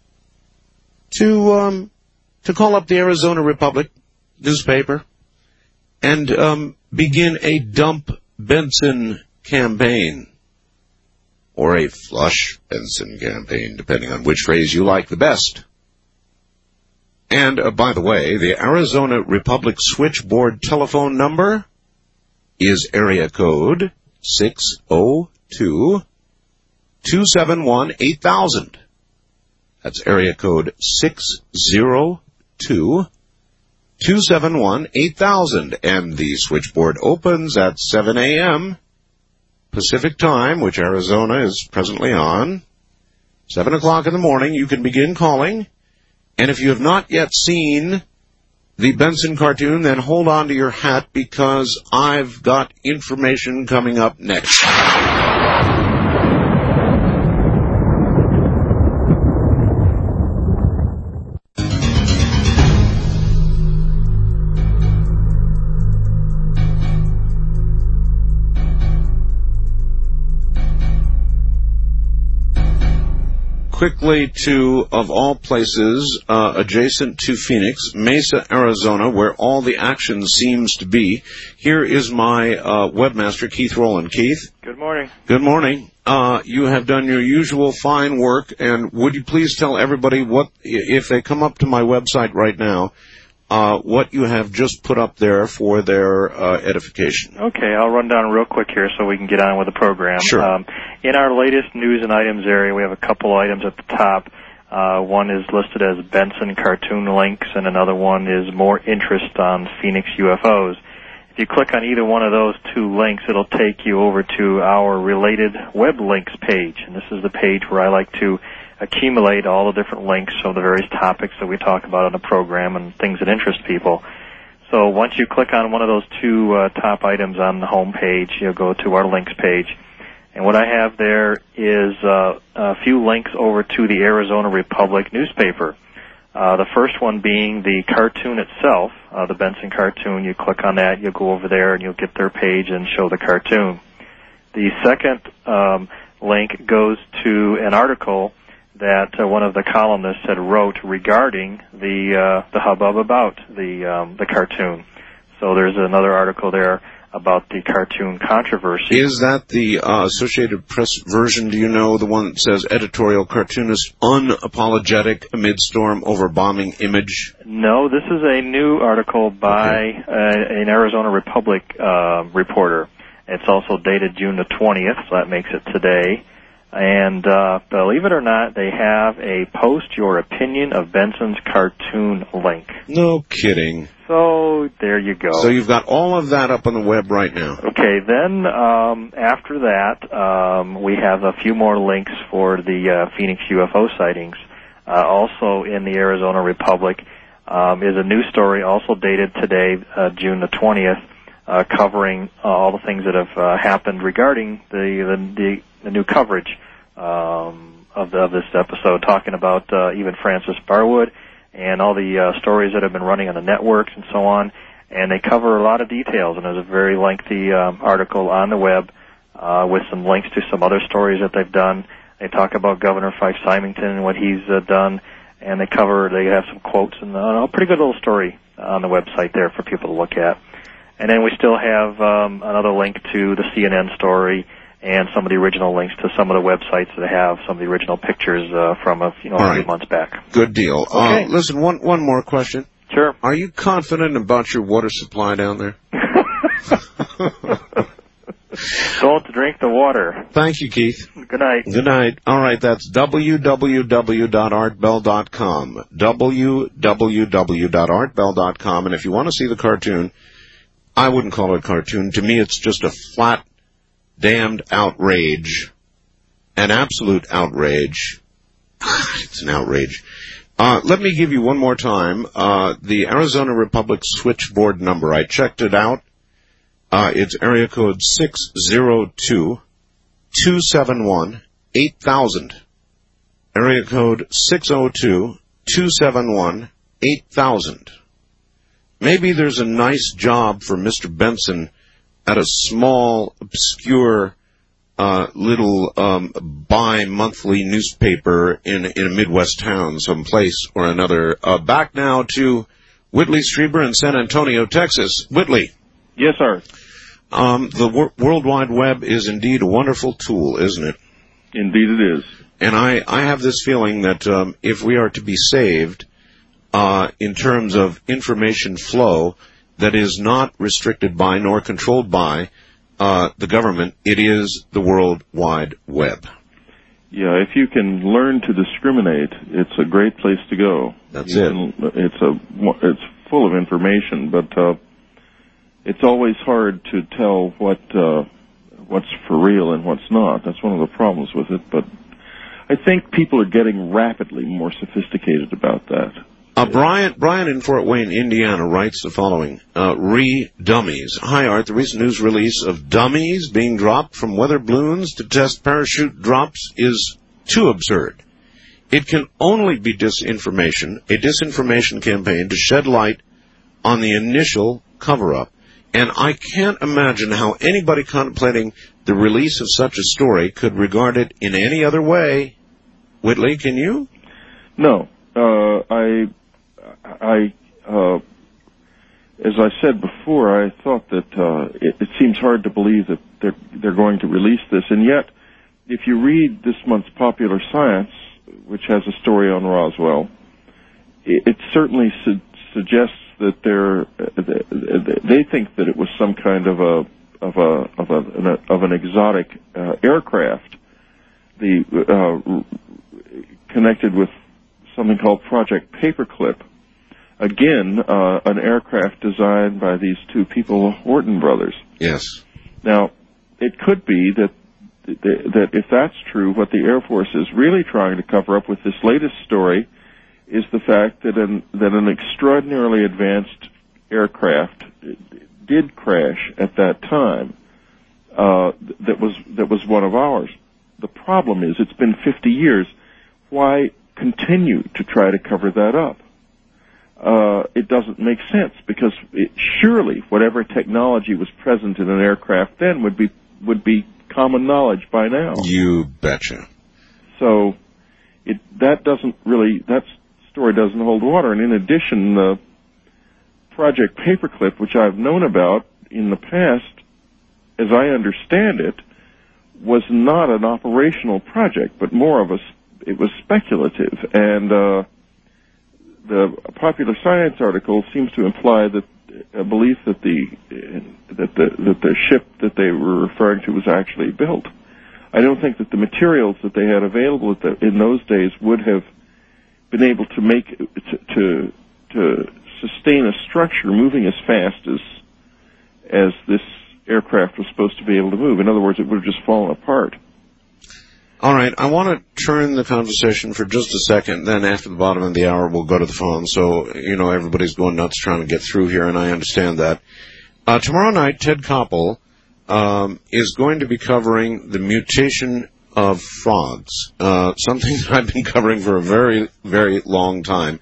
to call up the Arizona Republic newspaper and begin a Dump Benson campaign, or a Flush Benson campaign, depending on which phrase you like the best. And, by the way, the Arizona Republic switchboard telephone number is area code 602-271-8000. That's area code 602-271-8000. And the switchboard opens at 7 a.m. Pacific time, which Arizona is presently on. 7 o'clock in the morning, you can begin calling. And if you have not yet seen the Benson cartoon, then hold on to your hat, because I've got information coming up next. quickly to, of all places, adjacent to Phoenix, Mesa, Arizona, where all the action seems to be. Here is my webmaster, Keith Rowland. Keith? Good morning. Good morning. You have done your usual fine work, and would you please tell everybody what, if they come up to my website right now, what you have just put up there for their edification. Okay, I'll run down real quick here so we can get on with the program. Sure. In our latest news and items area, we have a couple items at the top. One is listed as Benson cartoon links, and another one is more interest on Phoenix UFOs. If you click on either one of those two links, it'll take you over to our related web links page, and this is the page where I like to accumulate all the different links of the various topics that we talk about on the program and things that interest people. So once you click on one of those two top items on the home page, you'll go to our links page. And what I have there is a few links over to the Arizona Republic newspaper. The first one being the cartoon itself, the Benson cartoon. You click on that, you'll go over there, and you'll get their page and show the cartoon. The second link goes to an article that one of the columnists had wrote regarding the hubbub about the cartoon. So there's another article there about the cartoon controversy. Is that the Associated Press version, do you know, the one that says editorial cartoonist unapologetic amid storm over bombing image? No, this is a new article by an Arizona Republic reporter. It's also dated June the 20th, so that makes it today. And believe it or not, they have a post your opinion of Benson's cartoon link. No kidding. So there you go. So you've got all of that up on the web right now. Okay, then after that, we have a few more links for the Phoenix UFO sightings. Also in the Arizona Republic is a news story also dated today, June the 20th, covering all the things that have happened regarding the new coverage of this episode, talking about even Francis Barwood and all the stories that have been running on the networks and so on. And they cover a lot of details, and there's a very lengthy article on the web with some links to some other stories that they've done. They talk about Governor Fife Symington and what he's done, and they have some quotes and a pretty good little story on the website there for people to look at. And then we still have another link to the CNN story and some of the original links to some of the websites that have some of the original pictures from a few months back. Good deal. Okay. Listen, one more question. Sure. Are you confident about your water supply down there? Don't drink the water. Thank you, Keith. Good night. Good night. All right, that's www.artbell.com. www.artbell.com. And if you want to see the cartoon, I wouldn't call it a cartoon. To me, it's just a flat, damned outrage. An absolute outrage. It's an outrage. Let me give you one more time the Arizona Republic switchboard number. I checked it out. It's area code 602-271-8000. Area code 602-271-8000. Maybe there's a nice job for Mr. Benson at a small, obscure, little bi-monthly newspaper in a Midwest town, someplace or another. Back now to Whitley Strieber in San Antonio, Texas. Whitley. Yes, sir. The World Wide Web is indeed a wonderful tool, isn't it? Indeed it is. And I have this feeling that if we are to be saved in terms of information flow that is not restricted by nor controlled by the government, it is the World Wide Web. Yeah, if you can learn to discriminate, it's a great place to go. That's it. It's full of information, but it's always hard to tell what's for real and what's not. That's one of the problems with it. But I think people are getting rapidly more sophisticated about that. Brian in Fort Wayne, Indiana, writes the following. Dummies. Hi, Art. The recent news release of dummies being dropped from weather balloons to test parachute drops is too absurd. It can only be disinformation, a disinformation campaign to shed light on the initial cover-up. And I can't imagine how anybody contemplating the release of such a story could regard it in any other way. Whitley, can you? No. As I said before, I thought that it seems hard to believe that they're going to release this, and yet, if you read this month's Popular Science, which has a story on Roswell, it certainly suggests that they think that it was some kind of an exotic aircraft, connected with something called Project Paperclip. Again, an aircraft designed by these two people, Horton brothers. Yes. Now, it could be that if that's true, what the Air Force is really trying to cover up with this latest story is the fact that an extraordinarily advanced aircraft did crash at that time. That was one of ours. The problem is, it's been 50 years. Why continue to try to cover that up? It doesn't make sense, because surely whatever technology was present in an aircraft then would be common knowledge by now. You betcha. So that story doesn't hold water. And in addition, Project Paperclip, which I've known about in the past, as I understand it, was not an operational project, but more of it was speculative. And the Popular Science article seems to imply that a belief that the ship that they were referring to was actually built. I don't think that the materials that they had available in those days would have been able to make to sustain a structure moving as fast as this aircraft was supposed to be able to move. In other words, it would have just fallen apart. All right, I want to turn the conversation for just a second. Then after the bottom of the hour, we'll go to the phone. So, everybody's going nuts trying to get through here, and I understand that. Tomorrow night, Ted Koppel is going to be covering the mutation of frogs, something I've been covering for a very, very long time,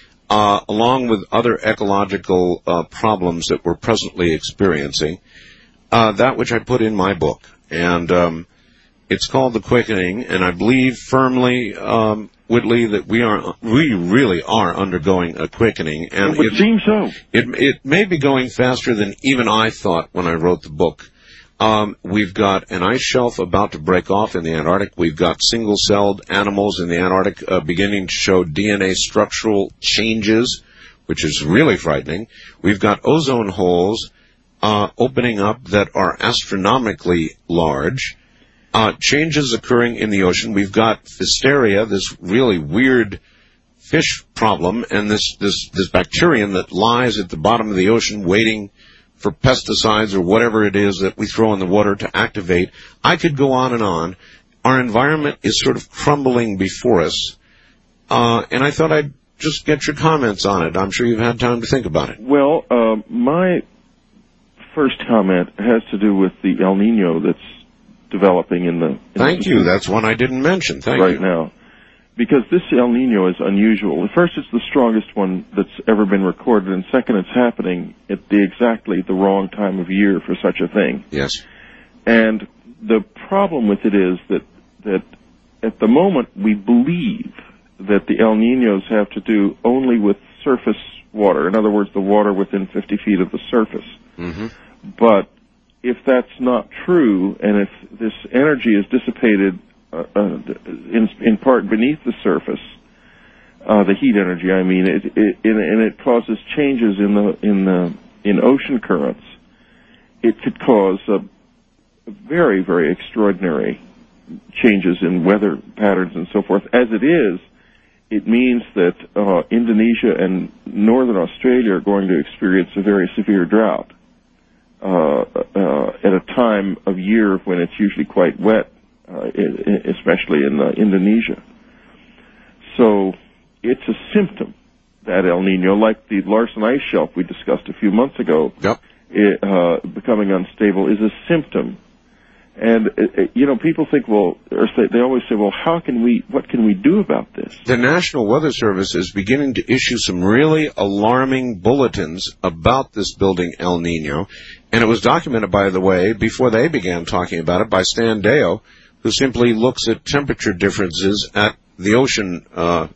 along with other ecological problems that we're presently experiencing, that which I put in my book. And it's called The Quickening, and I believe firmly, Whitley, that we really are undergoing a quickening. And it would seem so. It may be going faster than even I thought when I wrote the book. We've got an ice shelf about to break off in the Antarctic. We've got single-celled animals in the Antarctic beginning to show DNA structural changes, which is really frightening. We've got ozone holes opening up that are astronomically large. Changes occurring in the ocean. We've got Pfisteria, this really weird fish problem, and this bacterium that lies at the bottom of the ocean waiting for pesticides or whatever it is that we throw in the water to activate. I could go on and on. Our environment is sort of crumbling before us, and I thought I'd just get your comments on it. I'm sure you've had time to think about it. Well, my first comment has to do with the El Nino that's developing in the Thank you. That's one I didn't mention. Thank you. Right now. Because this El Nino is unusual. First, it's the strongest one that's ever been recorded, and second, it's happening at exactly the wrong time of year for such a thing. Yes. And the problem with it is that at the moment we believe that the El Ninos have to do only with surface water. In other words, the water within 50 feet of the surface. Mm-hmm. But if that's not true, and if this energy is dissipated in part beneath the surface, the heat energy, I mean, and it causes changes in ocean currents, it could cause very, very extraordinary changes in weather patterns and so forth. As it is, it means that Indonesia and northern Australia are going to experience a very severe drought at a time of year when it's usually quite wet, especially in Indonesia. So it's a symptom, that El Nino, like the Larsen Ice Shelf we discussed a few months ago. Yep. Becoming unstable is a symptom. And, people think, they always say, what can we do about this? The National Weather Service is beginning to issue some really alarming bulletins about this building El Nino. And it was documented, by the way, before they began talking about it, by Stan Deyo, who simply looks at temperature differences at the ocean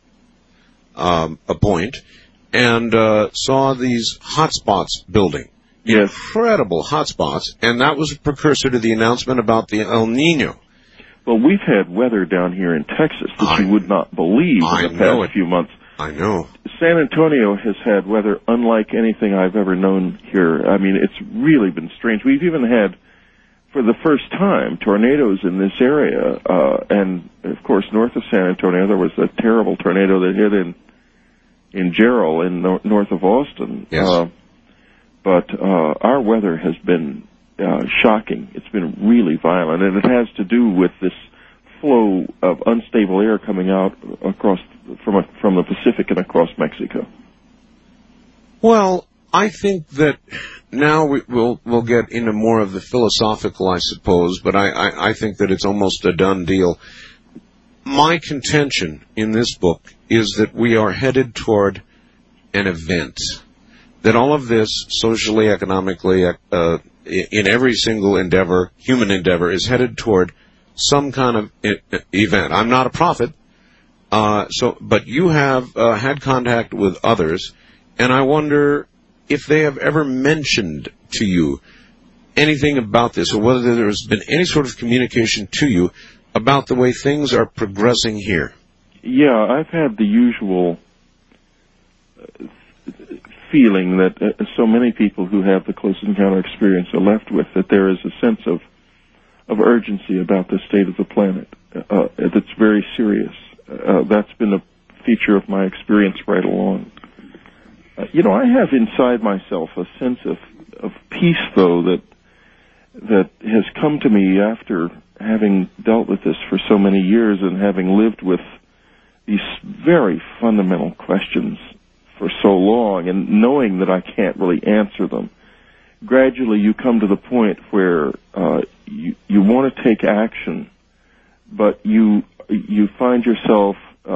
a point, and saw these hotspots building. Yes. Incredible hotspots, and that was a precursor to the announcement about the El Nino. Well, we've had weather down here in Texas that you would not believe in the past few months. I know. San Antonio has had weather unlike anything I've ever known here. I mean, it's really been strange. We've even had, for the first time, tornadoes in this area. And, of course, north of San Antonio, there was a terrible tornado that hit in Jarrell, north of Austin. Yes. But our weather has been shocking. It's been really violent, and it has to do with this flow of unstable air coming out from the Pacific and across Mexico. Well, I think that now we'll get into more of the philosophical, I suppose, but I think that it's almost a done deal. My contention in this book is that we are headed toward an event. That all of this, socially, economically, in every single endeavor, human endeavor, is headed toward some kind of event. I'm not a prophet, but you have had contact with others, and I wonder if they have ever mentioned to you anything about this, or whether there's been any sort of communication to you about the way things are progressing here. Yeah, I've had the usual feeling that so many people who have the close encounter experience are left with, that there is a sense of urgency about the state of the planet that's very serious. That's been a feature of my experience right along. I have inside myself a sense of peace, though, that has come to me after having dealt with this for so many years and having lived with these very fundamental questions for so long, and knowing that I can't really answer them. Gradually you come to the point where you want to take action, but you find yourself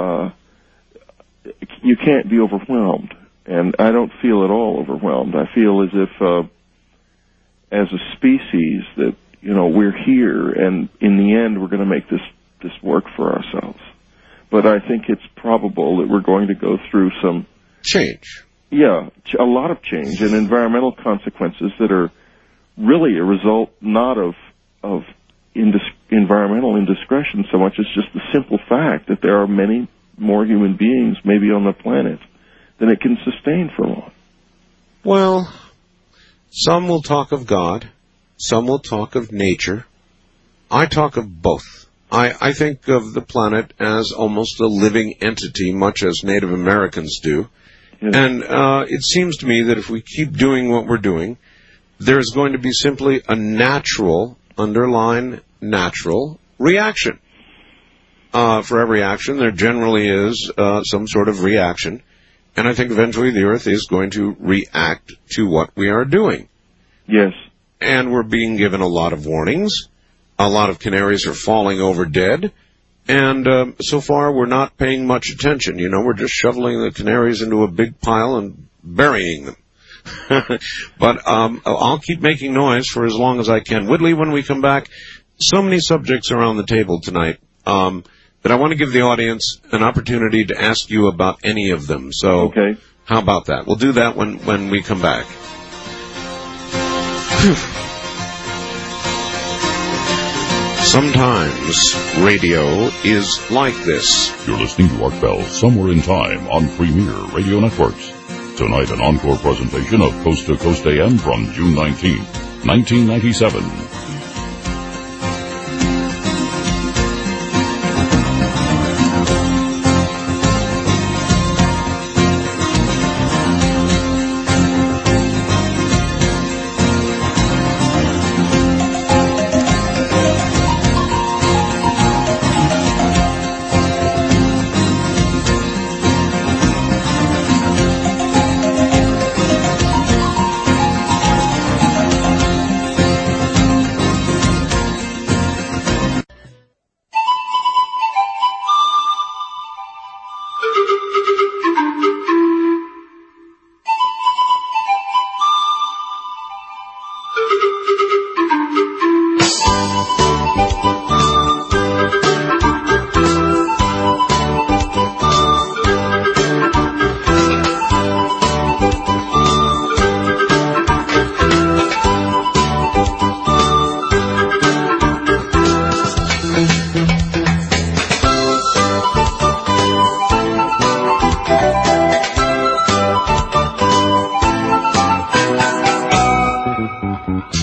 you can't be overwhelmed, and I don't feel at all overwhelmed. I feel as if as a species that we're here, and in the end we're going to make this work for ourselves. But I think it's probable that we're going to go through some change. Yeah, a lot of change and environmental consequences that are really a result not of environmental indiscretion so much as just the simple fact that there are many more human beings maybe on the planet than it can sustain for long. Well, some will talk of God, some will talk of nature. I talk of both. I think of the planet as almost a living entity, much as Native Americans do. And it seems to me that if we keep doing what we're doing, there's going to be simply a natural, underline natural, reaction. For every action, there generally is some sort of reaction. And I think eventually the Earth is going to react to what we are doing. Yes. And we're being given a lot of warnings. A lot of canaries are falling over dead. And so far, we're not paying much attention. We're just shoveling the canaries into a big pile and burying them. But I'll keep making noise for as long as I can. Whitley, when we come back, so many subjects are on the table tonight that I want to give the audience an opportunity to ask you about any of them. So okay. How about that? We'll do that when we come back. Sometimes radio is like this. You're listening to Art Bell, Somewhere in Time on Premier Radio Networks. Tonight, an encore presentation of Coast to Coast AM from June 19, 1997.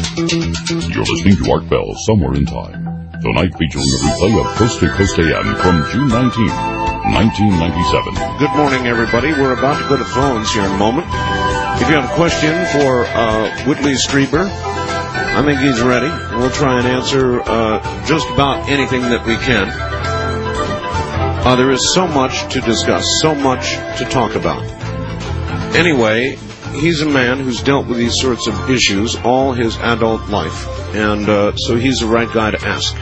You're listening to Art Bell, Somewhere in Time. Tonight featuring a replay of Coast to Coast AM from June 19th, 1997. Good morning, everybody. We're about to go to phones here in a moment. If you have a question for Whitley Strieber, I think he's ready. We'll try and answer just about anything that we can. There is so much to discuss, so much to talk about. Anyway, he's a man who's dealt with these sorts of issues all his adult life, and so he's the right guy to ask.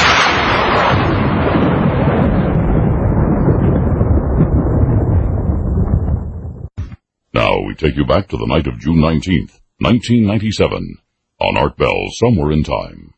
Now we take you back to the night of June 19th, 1997, on Art Bell, Somewhere in Time.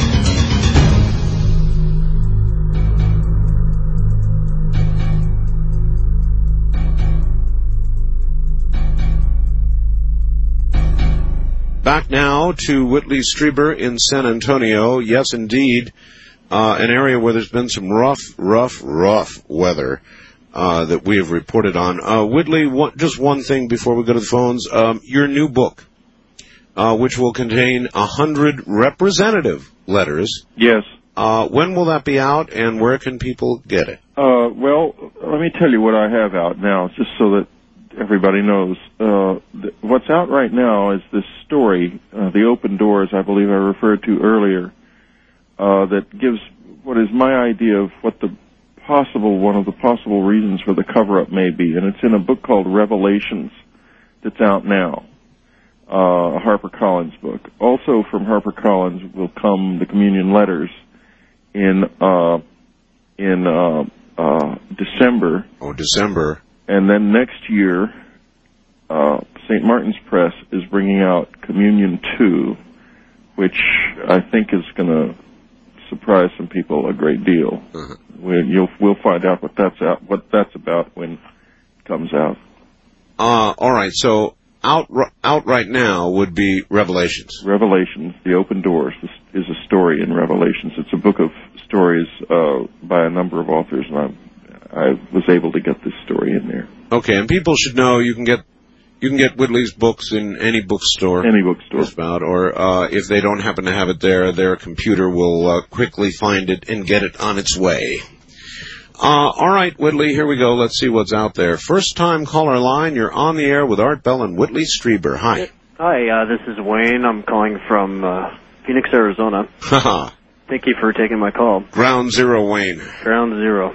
Back now to Whitley Strieber in San Antonio. Yes, indeed, an area where there's been some rough weather that we have reported on. Whitley, just one thing before we go to the phones. Your new book, which will contain 100 representative letters. Yes. When will that be out, and where can people get it? Well, let me tell you what I have out now, just so that everybody knows. What's out right now is this story, The Open Doors, I believe I referred to earlier, that gives what is my idea of what one of the possible reasons for the cover-up may be. And it's in a book called Revelations that's out now, a HarperCollins book. Also from HarperCollins will come the Communion Letters in December. Oh, December. And then next year, St. Martin's Press is bringing out Communion 2, which I think is going to surprise some people a great deal. Uh-huh. We'll find out what that's about when it comes out. All right. So out right now would be Revelations. Revelations, The Open Doors. This is a story in Revelations. It's a book of stories by a number of authors, and I was able to get this story in there. Okay, and people should know you can get Whitley's books in any bookstore. Any bookstore. Just about, or if they don't happen to have it there, their computer will quickly find it and get it on its way. All right, Whitley, here we go. Let's see what's out there. First time caller line, you're on the air with Art Bell and Whitley Strieber. Hi. Hi, this is Wayne. I'm calling from Phoenix, Arizona. Haha. Thank you for taking my call. Ground Zero, Wayne. Ground Zero.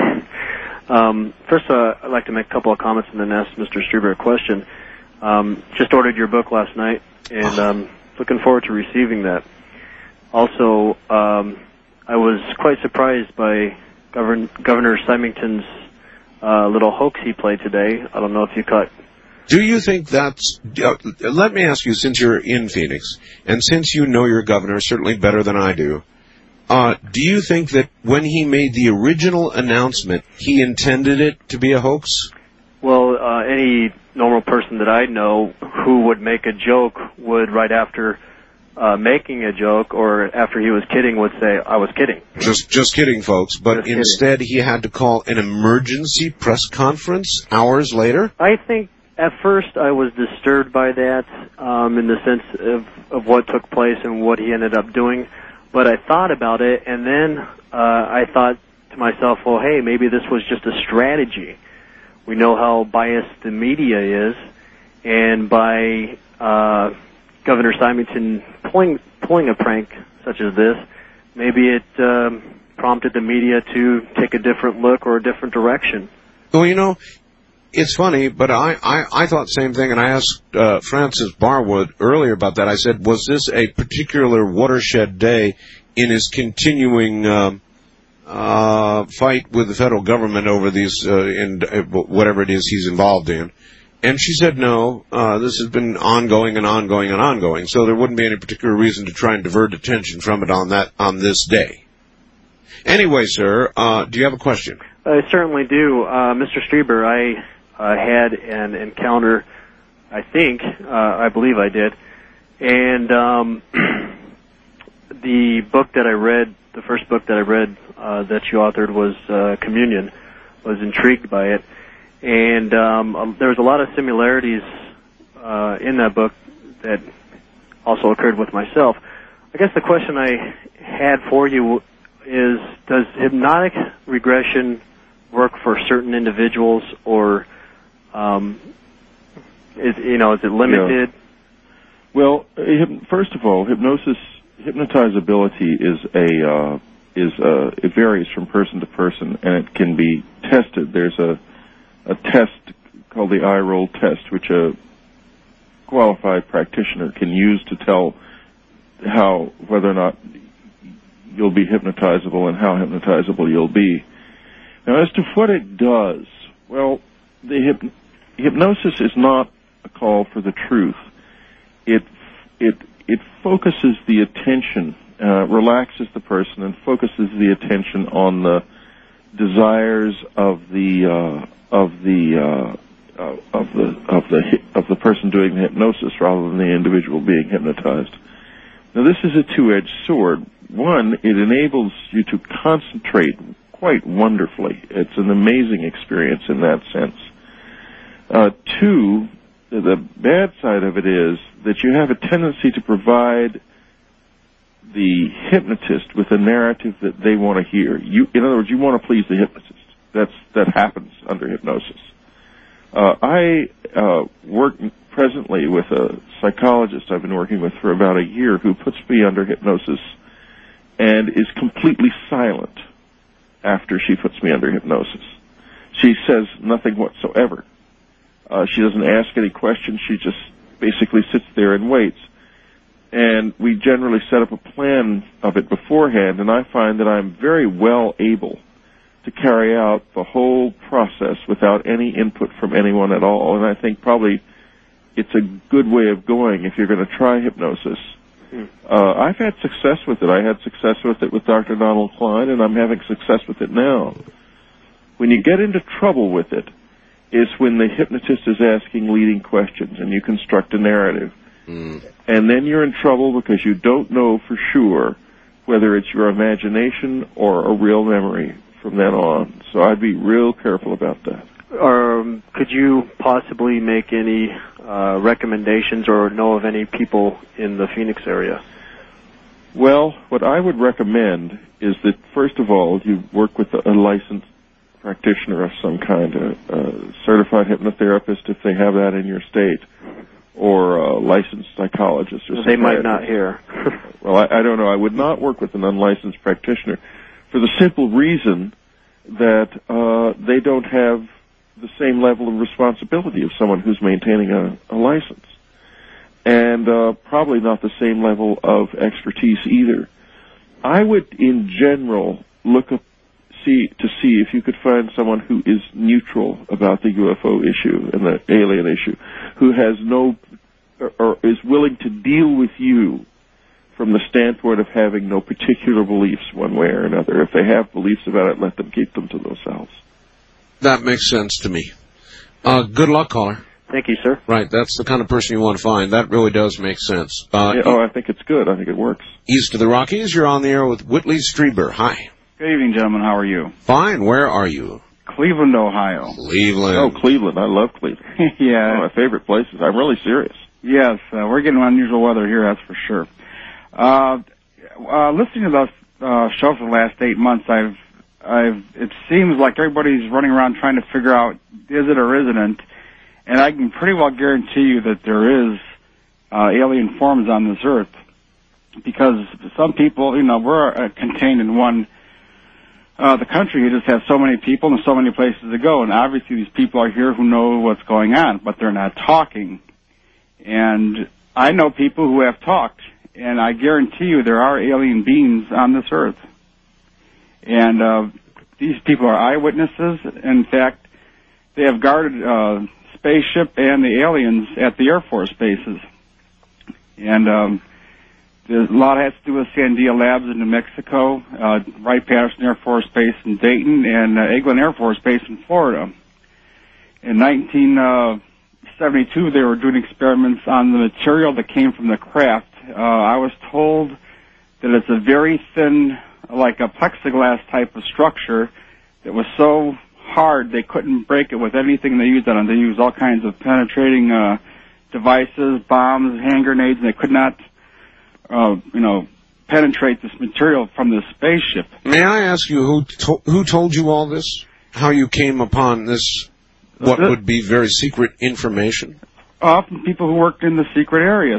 First, I'd like to make a couple of comments and then ask Mr. Strieber a question. Just ordered your book last night, and looking forward to receiving that. Also, I was quite surprised by Governor Symington's little hoax he played today. I don't know if you caught. Do you think that's... let me ask you, since you're in Phoenix, and since you know your governor certainly better than I do you think that when he made the original announcement, he intended it to be a hoax? Well, any normal person that I know who would make a joke would, right after making a joke or after he was kidding, would say, I was kidding. Just kidding, folks. But instead, he had to call an emergency press conference hours later? I think at first I was disturbed by that in the sense of what took place and what he ended up doing. But I thought about it, and then I thought to myself, well, hey, maybe this was just a strategy. We know how biased the media is, and by Governor Symington pulling a prank such as this, maybe it prompted the media to take a different look or a different direction. Well, you know, it's funny, but I thought the same thing, and I asked Francis Barwood earlier about that. I said, was this a particular watershed day in his continuing fight with the federal government over these, whatever it is he's involved in? And she said, no, this has been ongoing and ongoing and ongoing, so there wouldn't be any particular reason to try and divert attention from it on this day. Anyway, sir, do you have a question? I certainly do. Mr. Strieber, I had an encounter, I believe I did, and the book that I read, the first book that I read that you authored was Communion. Was intrigued by it, and there was a lot of similarities in that book that also occurred with myself. I guess the question I had for you is, does hypnotic regression work for certain individuals, or is it limited? Yeah. Well, first of all, hypnotizability it varies from person to person, and it can be tested. There's a test called the eye roll test, which a qualified practitioner can use to tell whether or not you'll be hypnotizable and how hypnotizable you'll be. Now, as to what it does, well, the hypnosis is not a call for the truth. It focuses the attention, relaxes the person, and focuses the attention on the desires of the person doing the hypnosis, rather than the individual being hypnotized. Now, this is a two-edged sword. One, it enables you to concentrate quite wonderfully. It's an amazing experience in that sense. Two, the bad side of it is that you have a tendency to provide the hypnotist with a narrative that they want to hear. In other words, you want to please the hypnotist. That happens under hypnosis. I work presently with a psychologist I've been working with for about a year, who puts me under hypnosis and is completely silent after she puts me under hypnosis. She says nothing whatsoever. She doesn't ask any questions. She just basically sits there and waits. And we generally set up a plan of it beforehand, and I find that I'm very well able to carry out the whole process without any input from anyone at all. And I think probably it's a good way of going if you're going to try hypnosis. I've had success with it. I had success with it with Dr. Donald Klein, and I'm having success with it now. When you get into trouble with it is when the hypnotist is asking leading questions and you construct a narrative. And then you're in trouble because you don't know for sure whether it's your imagination or a real memory from then on. So I'd be real careful about that. Could you possibly make any recommendations or know of any people in the Phoenix area? Well, what I would recommend is that, first of all, you work with a licensed practitioner of some kind, a certified hypnotherapist if they have that in your state, or a licensed psychologist. Or they might not hear. Well, I don't know. I would not work with an unlicensed practitioner for the simple reason that they don't have the same level of responsibility of someone who's maintaining a license, and probably not the same level of expertise either. I would, in general, to see if you could find someone who is neutral about the UFO issue and the alien issue, who has or is willing to deal with you from the standpoint of having no particular beliefs one way or another. If they have beliefs about it, let them keep them to themselves. That makes sense to me. Good luck, caller. Thank you, sir. Right, that's the kind of person you want to find. That really does make sense. I think it's good. I think it works. East of the Rockies, you're on the air with Whitley Strieber. Hi. Good evening, gentlemen. How are you? Fine. Where are you? Cleveland, Ohio. Cleveland. Oh, Cleveland. I love Cleveland. Yeah. One of my favorite places. I'm really serious. Yes, we're getting unusual weather here, that's for sure. Listening to the show for the last 8 months, it seems like everybody's running around trying to figure out, is it or isn't it? And I can pretty well guarantee you that there is alien forms on this earth. Because some people, we're contained in the country just has so many people and so many places to go. And obviously these people are here who know what's going on, but they're not talking. And I know people who have talked, and I guarantee you there are alien beings on this earth. And these people are eyewitnesses. In fact, they have guarded spaceship and the aliens at the Air Force bases. And there's a lot has to do with Sandia Labs in New Mexico, Wright-Patterson Air Force Base in Dayton, and Eglin Air Force Base in Florida. In 1972, they were doing experiments on the material that came from the craft. I was told that it's a very thin, like a plexiglass type of structure that was so hard they couldn't break it with anything they used on it. They used all kinds of penetrating devices, bombs, hand grenades, and they could not penetrate this material from this spaceship. May I ask you who told you all this? How you came upon this, what would be very secret information? From people who worked in the secret areas.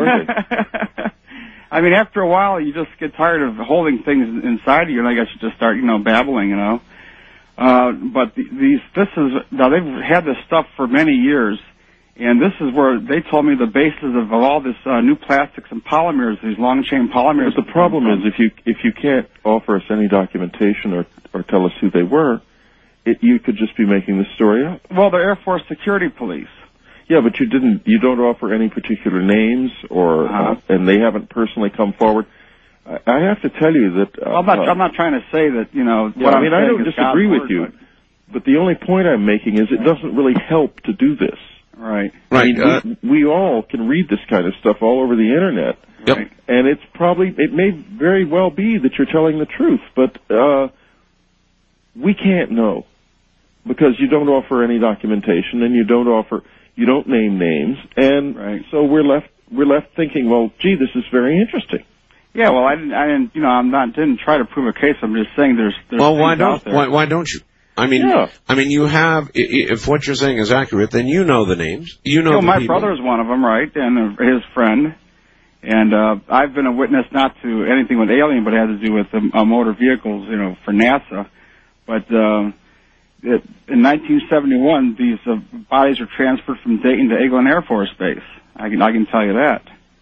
I mean, after a while, you just get tired of holding things inside of you, and I guess you just start, babbling, But now they've had this stuff for many years, and this is where they told me the basis of all this new plastics and polymers, these long-chain polymers. But the problem is, if you can't offer us any documentation or tell us who they were, you could just be making the story up. Well, the Air Force Security Police. Yeah, but you don't offer any particular names, and they haven't personally come forward. I have to tell you that... I'm not trying to say that, I don't disagree with you, but the only point I'm making is it doesn't really help to do this. Right. Right. We all can read this kind of stuff all over the Internet. Yep. And it may very well be that you're telling the truth, but we can't know because you don't offer any documentation and you don't name names, and so we're left thinking, well, gee, this is very interesting. Yeah, well, I didn't try to prove a case. I'm just saying there's well, why don't you? I mean, you have. If what you're saying is accurate, then you know the names. You know the my people. brother is one of them, right, and his friend. And I've been a witness not to anything with alien, but it had to do with motor vehicles, for NASA. But in 1971, these bodies were transferred from Dayton to Eglin Air Force Base. I can tell you that.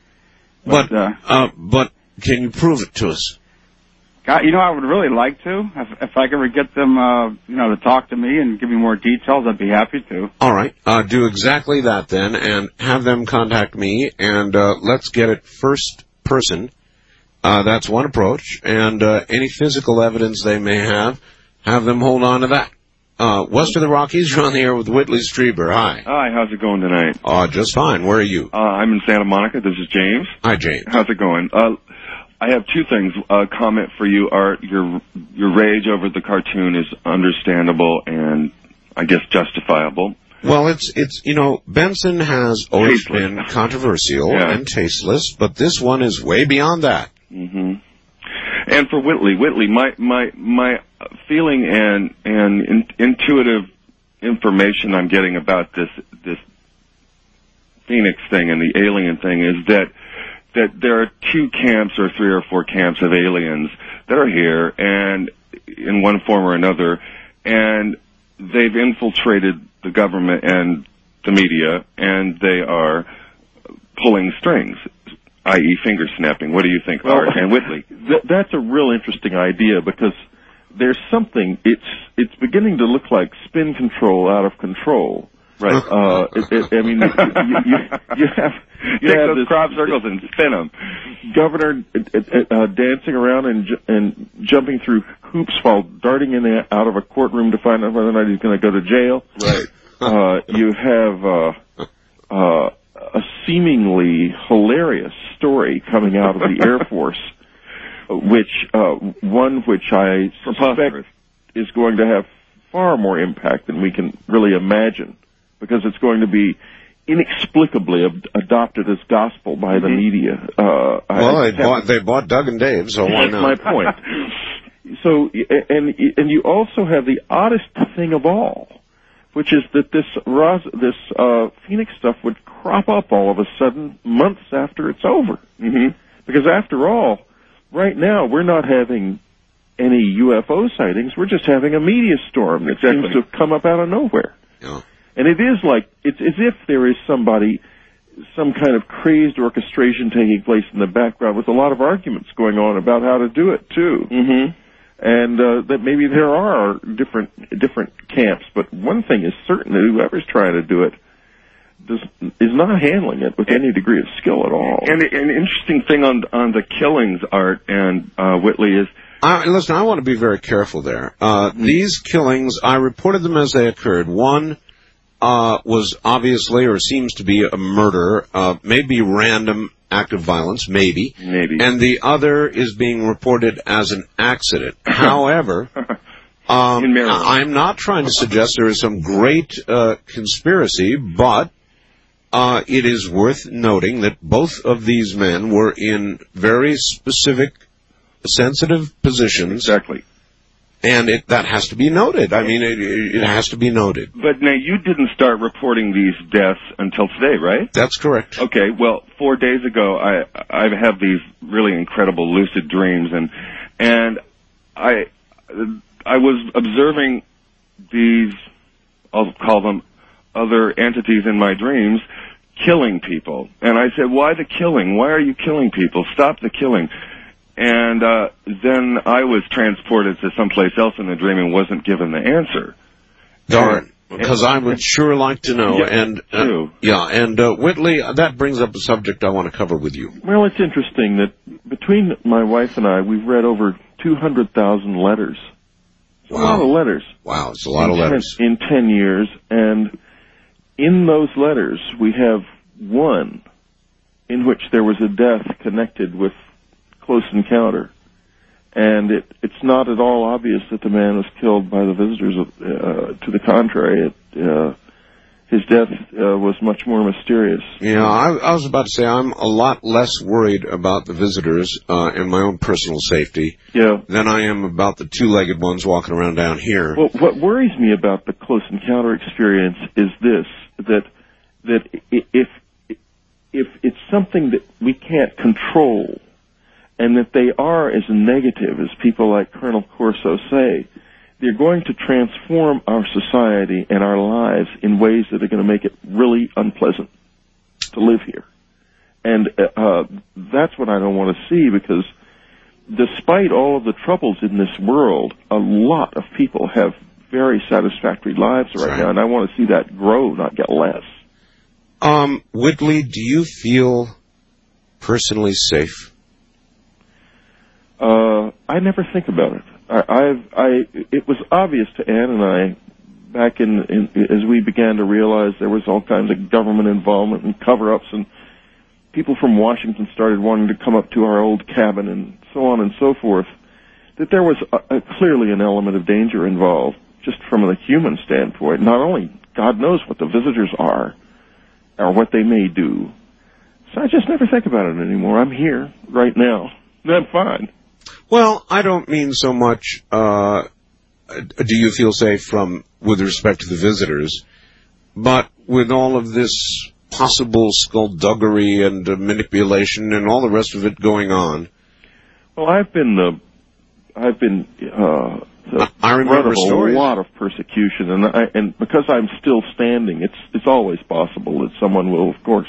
But can you prove it to us? God, I would really like to. If I could ever get them, to talk to me and give me more details, I'd be happy to. All right. Do exactly that then, and have them contact me, and let's get it first person. That's one approach. And any physical evidence they may have them hold on to that. West of the Rockies, you're on the air with Whitley Strieber. Hi. Hi, how's it going tonight? Just fine. Where are you? I'm in Santa Monica. This is James. Hi, James. How's it going? I have two things. Comment for you, Art. Your rage over the cartoon is understandable and, I guess, justifiable. Well, it's Benson has always been controversial and tasteless, but this one is way beyond that. Mm-hmm. And for Whitley, my feeling and intuitive information I'm getting about this Phoenix thing and the alien thing is that there are two camps or three or four camps of aliens that are here and in one form or another, and they've infiltrated the government and the media, and they are pulling strings, i.e. finger snapping. What do you think, Art and Whitley? That's a real interesting idea because there's something, it's beginning to look like spin control out of control. Right. You have those crop circles and spin them. Governor dancing around and jumping through hoops while darting in and out of a courtroom to find out whether or not he's going to go to jail. Right. You have a seemingly hilarious story coming out of the Air Force, which I suspect is going to have far more impact than we can really imagine, because it's going to be inexplicably adopted as gospel by the media. They bought Doug and Dave, so why not? That's my point. So, and you also have the oddest thing of all, which is that this Phoenix stuff would crop up all of a sudden months after it's over. Mm-hmm. Because after all, right now we're not having any UFO sightings. We're just having a media storm that seems to have come up out of nowhere. Yeah. And it is like, it's as if there is some kind of crazed orchestration taking place in the background with a lot of arguments going on about how to do it, too. Mm-hmm. And that maybe there are different camps, but one thing is certain, that whoever's trying to do it is not handling it with any degree of skill at all. And an interesting thing on the killings, Art and Whitley, is... Listen, I want to be very careful there. These killings, I reported them as they occurred. One was obviously, or seems to be, a murder, maybe random act of violence, maybe. And the other is being reported as an accident. However, I'm not trying to suggest there is some great conspiracy, but it is worth noting that both of these men were in very specific, sensitive positions. Exactly. And that has to be noted. I mean, it has to be noted. But now, you didn't start reporting these deaths until today, right? That's correct. Okay, well, 4 days ago, I have these really incredible lucid dreams, and I was observing these, I'll call them other entities in my dreams, killing people. And I said, why the killing? Why are you killing people? Stop the killing. And then I was transported to someplace else in the dream and wasn't given the answer. Darn. Because I would sure like to know. Whitley, that brings up a subject I want to cover with you. Well, it's interesting that between my wife and I, we've read over 200,000 letters. It's a lot of letters. Wow, it's a lot of letters. In 10 years, and in those letters, we have one in which there was a death connected with close encounter. And it's not at all obvious that the man was killed by the visitors. To the contrary, his death was much more mysterious. Yeah, I was about to say I'm a lot less worried about the visitors and my own personal safety than I am about the two-legged ones walking around down here. Well, what worries me about the close encounter experience is this, that if it's something that we can't control, and that they are as negative as people like Colonel Corso say, they're going to transform our society and our lives in ways that are going to make it really unpleasant to live here. And that's what I don't want to see, because despite all of the troubles in this world, a lot of people have very satisfactory lives right now, and I want to see that grow, not get less. Whitley, do you feel personally safe? I never think about it. It was obvious to Ann and I back as we began to realize there was all kinds of government involvement and cover-ups, and people from Washington started wanting to come up to our old cabin and so on and so forth, that there was clearly an element of danger involved, just from a human standpoint. Not only God knows what the visitors are or what they may do. So I just never think about it anymore. I'm here right now. I'm fine. Well, I don't mean so much, do you feel safe with respect to the visitors, but with all of this possible skullduggery and manipulation and all the rest of it going on. Well, I remember a lot of persecution, and because I'm still standing, it's always possible that someone will, of course,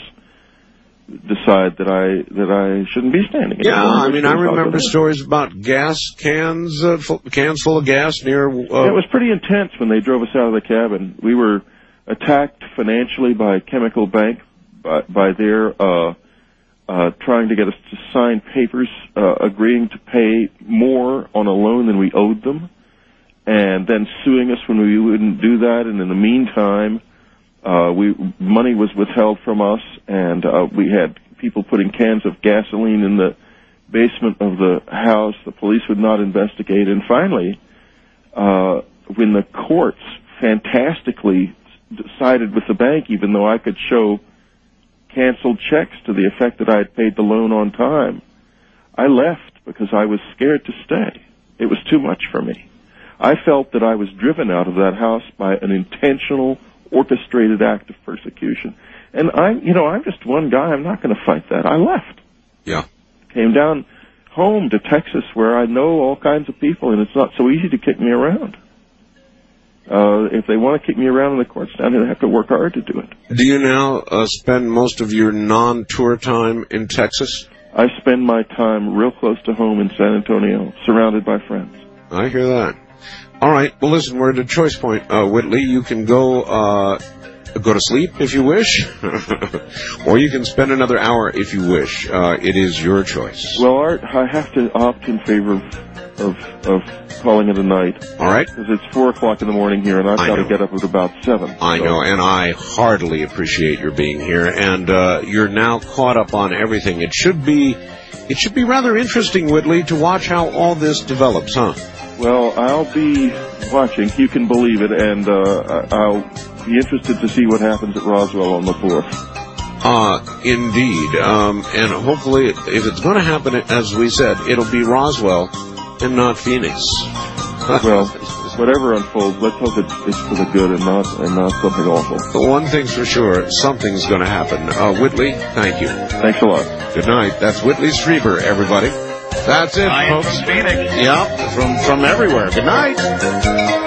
decide that I shouldn't be standing. Yeah, I mean, I remember stories about gas cans full of gas near. It was pretty intense when they drove us out of the cabin. We were attacked financially by Chemical Bank, by their trying to get us to sign papers agreeing to pay more on a loan than we owed them, and then suing us when we wouldn't do that. And in the meantime, money was withheld from us, and we had people putting cans of gasoline in the basement of the house. The police would not investigate. And finally, when the courts fantastically sided with the bank, even though I could show canceled checks to the effect that I had paid the loan on time, I left because I was scared to stay. It was too much for me. I felt that I was driven out of that house by an intentional, orchestrated act of persecution. And I'm just one guy. I'm not going to fight that. I left. Yeah. Came down home to Texas, where I know all kinds of people, and it's not so easy to kick me around. If they want to kick me around in the courts down here, they have to work hard to do it. Do you now spend most of your non-tour time in Texas? I spend my time real close to home in San Antonio, surrounded by friends. I hear that. All right. Well, listen, we're at a choice point, Whitley. You can go to sleep if you wish, or you can spend another hour if you wish. It is your choice. Well, Art, I have to opt in favor of calling it a night. All right. Because it's 4 o'clock in the morning here, and I've got to get up at about 7. I know, and I heartily appreciate your being here, and you're now caught up on everything. It should be rather interesting, Whitley, to watch how all this develops, huh? Well, I'll be watching, you can believe it, and I'll be interested to see what happens at Roswell on the 4th. Indeed. And hopefully, if it's going to happen, as we said, it'll be Roswell and not Phoenix. Well, whatever unfolds, let's hope it's for the good and not something awful. The one thing's for sure, something's going to happen. Whitley, thank you. Thanks a lot. Good night. That's Whitley Strieber, everybody. That's it, folks. From Phoenix. Yeah, from everywhere. Good night.